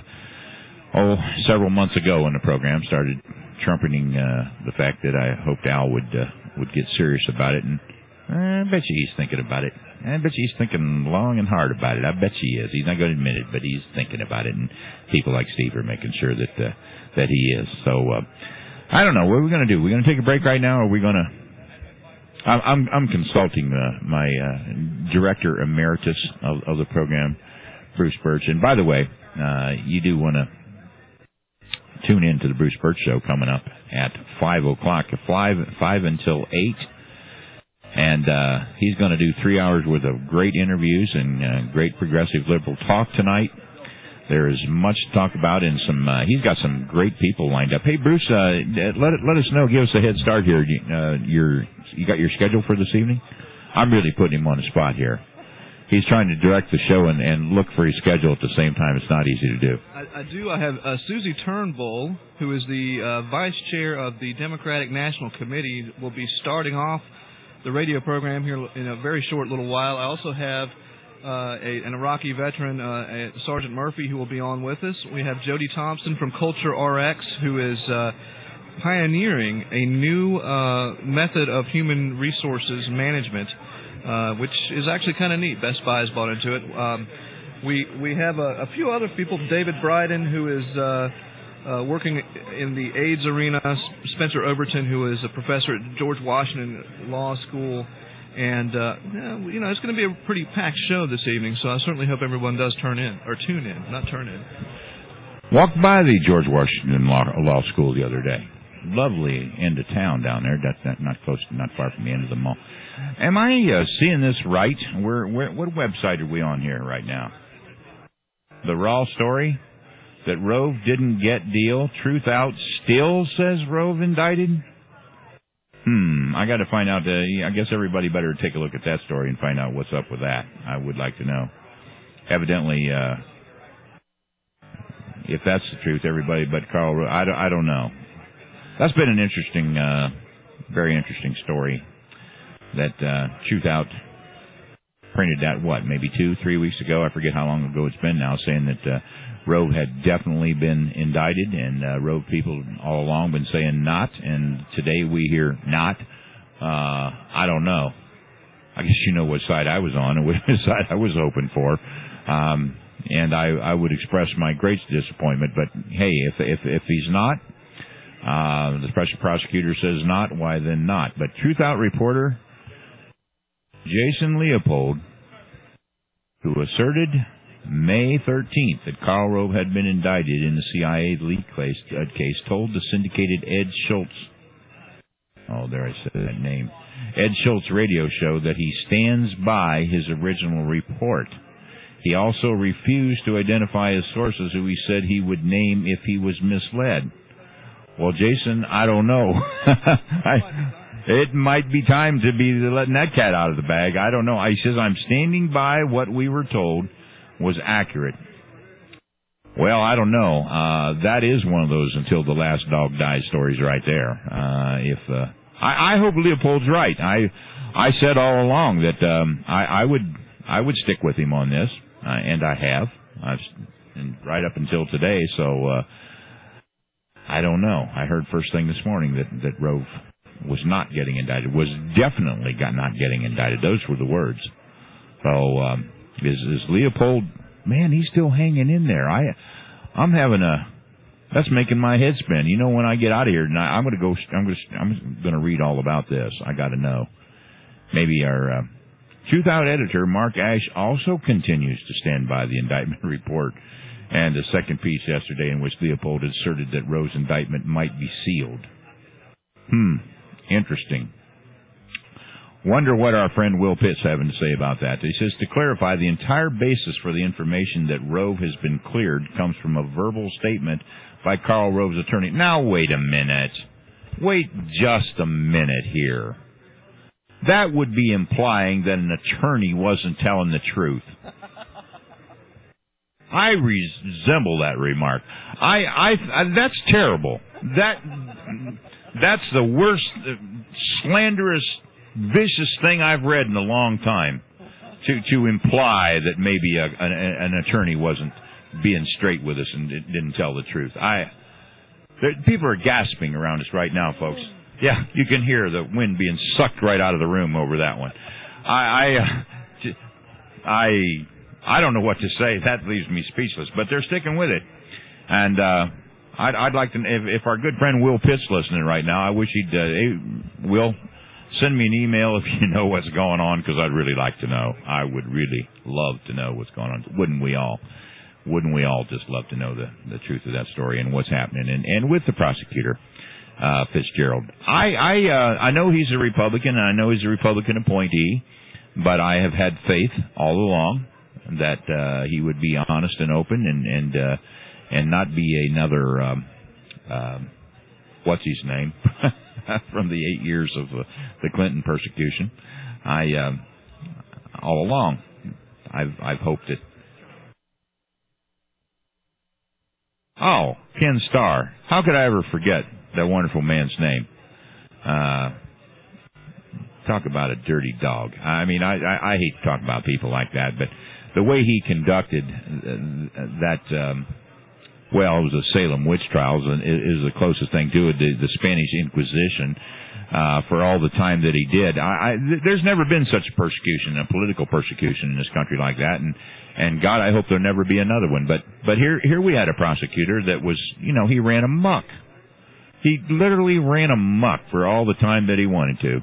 oh several months ago in the program. Started trumpeting uh, the fact that I hoped Al would uh, would get serious about it, and I bet you he's thinking about it. I bet you he's thinking long and hard about it. I bet you he is. He's not going to admit it, but he's thinking about it, and people like Steve are making sure that uh, that he is. So uh, I don't know. What are we going to do? We're going to take a break right now, or are we going to? I'm I'm, I'm consulting uh, my uh, director emeritus of, of the program, Bruce Birch. And by the way, uh, you do want to tune in to the Bruce Birch Show coming up at five o'clock, five five until eight. And uh, he's going to do three hours worth of great interviews and uh, great progressive liberal talk tonight. There is much to talk about, and some. Uh, he's got some great people lined up. Hey, Bruce, uh, let let us know. Give us a head start here. Uh, your you got your schedule for this evening? I'm really putting him on the spot here. He's trying to direct the show and, and look for his schedule at the same time. It's not easy to do. I, I do. I have uh, Susie Turnbull, who is the uh, vice chair of the Democratic National Committee, will be starting off the radio program here in a very short little while. I also have uh, a, an Iraqi veteran, uh, Sergeant Murphy, who will be on with us. We have Jody Thompson from Culture R X, who is uh, pioneering a new uh, method of human resources management, uh, which is actually kind of neat. Best Buy has bought into it. Um, we we have a, a few other people. David Bryden, who is uh, Uh, working in the AIDS arena, Spencer Overton, who is a professor at George Washington Law School, and uh, yeah, you know, it's going to be a pretty packed show this evening. So I certainly hope everyone does turn in or tune in, not turn in. Walked by the George Washington Law, Law School the other day. Lovely end of town down there. That's not, not close, not far from the end of the mall. Am I uh, seeing this right? Where, where, what website are we on here right now? The Raw Story. That Rove didn't get deal. Truth Out still says Rove indicted. Hmm. I got to find out. Uh, I guess everybody better take a look at that story and find out what's up with that. I would like to know. Evidently, uh, if that's the truth, everybody but Karl Rove. I don't, I don't know. That's been an interesting, uh, very interesting story. That uh, Truth Out printed that, what, maybe two, three weeks ago. I forget how long ago it's been now, saying that uh, Rove had definitely been indicted, and uh, Rove people all along been saying not, and today we hear not. Uh, I don't know. I guess you know what side I was on and which side I was hoping for. Um, and I, I would express my great disappointment, but hey, if if, if he's not, uh, the special prosecutor says not, why then not? But Truth Out reporter Jason Leopold, who asserted May thirteenth that Karl Rove had been indicted in the C I A leak case, uh, case, told the syndicated Ed Schultz, oh, there I said that name, Ed Schultz radio show that he stands by his original report. He also refused to identify his sources, who he said he would name if he was misled. Well, Jason, I don't know. I, it might be time to be letting that cat out of the bag. I don't know. He says, I'm standing by what we were told was accurate. Well, I don't know. Uh, that is one of those until the last dog dies stories right there. Uh, if, uh, I, I hope Leopold's right. I, I said all along that, um, I, I would, I would stick with him on this, uh, and I have, I've, and right up until today. So, uh, I don't know. I heard first thing this morning that, that Rove was not getting indicted, was definitely got not getting indicted. Those were the words. So, um, Is, is Leopold, man, he's still hanging in there. I I'm having a, that's making my head spin. You know, when I get out of here tonight, I'm going to go, I'm going to, I'm going to read all about this. I got to know. Maybe our uh, Truth Out editor, Mark Ash, also continues to stand by the indictment report and the second piece yesterday in which Leopold asserted that Roe's indictment might be sealed. Hmm, interesting. Wonder what our friend Will Pitt's having to say about that. He says, to clarify, the entire basis for the information that Roe has been cleared comes from a verbal statement by Karl Rove's attorney. Now, wait a minute. Wait just a minute here. That would be implying that an attorney wasn't telling the truth. I resemble that remark. I, I, I that's terrible. That, that's the worst, uh, slanderous, vicious thing I've read in a long time. To, to imply that maybe a, an, an attorney wasn't being straight with us and didn't tell the truth. I, there, people are gasping around us right now, folks. Yeah, you can hear the wind being sucked right out of the room over that one. I, I, uh, I, I don't know what to say. That leaves me speechless. But they're sticking with it, and uh, I'd, I'd like to. If, if our good friend Will Pitt's listening right now, I wish he'd. Uh, hey, Will, send me an email if you know what's going on, because I'd really like to know. I would really love to know what's going on. Wouldn't we all? Wouldn't we all just love to know the the truth of that story and what's happening? And and with the prosecutor. Uh, Fitzgerald. I I uh, I know he's a Republican, and I know he's a Republican appointee, but I have had faith all along that uh, he would be honest and open, and and uh, and not be another um, um, what's his name from the eight years of uh, the Clinton persecution. I um, all along I've I've hoped it. Oh, Ken Starr. How could I ever forget that wonderful man's name? Uh, talk about a dirty dog. I mean, I, I, I hate to talk about people like that, but the way he conducted that, um, well, it was the Salem witch trials, and it is the closest thing to it, the, the Spanish Inquisition, uh, for all the time that he did. I, I, there's never been such a persecution, a political persecution in this country like that, and And God, I hope there'll never be another one. But but here here we had a prosecutor that was, you know, he ran amok. He literally ran amok for all the time that he wanted to.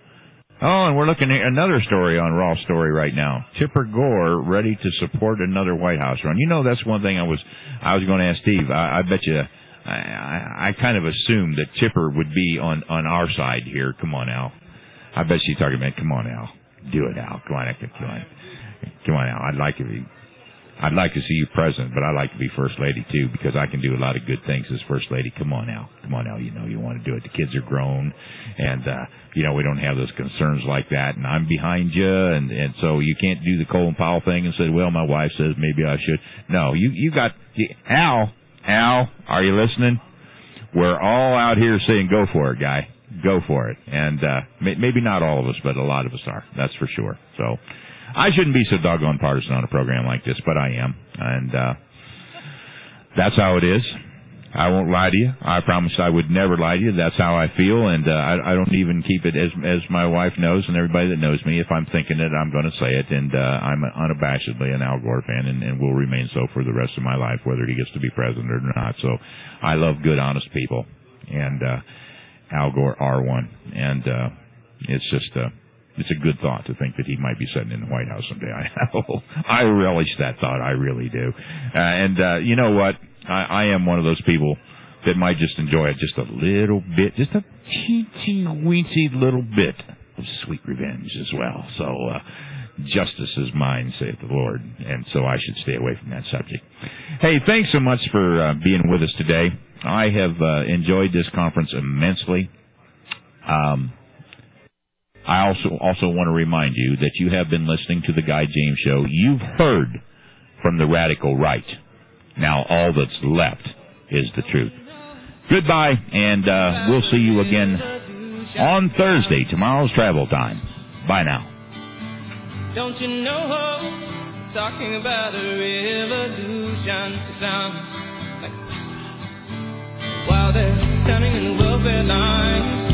Oh, and we're looking at another story on Raw Story right now. Tipper Gore ready to support another White House run. You know, that's one thing I was I was going to ask Steve. I, I bet you I, I, I kind of assumed that Tipper would be on, on our side here. Come on, Al. I bet she's talking about, come on, Al. Do it, Al. Come on, come on. Come on, Al. I'd like to be, I'd like to see you president, but I'd like to be first lady too, because I can do a lot of good things as first lady. Come on, Al. Come on, Al. You know you want to do it. The kids are grown, and uh, you know we don't have those concerns like that. And I'm behind you, and and so you can't do the Colin Powell thing and say, well, my wife says maybe I should. No, you you got Al. Al, are you listening? We're all out here saying, go for it, guy. Go for it. And uh, may, maybe not all of us, but a lot of us are. That's for sure. So. I shouldn't be so doggone partisan on a program like this, but I am, and uh, that's how it is. I won't lie to you. I promised I would never lie to you. That's how I feel, and uh, I, I don't even keep it as as my wife knows and everybody that knows me. If I'm thinking it, I'm going to say it, and uh, I'm unabashedly an Al Gore fan, and, and will remain so for the rest of my life, whether he gets to be president or not. So I love good, honest people, and uh, Al Gore are one, and uh, it's just... Uh, It's a good thought to think that he might be sitting in the White House someday. I I relish that thought. I really do. Uh, and uh, you know what? I, I am one of those people that might just enjoy it just a little bit, just a teensy weensy little bit of sweet revenge as well. So uh, justice is mine, saith the Lord, and so I should stay away from that subject. Hey, thanks so much for uh, being with us today. I have uh, enjoyed this conference immensely. Um. I also also want to remind you that you have been listening to the Guy James Show. You've heard from the radical right. Now all that's left is the truth. Goodbye, and uh, we'll see you again on Thursday, tomorrow's travel time. Bye now. Don't you know, talking about a revolution sounds like while they're standing in the welfare lines,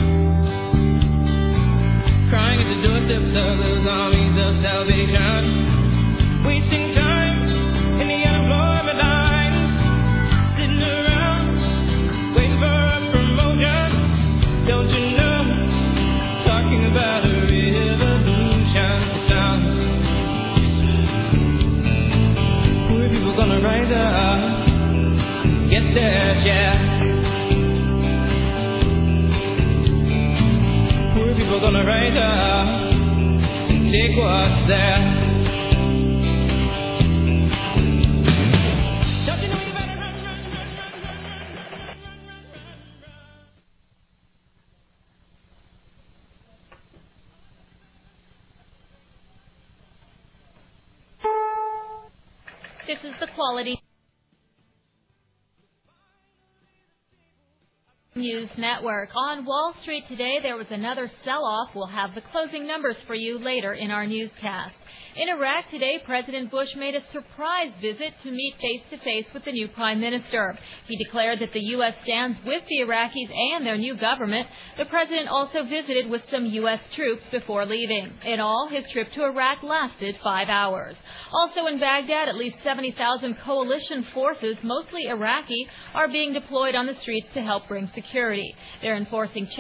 crying at the doorsteps of those armies of salvation, wasting time in the unemployment lines. refrigerator and take what's there. This is the Quality News Network. On Wall Street today, there was another sell-off. We'll have the closing numbers for you later in our newscast. In Iraq today, President Bush made a surprise visit to meet face-to-face with the new prime minister. He declared that the U S stands with the Iraqis and their new government. The president also visited with some U S troops before leaving. In all, his trip to Iraq lasted five hours. Also in Baghdad, at least seventy thousand coalition forces, mostly Iraqi, are being deployed on the streets to help bring security. They're enforcing